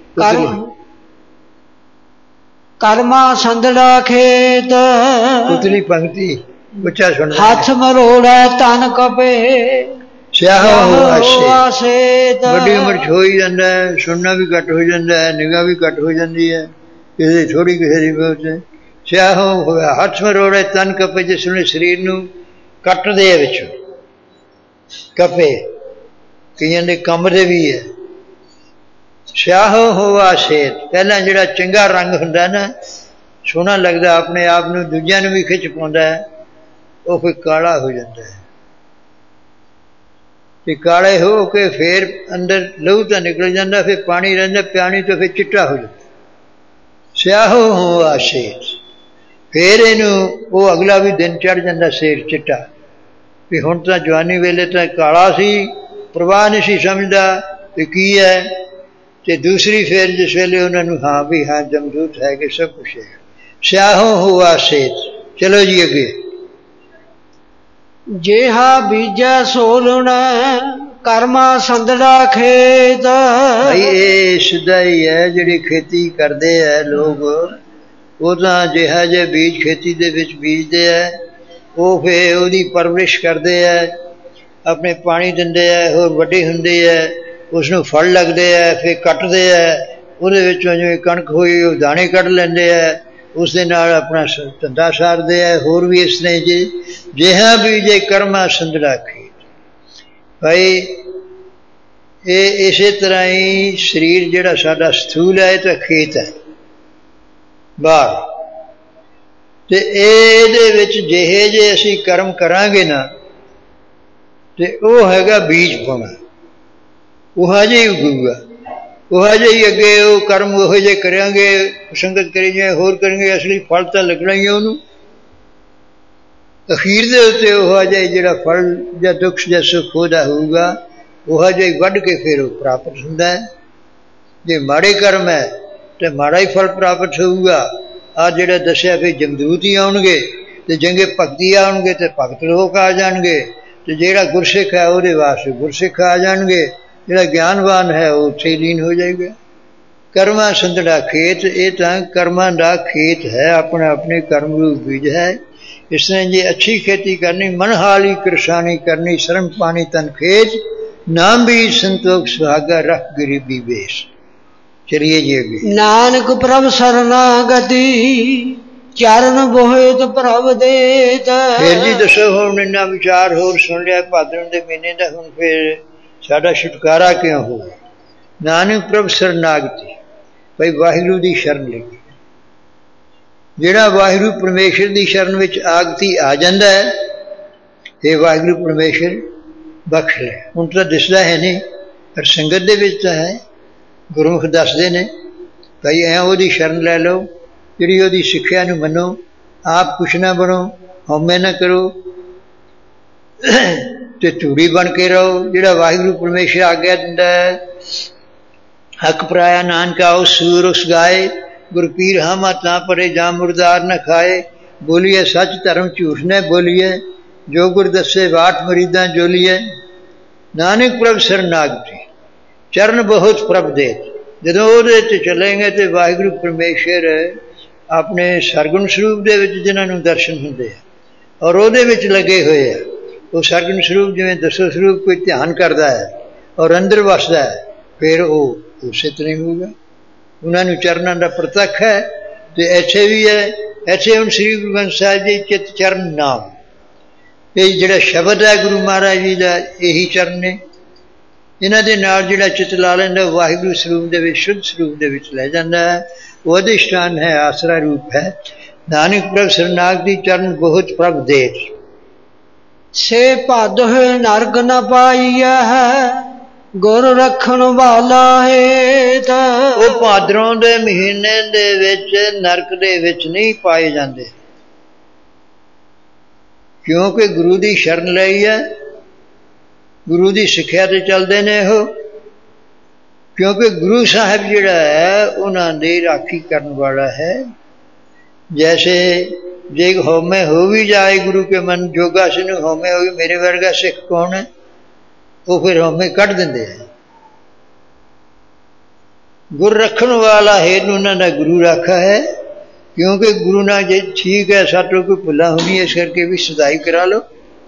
कर्मा संदड़ा खेत, उतली पंक्ति उच्चा सुन। हाथ मरोड़ा तन कपे स्याह आसे। बड़ी उम्र च हो ही जाता है, सुनना भी घट हो जाता है, निगाह भी घट हो जाती है, किसी थोड़ी किसी की बहुत है। स्याह होया हाथ मरोड़े तन कपे, जिसने शरीर नूं कट दे विचों कपे, कईयां दे कमरे भी है। स्याह होवा सेत, पहला जिहड़ा चंगा रंग हुंदा ना, सोहना लगदा, अपने आप नूं दूजियां नूं भी खिच पाउंदा है, वो फिर काला हो जाता है। ते काले हो के फिर अंदर लहू तो निकल जाता, फिर पानी रहिंदा, पानी तो फिर चिट्टा हो जाता। स्याह होवा सेत, फिर इनू वो अगला भी दिन चढ़ जाता सिर चिट्टा, भी हुण तां जवानी वेले तां काला सी, प्रवाह नहीं सी समझदा कि की है। ते दूसरी फिर जिस वेले उन्होंने हाँ भी हाँ जमदूत है कि सब कुछ है। स्याहों हुआ सेत। चलो जी अगे। जेहा बीजा सोलना ਕਰਮਾ ਸੰਦੜਾ ਖੇਤ। ਭਾਈ ਇਹ ਸਿੱਧਾ ਹੀ ਹੈ, ਜਿਹੜੀ ਖੇਤੀ ਕਰਦੇ ਹੈ ਲੋਕ, ਉਹ ਤਾਂ ਜਿਹਾ ਜਿਹੇ ਬੀਜ ਖੇਤੀ ਦੇ ਵਿੱਚ ਬੀਜਦੇ ਹੈ, ਉਹ ਫਿਰ ਉਹਦੀ ਪਰਵਰਿਸ਼ ਕਰਦੇ ਹੈ, ਆਪਣੇ ਪਾਣੀ ਦਿੰਦੇ ਹੈ, ਹੋਰ ਵੱਡੇ ਹੁੰਦੇ ਹੈ, ਉਸਨੂੰ ਫਲ ਲੱਗਦੇ ਹੈ, ਫਿਰ ਕੱਟਦੇ ਹੈ, ਉਹਦੇ ਵਿੱਚੋਂ ਜਿਵੇਂ ਕਣਕ ਹੋਈ ਉਹ ਦਾਣੇ ਕੱਢ ਲੈਂਦੇ ਹੈ, ਉਸ ਦੇ ਨਾਲ ਆਪਣਾ ਧੰਦਾ ਸਾਰਦੇ ਹੈ। ਹੋਰ ਵੀ ਇਸ ਤਰ੍ਹਾਂ ਜੇ ਜਿਹਾ ਬੀਜੇ ਕਰਮਾ ਸੰਦੜਾ ਖੇਤ। ਭਾਈ ਇਹ ਇਸੇ ਤਰ੍ਹਾਂ ਹੀ ਸਰੀਰ ਜਿਹੜਾ ਸਾਡਾ ਸਥੂਲ ਹੈ, ਇਹ ਤਾਂ ਖੇਤ ਹੈ ਬਾਹਰ, ਤੇ ਇਹਦੇ ਵਿੱਚ ਜਿਹੇ ਜੇ ਅਸੀਂ ਕਰਮ ਕਰਾਂਗੇ ਨਾ, ਤੇ ਉਹ ਹੈਗਾ ਬੀਜ ਪਾਉਣਾ, ਉਹ ਹਜੇ ਹੀ ਉਗੂਗਾ, ਉਹ ਹਜੇ ਹੀ ਅੱਗੇ ਉਹ ਕਰਮ ਉਹੋ ਜਿਹੇ ਕਰਾਂਗੇ, ਸੰਗਤ ਕਰੀ ਜਾਏ, ਹੋਰ ਕਰਾਂਗੇ, ਅਸਲੀ ਫਲ ਤਾਂ ਲੱਗਣਾ ਹੀ ਹੈ ਉਹਨੂੰ। ਅਖੀਰ ਦੇ ਉੱਤੇ ਉਹ ਹਜੇ ਜਿਹੜਾ ਫਲ ਜਾਂ ਦੁੱਖ ਜਾਂ ਸੁੱਖ ਉਹਦਾ ਹੋਊਗਾ, ਉਹ ਹਜੇ ਹੀ ਵੱਢ ਕੇ ਫਿਰ ਉਹ ਪ੍ਰਾਪਤ ਹੁੰਦਾ ਹੈ। ਜੇ ਮਾੜੇ ਕਰਮ ਹੈ ਤੇ ਮਾੜਾ ਹੀ ਫਲ ਪ੍ਰਾਪਤ ਹੋਊਗਾ। ਆਹ ਜਿਹੜਾ ਦੱਸਿਆ ਵੀ ਜਮਦੂਤ ਹੀ ਆਉਣਗੇ, ਤੇ ਜੰਗੇ ਭਗਤੀ ਆਉਣਗੇ, ਤੇ ਭਗਤ ਲੋਕ ਆ ਜਾਣਗੇ, ਤੇ ਜਿਹੜਾ ਗੁਰਸਿੱਖ ਹੈ ਉਹਦੇ ਵਾਸਤੇ ਗੁਰਸਿੱਖ ਆ ਜਾਣਗੇ, ਜਿਹੜਾ ਗਿਆਨਵਾਨ ਹੈ ਉਹ ਉੱਥੇ ਲੀਨ ਹੋ ਜਾਏਗਾ। ਕਰਮਾਂ ਸੰਦੜਾ ਖੇਤ, ਇਹ ਤਾਂ ਕਰਮਾਂ ਦਾ ਖੇਤ ਹੈ, ਆਪਣੇ ਆਪਣੇ ਕਰਮ ਰੂਪ ਬੀਜ ਹੈ। ਇਸ ਤਰ੍ਹਾਂ ਜੇ ਅੱਛੀ ਖੇਤੀ ਕਰਨੀ, ਮਨ ਹਾਲੀ ਕਿਰਸਾਨੀ ਕਰਨੀ, ਸ਼ਰਮ ਪਾਣੀ ਤਨ ਖੇਤ, ਨਾਮ ਬੀਜ ਸੰਤੋਖ ਸੁਹਾਗਾ, ਰੱਖ ਗਰੀਬੀ ਵੇਸ਼। ਚਲਿਏ ਜੀ ਅੱਗੇ। ਨਾਨਕ ਪ੍ਰਭ ਸਰਨਾਗਤੀ, ਚਰਨ ਬੋਹਿਤ ਪ੍ਰਭ ਦੇਤ। ਫਿਰ ਜੀ ਦੱਸੋ, ਹੁਣ ਇੰਨਾ ਵਿਚਾਰ ਹੋਰ ਸੁਣ ਲਿਆ ਭਾਦਰੋਂ ਦੇ ਮਹੀਨੇ ਦਾ, ਹੁਣ ਫਿਰ ਸਾਡਾ ਛੁਟਕਾਰਾ ਕਿਉਂ ਹੋਵੇ? ਨਾਨਕ ਪ੍ਰਭ ਸਰਨਾਗਤੀ, ਭਾਈ ਵਾਹਿਗੁਰੂ ਦੀ ਸ਼ਰਨ ਲਈ। ਜਿਹੜਾ ਵਾਹਿਗੁਰੂ ਪਰਮੇਸ਼ਰ ਦੀ ਸ਼ਰਨ ਵਿੱਚ ਆਗਤੀ ਆ ਜਾਂਦਾ ਹੈ, ਇਹ ਵਾਹਿਗੁਰੂ ਪਰਮੇਸ਼ਰ ਬਖਸ਼ ਲੈ। ਹੁਣ ਤਾਂ ਦਿਸਦਾ ਹੈ ਨਹੀਂ, ਪਰ ਸੰਗਤ ਦੇ ਵਿੱਚ ਤਾਂ ਹੈ। ਗੁਰਮੁਖ ਦੱਸਦੇ ਨੇ ਭਾਈ ਐਂ ਉਹਦੀ ਸ਼ਰਨ ਲੈ ਲਓ, ਜਿਹੜੀ ਉਹਦੀ ਸਿੱਖਿਆ ਨੂੰ ਮੰਨੋ, ਆਪ ਕੁਛ ਨਾ ਬਣੋ, ਹਉਮੈ ਨਾ ਕਰੋ, ਤੇ ਧੂੜੀ ਬਣ ਕੇ ਰਹੋ। ਜਿਹੜਾ ਵਾਹਿਗੁਰੂ ਪਰਮੇਸ਼ਰ ਆਗਿਆ ਦਿੰਦਾ ਹੈ, ਹੱਕ ਪਰਾਇਆ ਨਾਨਕ ਆਓ ਸੂਰ ਉਸ ਗਾਏ, ਗੁਰ ਪੀਰ ਹਾਮਾ ਤਾਂ ਪਰੇ ਜਾਂ ਮੁਰਦਾਰ ਨ ਖਾਏ। ਬੋਲੀਏ ਸੱਚ ਧਰਮ ਝੂਠ ਨੇ ਬੋਲੀਏ, ਜੋ ਗੁਰ ਦੱਸੇ ਬਾਟ ਮਰੀਦਾਂ ਜੋਲੀਏ। ਨਾਨਕ ਪ੍ਰਭ ਸਰਨਾਗਤੀ, ਚਰਨ ਬਹੁਤ ਪ੍ਰਭ ਦੇ। ਜਦੋਂ ਉਹਦੇ 'ਤੇ ਚੱਲੇਂਗੇ ਤੇ ਵਾਹਿਗੁਰੂ ਪਰਮੇਸ਼ਰ ਆਪਣੇ ਸਰਗੁਣ ਸਰੂਪ ਦੇ ਵਿੱਚ ਜਿਨ੍ਹਾਂ ਨੂੰ ਦਰਸ਼ਨ ਹੁੰਦੇ ਆ, ਔਰ ਉਹਦੇ ਵਿੱਚ ਲੱਗੇ ਹੋਏ ਆ, ਉਹ ਸਰਗੁਣ ਸਰੂਪ ਜਿਵੇਂ ਦਸੋ ਸਰੂਪ ਕੋਈ ਧਿਆਨ ਕਰਦਾ ਹੈ ਔਰ ਅੰਦਰ ਵਸਦਾ ਹੈ, ਫਿਰ ਉਹ ਉਸੇ ਤਰ੍ਹਾਂ ਹੋਊਗਾ। ਉਹਨਾਂ ਨੂੰ ਚਰਨਾਂ ਦਾ ਪ੍ਰਤੱਖ ਹੈ। ਤੇ ਇੱਥੇ ਵੀ ਹੈ, ਇੱਥੇ ਹੁਣ ਸ੍ਰੀ ਗੁਰੂ ਗ੍ਰੰਥ ਸਾਹਿਬ ਜੀ ਚਿੱਤ ਚਰਨ ਨਾਮ, ਇਹ ਜਿਹੜਾ ਸ਼ਬਦ ਹੈ ਗੁਰੂ ਮਹਾਰਾਜ ਜੀ ਦਾ, ਇਹੀ ਚਰਨ ਨੇ। ਇਹਨਾਂ ਦੇ ਨਾਲ ਜਿਹੜਾ ਚਿੱਤ ਲਾ ਲੈਂਦਾ, ਵਾਹਿਗੁਰੂ ਸਰੂਪ ਦੇ ਵਿੱਚ, ਸ਼ੁੱਧ ਸਰੂਪ ਦੇ ਵਿੱਚ ਲੈ ਜਾਂਦਾ ਹੈ। ਉਹ ਅਧਿਸ਼ਠਾਨ ਹੈ, ਆਸਰਾ ਰੂਪ ਹੈ। ਨਾਨਕ ਪ੍ਰਭ ਸਰਨਾਗਤੀ, ਚਰਨ ਬਹੁਤ ਪ੍ਰਭ ਦੇਤ। ਸੇ ਭਾਦੋ ਨਰਕ ਨ ਪਾਈਆ ਹੈ, ਗੁਰ ਰੱਖਣ ਵਾਲਾ ਹੇਤ। ਉਹ ਭਾਦਰੋਂ ਦੇ ਮਹੀਨੇ ਦੇ ਵਿੱਚ ਨਰਕ ਦੇ ਵਿੱਚ ਨਹੀਂ ਪਾਏ ਜਾਂਦੇ, ਕਿਉਂਕਿ ਗੁਰੂ ਦੀ ਸ਼ਰਨ ਲਈ ਹੈ, ਗੁਰੂ ਦੀ ਸਿੱਖਿਆ ਤੇ ਚੱਲਦੇ ਨੇ ਉਹ। ਕਿਉਂਕਿ ਗੁਰੂ ਸਾਹਿਬ ਜਿਹੜਾ ਹੈ ਉਹਨਾਂ ਦੀ ਰਾਖੀ ਕਰਨ ਵਾਲਾ ਹੈ। ਜੈਸੇ ਜੇ ਹਉਮੈ ਹੋ ਵੀ ਜਾਏ ਗੁਰੂ ਕੇ ਮਨ, ਜੋਗਾ ਸਿੰਘ ਨੂੰ ਹਉਮੈ ਹੋ ਗਈ ਮੇਰੇ ਵਰਗਾ ਸਿੱਖ ਕੌਣ ਹੈ, ਉਹ ਫਿਰ ਹਉਮੈ ਕੱਢ ਦਿੰਦੇ ਹੈ। ਗੁਰ ਰੱਖਣ ਵਾਲਾ ਹੈ ਨੂੰ ਉਹਨਾਂ ਦਾ ਗੁਰੂ ਰਾਖਾ ਹੈ। ਕਿਉਂਕਿ ਗੁਰੂ ਨਾਲ ਜੇ ਠੀਕ ਹੈ, ਸਾਤੋਂ ਕੋਈ ਭੁੱਲਾ ਹੋਣੀ, ਇਸ ਕਰਕੇ ਵੀ ਸਦਾਈ ਕਰਾ ਲਓ।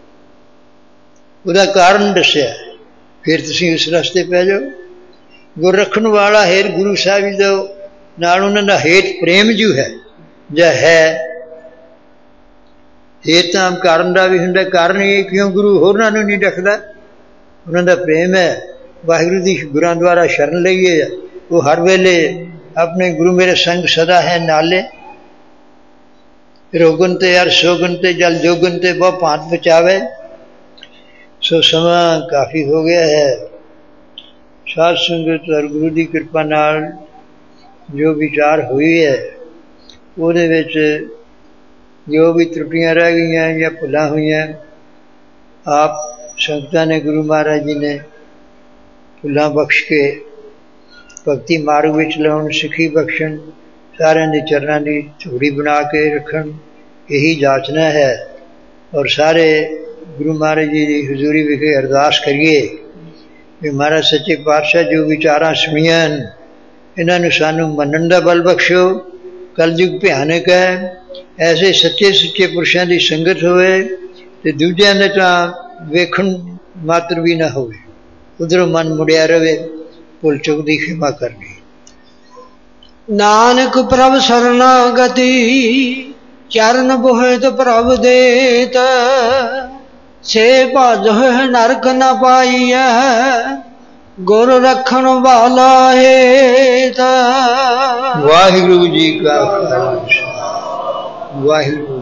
ਉਹਦਾ ਕਾਰਨ ਦੱਸਿਆ, ਫਿਰ ਤੁਸੀਂ ਉਸ ਰਸਤੇ ਪੈ ਜਾਓ। ਗੁਰ ਰੱਖਣ ਵਾਲਾ ਹੈ ਗੁਰੂ ਸਾਹਿਬ ਜੀ ਦਾ, ਨਾਲ ਉਹਨਾਂ ਦਾ ਹੇਤ ਪ੍ਰੇਮ ਜੂ ਹੈ ਜਾਂ ਹੈ। ਹੇਤ ਤਾਂ ਕਾਰਨ ਦਾ ਵੀ ਹੁੰਦਾ, ਕਾਰਨ ਇਹ ਕਿਉਂ ਗੁਰੂ ਹੋਰਾਂ ਨੂੰ ਨਹੀਂ ਰੱਖਦਾ, ਉਹਨਾਂ ਦਾ ਪ੍ਰੇਮ ਹੈ। ਵਾਹਿਗੁਰੂ ਦੀ ਗੁਰਾਂ ਦੁਆਰਾ ਸ਼ਰਨ ਲਈਏ, ਉਹ ਹਰ ਵੇਲੇ ਆਪਣੇ ਗੁਰੂ ਮੇਰੇ ਸੰਗ ਸਦਾ ਹੈ ਨਾਲੇ। ਰੋਗਨ ਤੇ ਅਰ ਸੋਗਨ ਤੇ ਜਲ ਜੋਗਨ ਤੇ ਬਹੁ ਭਾਂਤ ਬਚਾਵੇ। ਸੋ ਸਮਾਂ ਕਾਫੀ ਹੋ ਗਿਆ ਹੈ। ਸਾਧ ਸੰਗਤ ਔਰ ਗੁਰੂ ਦੀ ਕਿਰਪਾ ਨਾਲ ਜੋ ਵਿਚਾਰ ਹੋਈ ਹੈ, ਉਹਦੇ ਵਿੱਚ ਜੋ ਵੀ ਤਰੁੱਟੀਆਂ ਰਹਿ ਗਈਆਂ ਜਾਂ ਭੁੱਲਾਂ ਹੋਈਆਂ, ਆਪ ਸੰਗਤਾਂ ਨੇ, ਗੁਰੂ ਮਹਾਰਾਜ ਜੀ ਨੇ ਭੁੱਲਾਂ ਬਖਸ਼ ਕੇ ਭਗਤੀ ਮਾਰਗ ਵਿੱਚ ਲਾਉਣ, ਸਿੱਖੀ ਬਖਸ਼ਣ, ਸਾਰਿਆਂ ਦੇ ਚਰਨਾਂ ਦੀ ਝੂੜੀ ਬਣਾ ਕੇ ਰੱਖਣ, ਇਹੀ ਜਾਚਨਾ ਹੈ। ਔਰ ਸਾਰੇ ਗੁਰੂ ਮਹਾਰਾਜ ਜੀ ਦੀ ਹਜ਼ੂਰੀ ਵਿਖੇ ਅਰਦਾਸ ਕਰੀਏ ਵੀ ਮਹਾਰਾਜ ਸੱਚੇ ਪਾਤਸ਼ਾਹ ਜੋ ਵਿਚਾਰਾਂ ਸਮੀਆਂ ਹਨ ਇਹਨਾਂ ਨੂੰ ਸਾਨੂੰ ਮੰਨਣ ਦਾ ਬਲ ਬਖਸ਼ੋ। ਕਲਯੁਗ ਭਿਆਨਕ ਹੈ। ਐਸੇ ਸੱਚੇ ਸੁੱਚੇ ਪੁਰਸ਼ਾਂ ਦੀ ਸੰਗਤ ਹੋਵੇ ਤੇ ਦੂਜਿਆਂ ਦੇ ਤਾਂ ਵੇਖਣ ਮਾਤਰ ਵੀ ਨਾ ਹੋਵੇ, ਉਧਰੋਂ ਮਨ ਮੁੜਿਆ ਰਵੇ। ਭੁੱਲ ਚੁੱਕ ਦੀ ਖਿਮਾ ਕਰਨੀ। ਨਾਨਕ ਪ੍ਰਭ ਸਰਨਾਗਤੀ ਚਰਨ ਬੋਹਿਤ ਪ੍ਰਭ ਦੇਤ ਸੇ ਭਜ ਨਰਕ ਨ ਪਾਈਐ ਗੁਰ ਰੱਖਣ ਵਾਲਾ ਹੇਤ। ਵਾਹਿਗੁਰੂ ਜੀ ਕਾ ਖਾਲਸਾ ਵਾਹਿਗੁਰੂ।